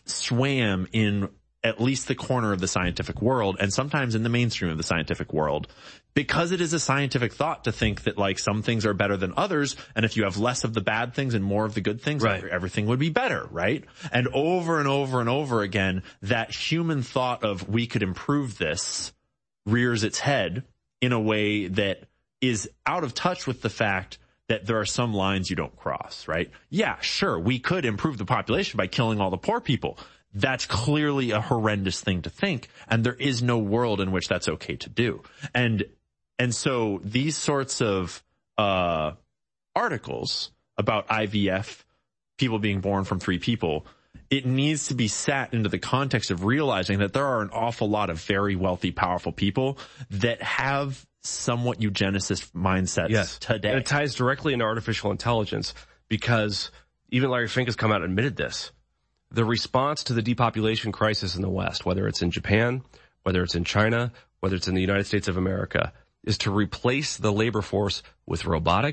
swam in at least the corner of the scientific world and sometimes in the mainstream of the scientific world because it is a scientific thought to think that like some things are better than others. And if you have less of the bad things and more of the good things, right. everything would be better, right? And over and over and over again, that human thought of we could improve this rears its head in a way that is out of touch with the fact that there are some lines you don't cross, right? Yeah, sure, we could improve the population by killing all the poor people. That's clearly a horrendous thing to think, and there is no world in which that's okay to do. And and so these sorts of uh articles about I V F, people being born from three people, it needs to be sat into the context of realizing that there are an awful lot of very wealthy, powerful people that have somewhat eugenicist mindsets yes. today. And it ties directly into artificial intelligence because even Larry Fink has come out and admitted this. The response to the depopulation crisis in the West, whether it's in Japan, whether it's in China, whether it's in the United States of America, is to replace the labor force with robotics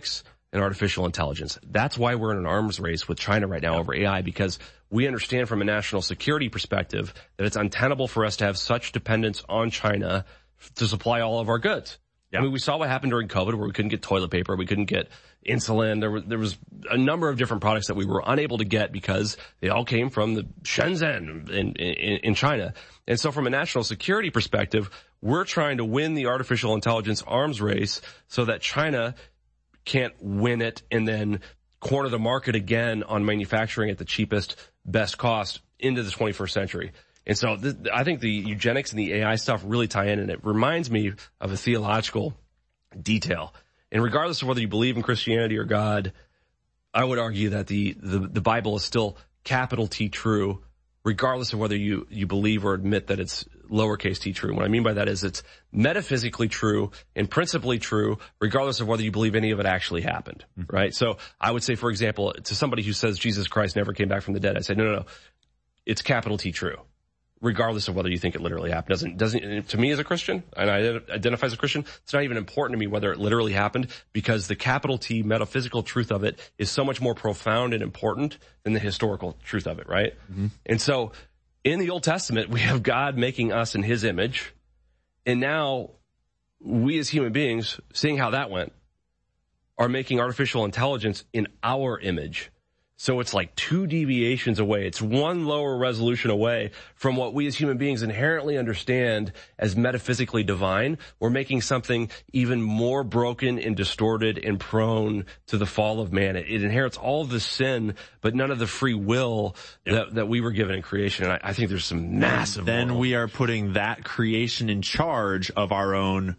and artificial intelligence. That's why we're in an arms race with China right now over A I, because we understand from a national security perspective that it's untenable for us to have such dependence on China to supply all of our goods. I mean, we saw what happened during COVID where we couldn't get toilet paper, we couldn't get insulin. There was, there was a number of different products that we were unable to get because they all came from the Shenzhen in, in, in China. And so from a national security perspective, we're trying to win the artificial intelligence arms race so that China can't win it and then corner the market again on manufacturing at the cheapest, best cost into the twenty-first century. And so th- I think the eugenics and the A I stuff really tie in, and it reminds me of a theological detail. And regardless of whether you believe in Christianity or God, I would argue that the, the, the Bible is still capital T true, regardless of whether you, you believe or admit that it's lowercase t true. What I mean by that is it's metaphysically true and principally true, regardless of whether you believe any of it actually happened, mm-hmm. right? So I would say, for example, to somebody who says Jesus Christ never came back from the dead, I say, no, no, no, it's capital T true, regardless of whether you think it literally happened. Doesn't, doesn't, to me as a Christian, and I identify as a Christian, it's not even important to me whether it literally happened, because the capital T metaphysical truth of it is so much more profound and important than the historical truth of it, right? Mm-hmm. And so in the Old Testament, we have God making us in his image, and now we as human beings, seeing how that went, are making artificial intelligence in our image. So it's like two deviations away. It's one lower resolution away from what we as human beings inherently understand as metaphysically divine. We're making something even more broken and distorted and prone to the fall of man. It, it inherits all of the sin, but none of the free will yep. that, that we were given in creation. And I, I think there's some massive... Then moral. we are putting that creation in charge of our own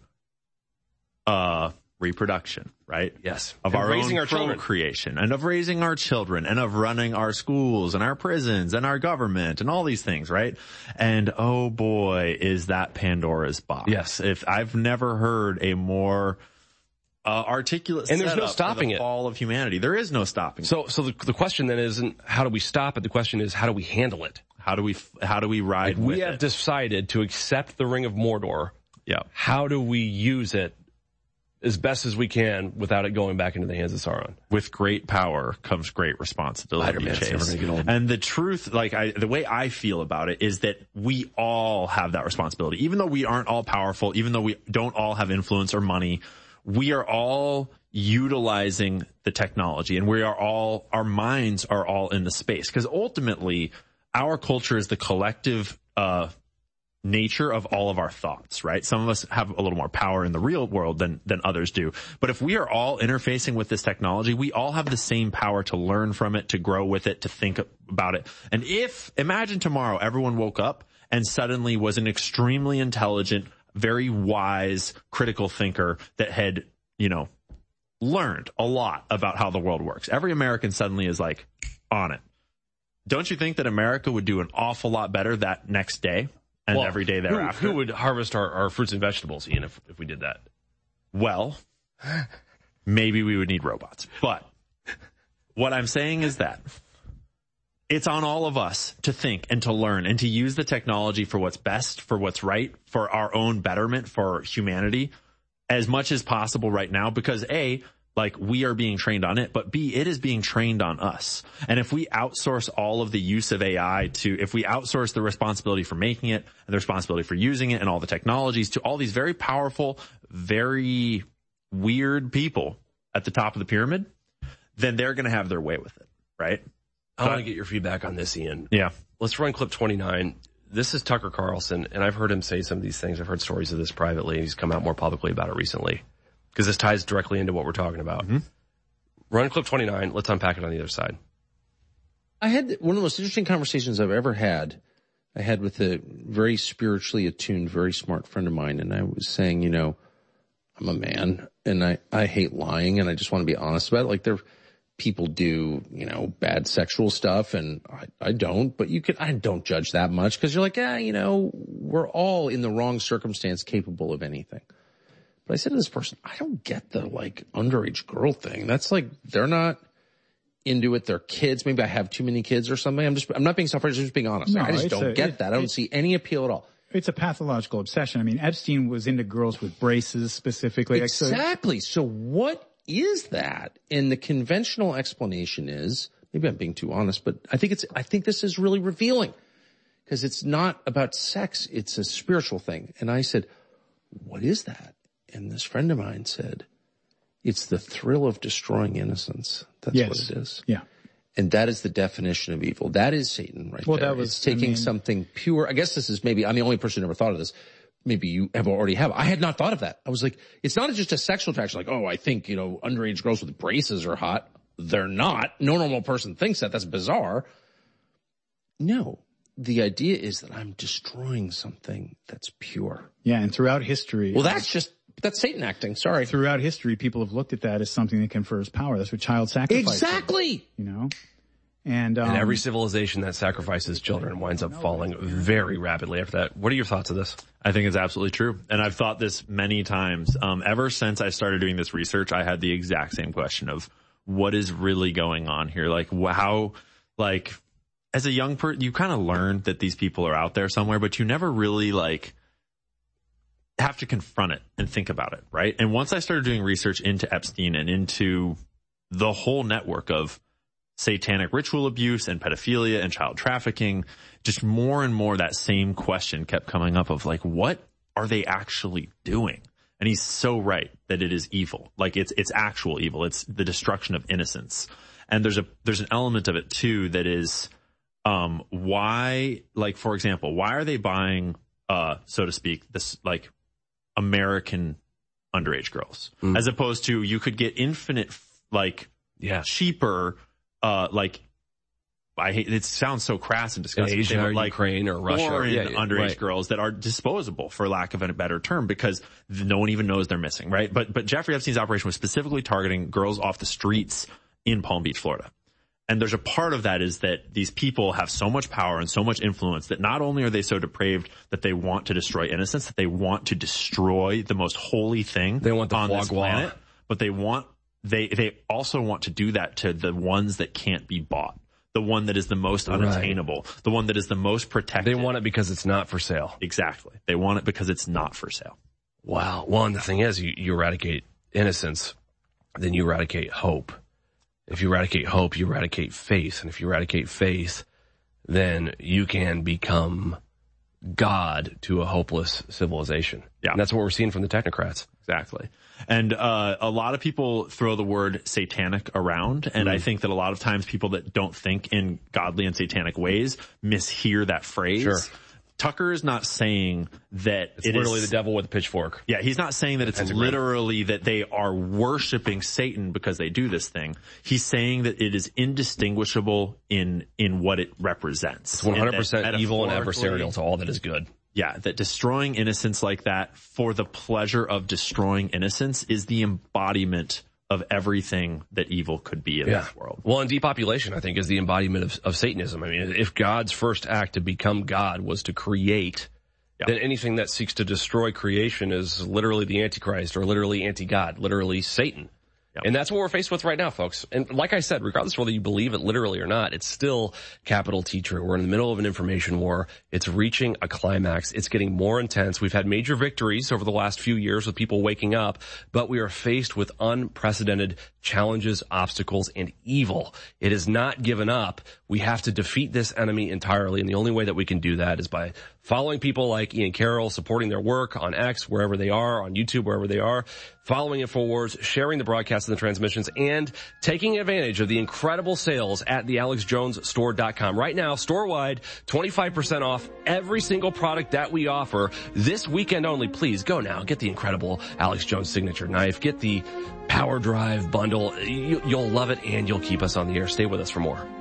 uh reproduction, right? Yes. Of and our raising own our children. procreation, and of raising our children, and of running our schools and our prisons and our government and all these things, right? And oh boy, is that Pandora's box. Yes. If I've never heard a more uh, articulate and there's no setup stopping for the it. fall of humanity. There is no stopping. So, so the, the question then isn't how do we stop it? The question is how do we handle it? How do we, how do we ride like with we have it? decided to accept the Ring of Mordor. Yeah. How do we use it as best as we can without it going back into the hands of Sauron? With great power comes great responsibility, Chase. And the truth, like I, the way I feel about it is that we all have that responsibility. Even though we aren't all powerful, even though we don't all have influence or money, we are all utilizing the technology, and we are all, our minds are all in the space. Because ultimately, our culture is the collective, uh, nature of all of our thoughts, right? Some of us have a little more power in the real world than, than others do. But if we are all interfacing with this technology, we all have the same power to learn from it, to grow with it, to think about it. And if, imagine tomorrow, everyone woke up and suddenly was an extremely intelligent, very wise, critical thinker that had, you know, learned a lot about how the world works. Every American suddenly is like on it. Don't you think that America would do an awful lot better that next day? And well, every day thereafter. Who, who would harvest our, our fruits and vegetables, Ian, if, if we did that? Well, maybe we would need robots. But what I'm saying is that it's on all of us to think and to learn and to use the technology for what's best, for what's right, for our own betterment, for humanity, as much as possible right now. Because A, like we are being trained on it, but B, it is being trained on us. And if we outsource all of the use of A I to, if we outsource the responsibility for making it and the responsibility for using it and all the technologies to all these very powerful, very weird people at the top of the pyramid, then they're going to have their way with it, right? I want to get your feedback on this, Ian. Yeah. Let's run clip twenty-nine. This is Tucker Carlson, and I've heard him say some of these things. I've heard stories of this privately, and he's come out more publicly about it recently. Because this ties directly into what we're talking about. Mm-hmm. Run clip twenty-nine. Let's unpack it on the other side. I had one of the most interesting conversations I've ever had. I had with a very spiritually attuned, very smart friend of mine. And I was saying, you know, I'm a man and I, I hate lying and I just want to be honest about it. Like there, people do, you know, bad sexual stuff and I, I don't, but you could, I don't judge that much because you're like, ah, you know, we're all in the wrong circumstance capable of anything. But I said to this person, I don't get the like underage girl thing. That's like, they're not into it. They're kids. Maybe I have too many kids or something. I'm just, I'm not being self-righteous, I'm just being honest. No, I just don't a, get it, that. I don't it, see any appeal at all. It's a pathological obsession. I mean, Epstein was into girls with braces specifically. Exactly. So what is that? And the conventional explanation is, maybe I'm being too honest, but I think it's, I think this is really revealing because it's not about sex. It's a spiritual thing. And I said, what is that? And this friend of mine said, it's the thrill of destroying innocence. That's yes. what it is. Yeah. And that is the definition of evil. That is Satan right well, there. That was, it's taking I mean, something pure. I guess this is maybe, I'm the only person who ever thought of this. Maybe you have already have. I had not thought of that. I was like, it's not just a sexual attraction. Like, oh, I think, you know, underage girls with braces are hot. They're not. No normal person thinks that. That's bizarre. No. The idea is that I'm destroying something that's pure. Yeah, and throughout history. Well, that's just, that's Satan acting. Sorry. Throughout history, people have looked at that as something that confers power. That's what child sacrifice is. Exactly. You know? And, um, and every civilization that sacrifices children winds up falling very rapidly after that. What are your thoughts of this? I think it's absolutely true. And I've thought this many times. Um, ever since I started doing this research, I had the exact same question of what is really going on here? Like how, like, as a young person, you kind of learn that these people are out there somewhere, but you never really like have to confront it and think about it, right? And once I started doing research into Epstein and into the whole network of satanic ritual abuse and pedophilia and child trafficking, just more and more that same question kept coming up of like, what are they actually doing? And he's so right that it is evil. Like it's, it's actual evil. It's the destruction of innocence. And there's a, there's an element of it too that is, um, why, like, for example, why are they buying, uh, so to speak, this like American underage girls mm. as opposed to you could get infinite, like, yeah, cheaper, uh, like, I hate, it sounds so crass and disgusting. In Asia or like Ukraine or Russia. Foreign yeah, yeah, underage right. girls that are disposable, for lack of a better term, because no one even knows they're missing, right? But, but Jeffrey Epstein's operation was specifically targeting girls off the streets in Palm Beach, Florida. And there's a part of that is that these people have so much power and so much influence that not only are they so depraved that they want to destroy innocence, that they want to destroy the most holy thing they want the on this planet, gras. but they want, they, they also want to do that to the ones that can't be bought. The one that is the most unattainable, right. The one that is the most protected. They want it because it's not for sale. Exactly. They want it because it's not for sale. Wow. Well, and the thing is, you, you eradicate innocence, then you eradicate hope. If you eradicate hope, you eradicate faith. And if you eradicate faith, then you can become God to a hopeless civilization. Yeah. And that's what we're seeing from the technocrats. Exactly. And uh a lot of people throw the word satanic around, and mm. I think that a lot of times people that don't think in godly and satanic ways mishear that phrase. Sure. Tucker is not saying that it's it literally is, the devil with a pitchfork. Yeah, he's not saying that it's literally that they are worshiping Satan because they do this thing. He's saying that it is indistinguishable in in what it represents. It's one hundred percent evil and adversarial to all that is good. Yeah, that destroying innocence like that for the pleasure of destroying innocence is the embodiment of everything that evil could be in yeah. this world. Well, and depopulation, I think, is the embodiment of, of Satanism. I mean, if God's first act to become God was to create, yeah. then anything that seeks to destroy creation is literally the Antichrist or literally anti-God, literally Satan. Yep. And that's what we're faced with right now, folks. And like I said, regardless of whether you believe it literally or not, it's still capital T true. We're in the middle of an information war. It's reaching a climax. It's getting more intense. We've had major victories over the last few years with people waking up, but we are faced with unprecedented challenges, obstacles, and evil. It is not given up. We have to defeat this enemy entirely, and the only way that we can do that is by following people like Ian Carroll, supporting their work on X, wherever they are, on YouTube, wherever they are, following InfoWars, sharing the broadcasts and the transmissions, and taking advantage of the incredible sales at the alex jones store dot com. Right now, store-wide, twenty-five percent off every single product that we offer this weekend only. Please go now. Get the incredible Alex Jones signature knife. Get the Power Drive bundle. You, you'll love it, and you'll keep us on the air. Stay with us for more.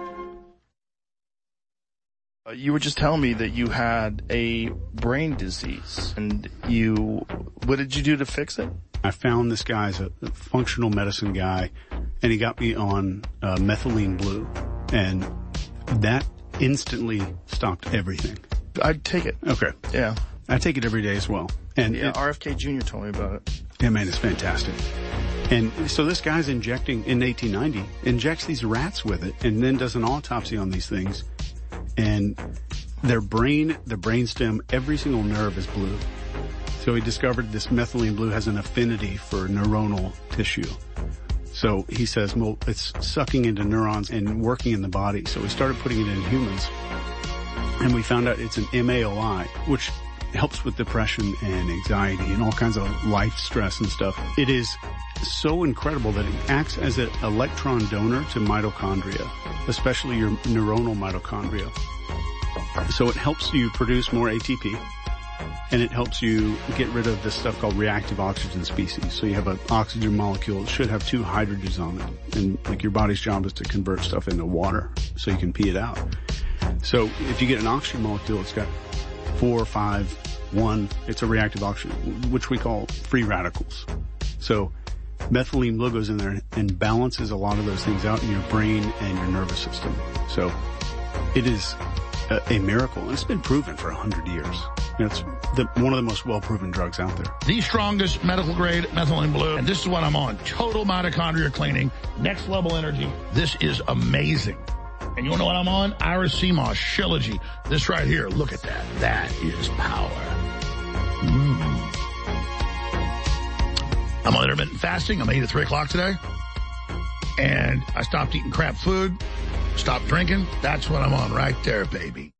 You were just telling me that you had a brain disease, and you, what did you do to fix it? I found this guy's a functional medicine guy, and he got me on uh, methylene blue, and that instantly stopped everything. I'd take it. Okay. Yeah. I take it every day as well. And yeah, it, R F K Junior told me about it. Yeah, man, it's fantastic. And so this guy's injecting, in eighteen ninety, injects these rats with it, and then does an autopsy on these things. And their brain, the brainstem, every single nerve is blue. So he discovered this methylene blue has an affinity for neuronal tissue. So he says, well, it's sucking into neurons and working in the body. So we started putting it in humans. And we found out it's an M A O I, which helps with depression and anxiety and all kinds of life stress and stuff. It is so incredible that it acts as an electron donor to mitochondria, especially your neuronal mitochondria. So it helps you produce more A T P, and it helps you get rid of this stuff called reactive oxygen species. So you have an oxygen molecule, it should have two hydrogens on it, and like your body's job is to convert stuff into water so you can pee it out. So if you get an oxygen molecule, it's got four, five, one, it's a reactive oxygen, which we call free radicals. So methylene blue goes in there and balances a lot of those things out in your brain and your nervous system. So it is a, a miracle, and it's been proven for a hundred years. You know, it's the, one of the most well-proven drugs out there. The strongest medical grade methylene blue, and this is what I'm on. Total mitochondria cleaning, next level energy. This is amazing. And you want to know what I'm on? Iris C M O S, Shilajit. This right here, look at that. That is power. Mm. I'm on intermittent fasting. I'm eating at three o'clock today. And I stopped eating crap food, stopped drinking. That's what I'm on right there, baby.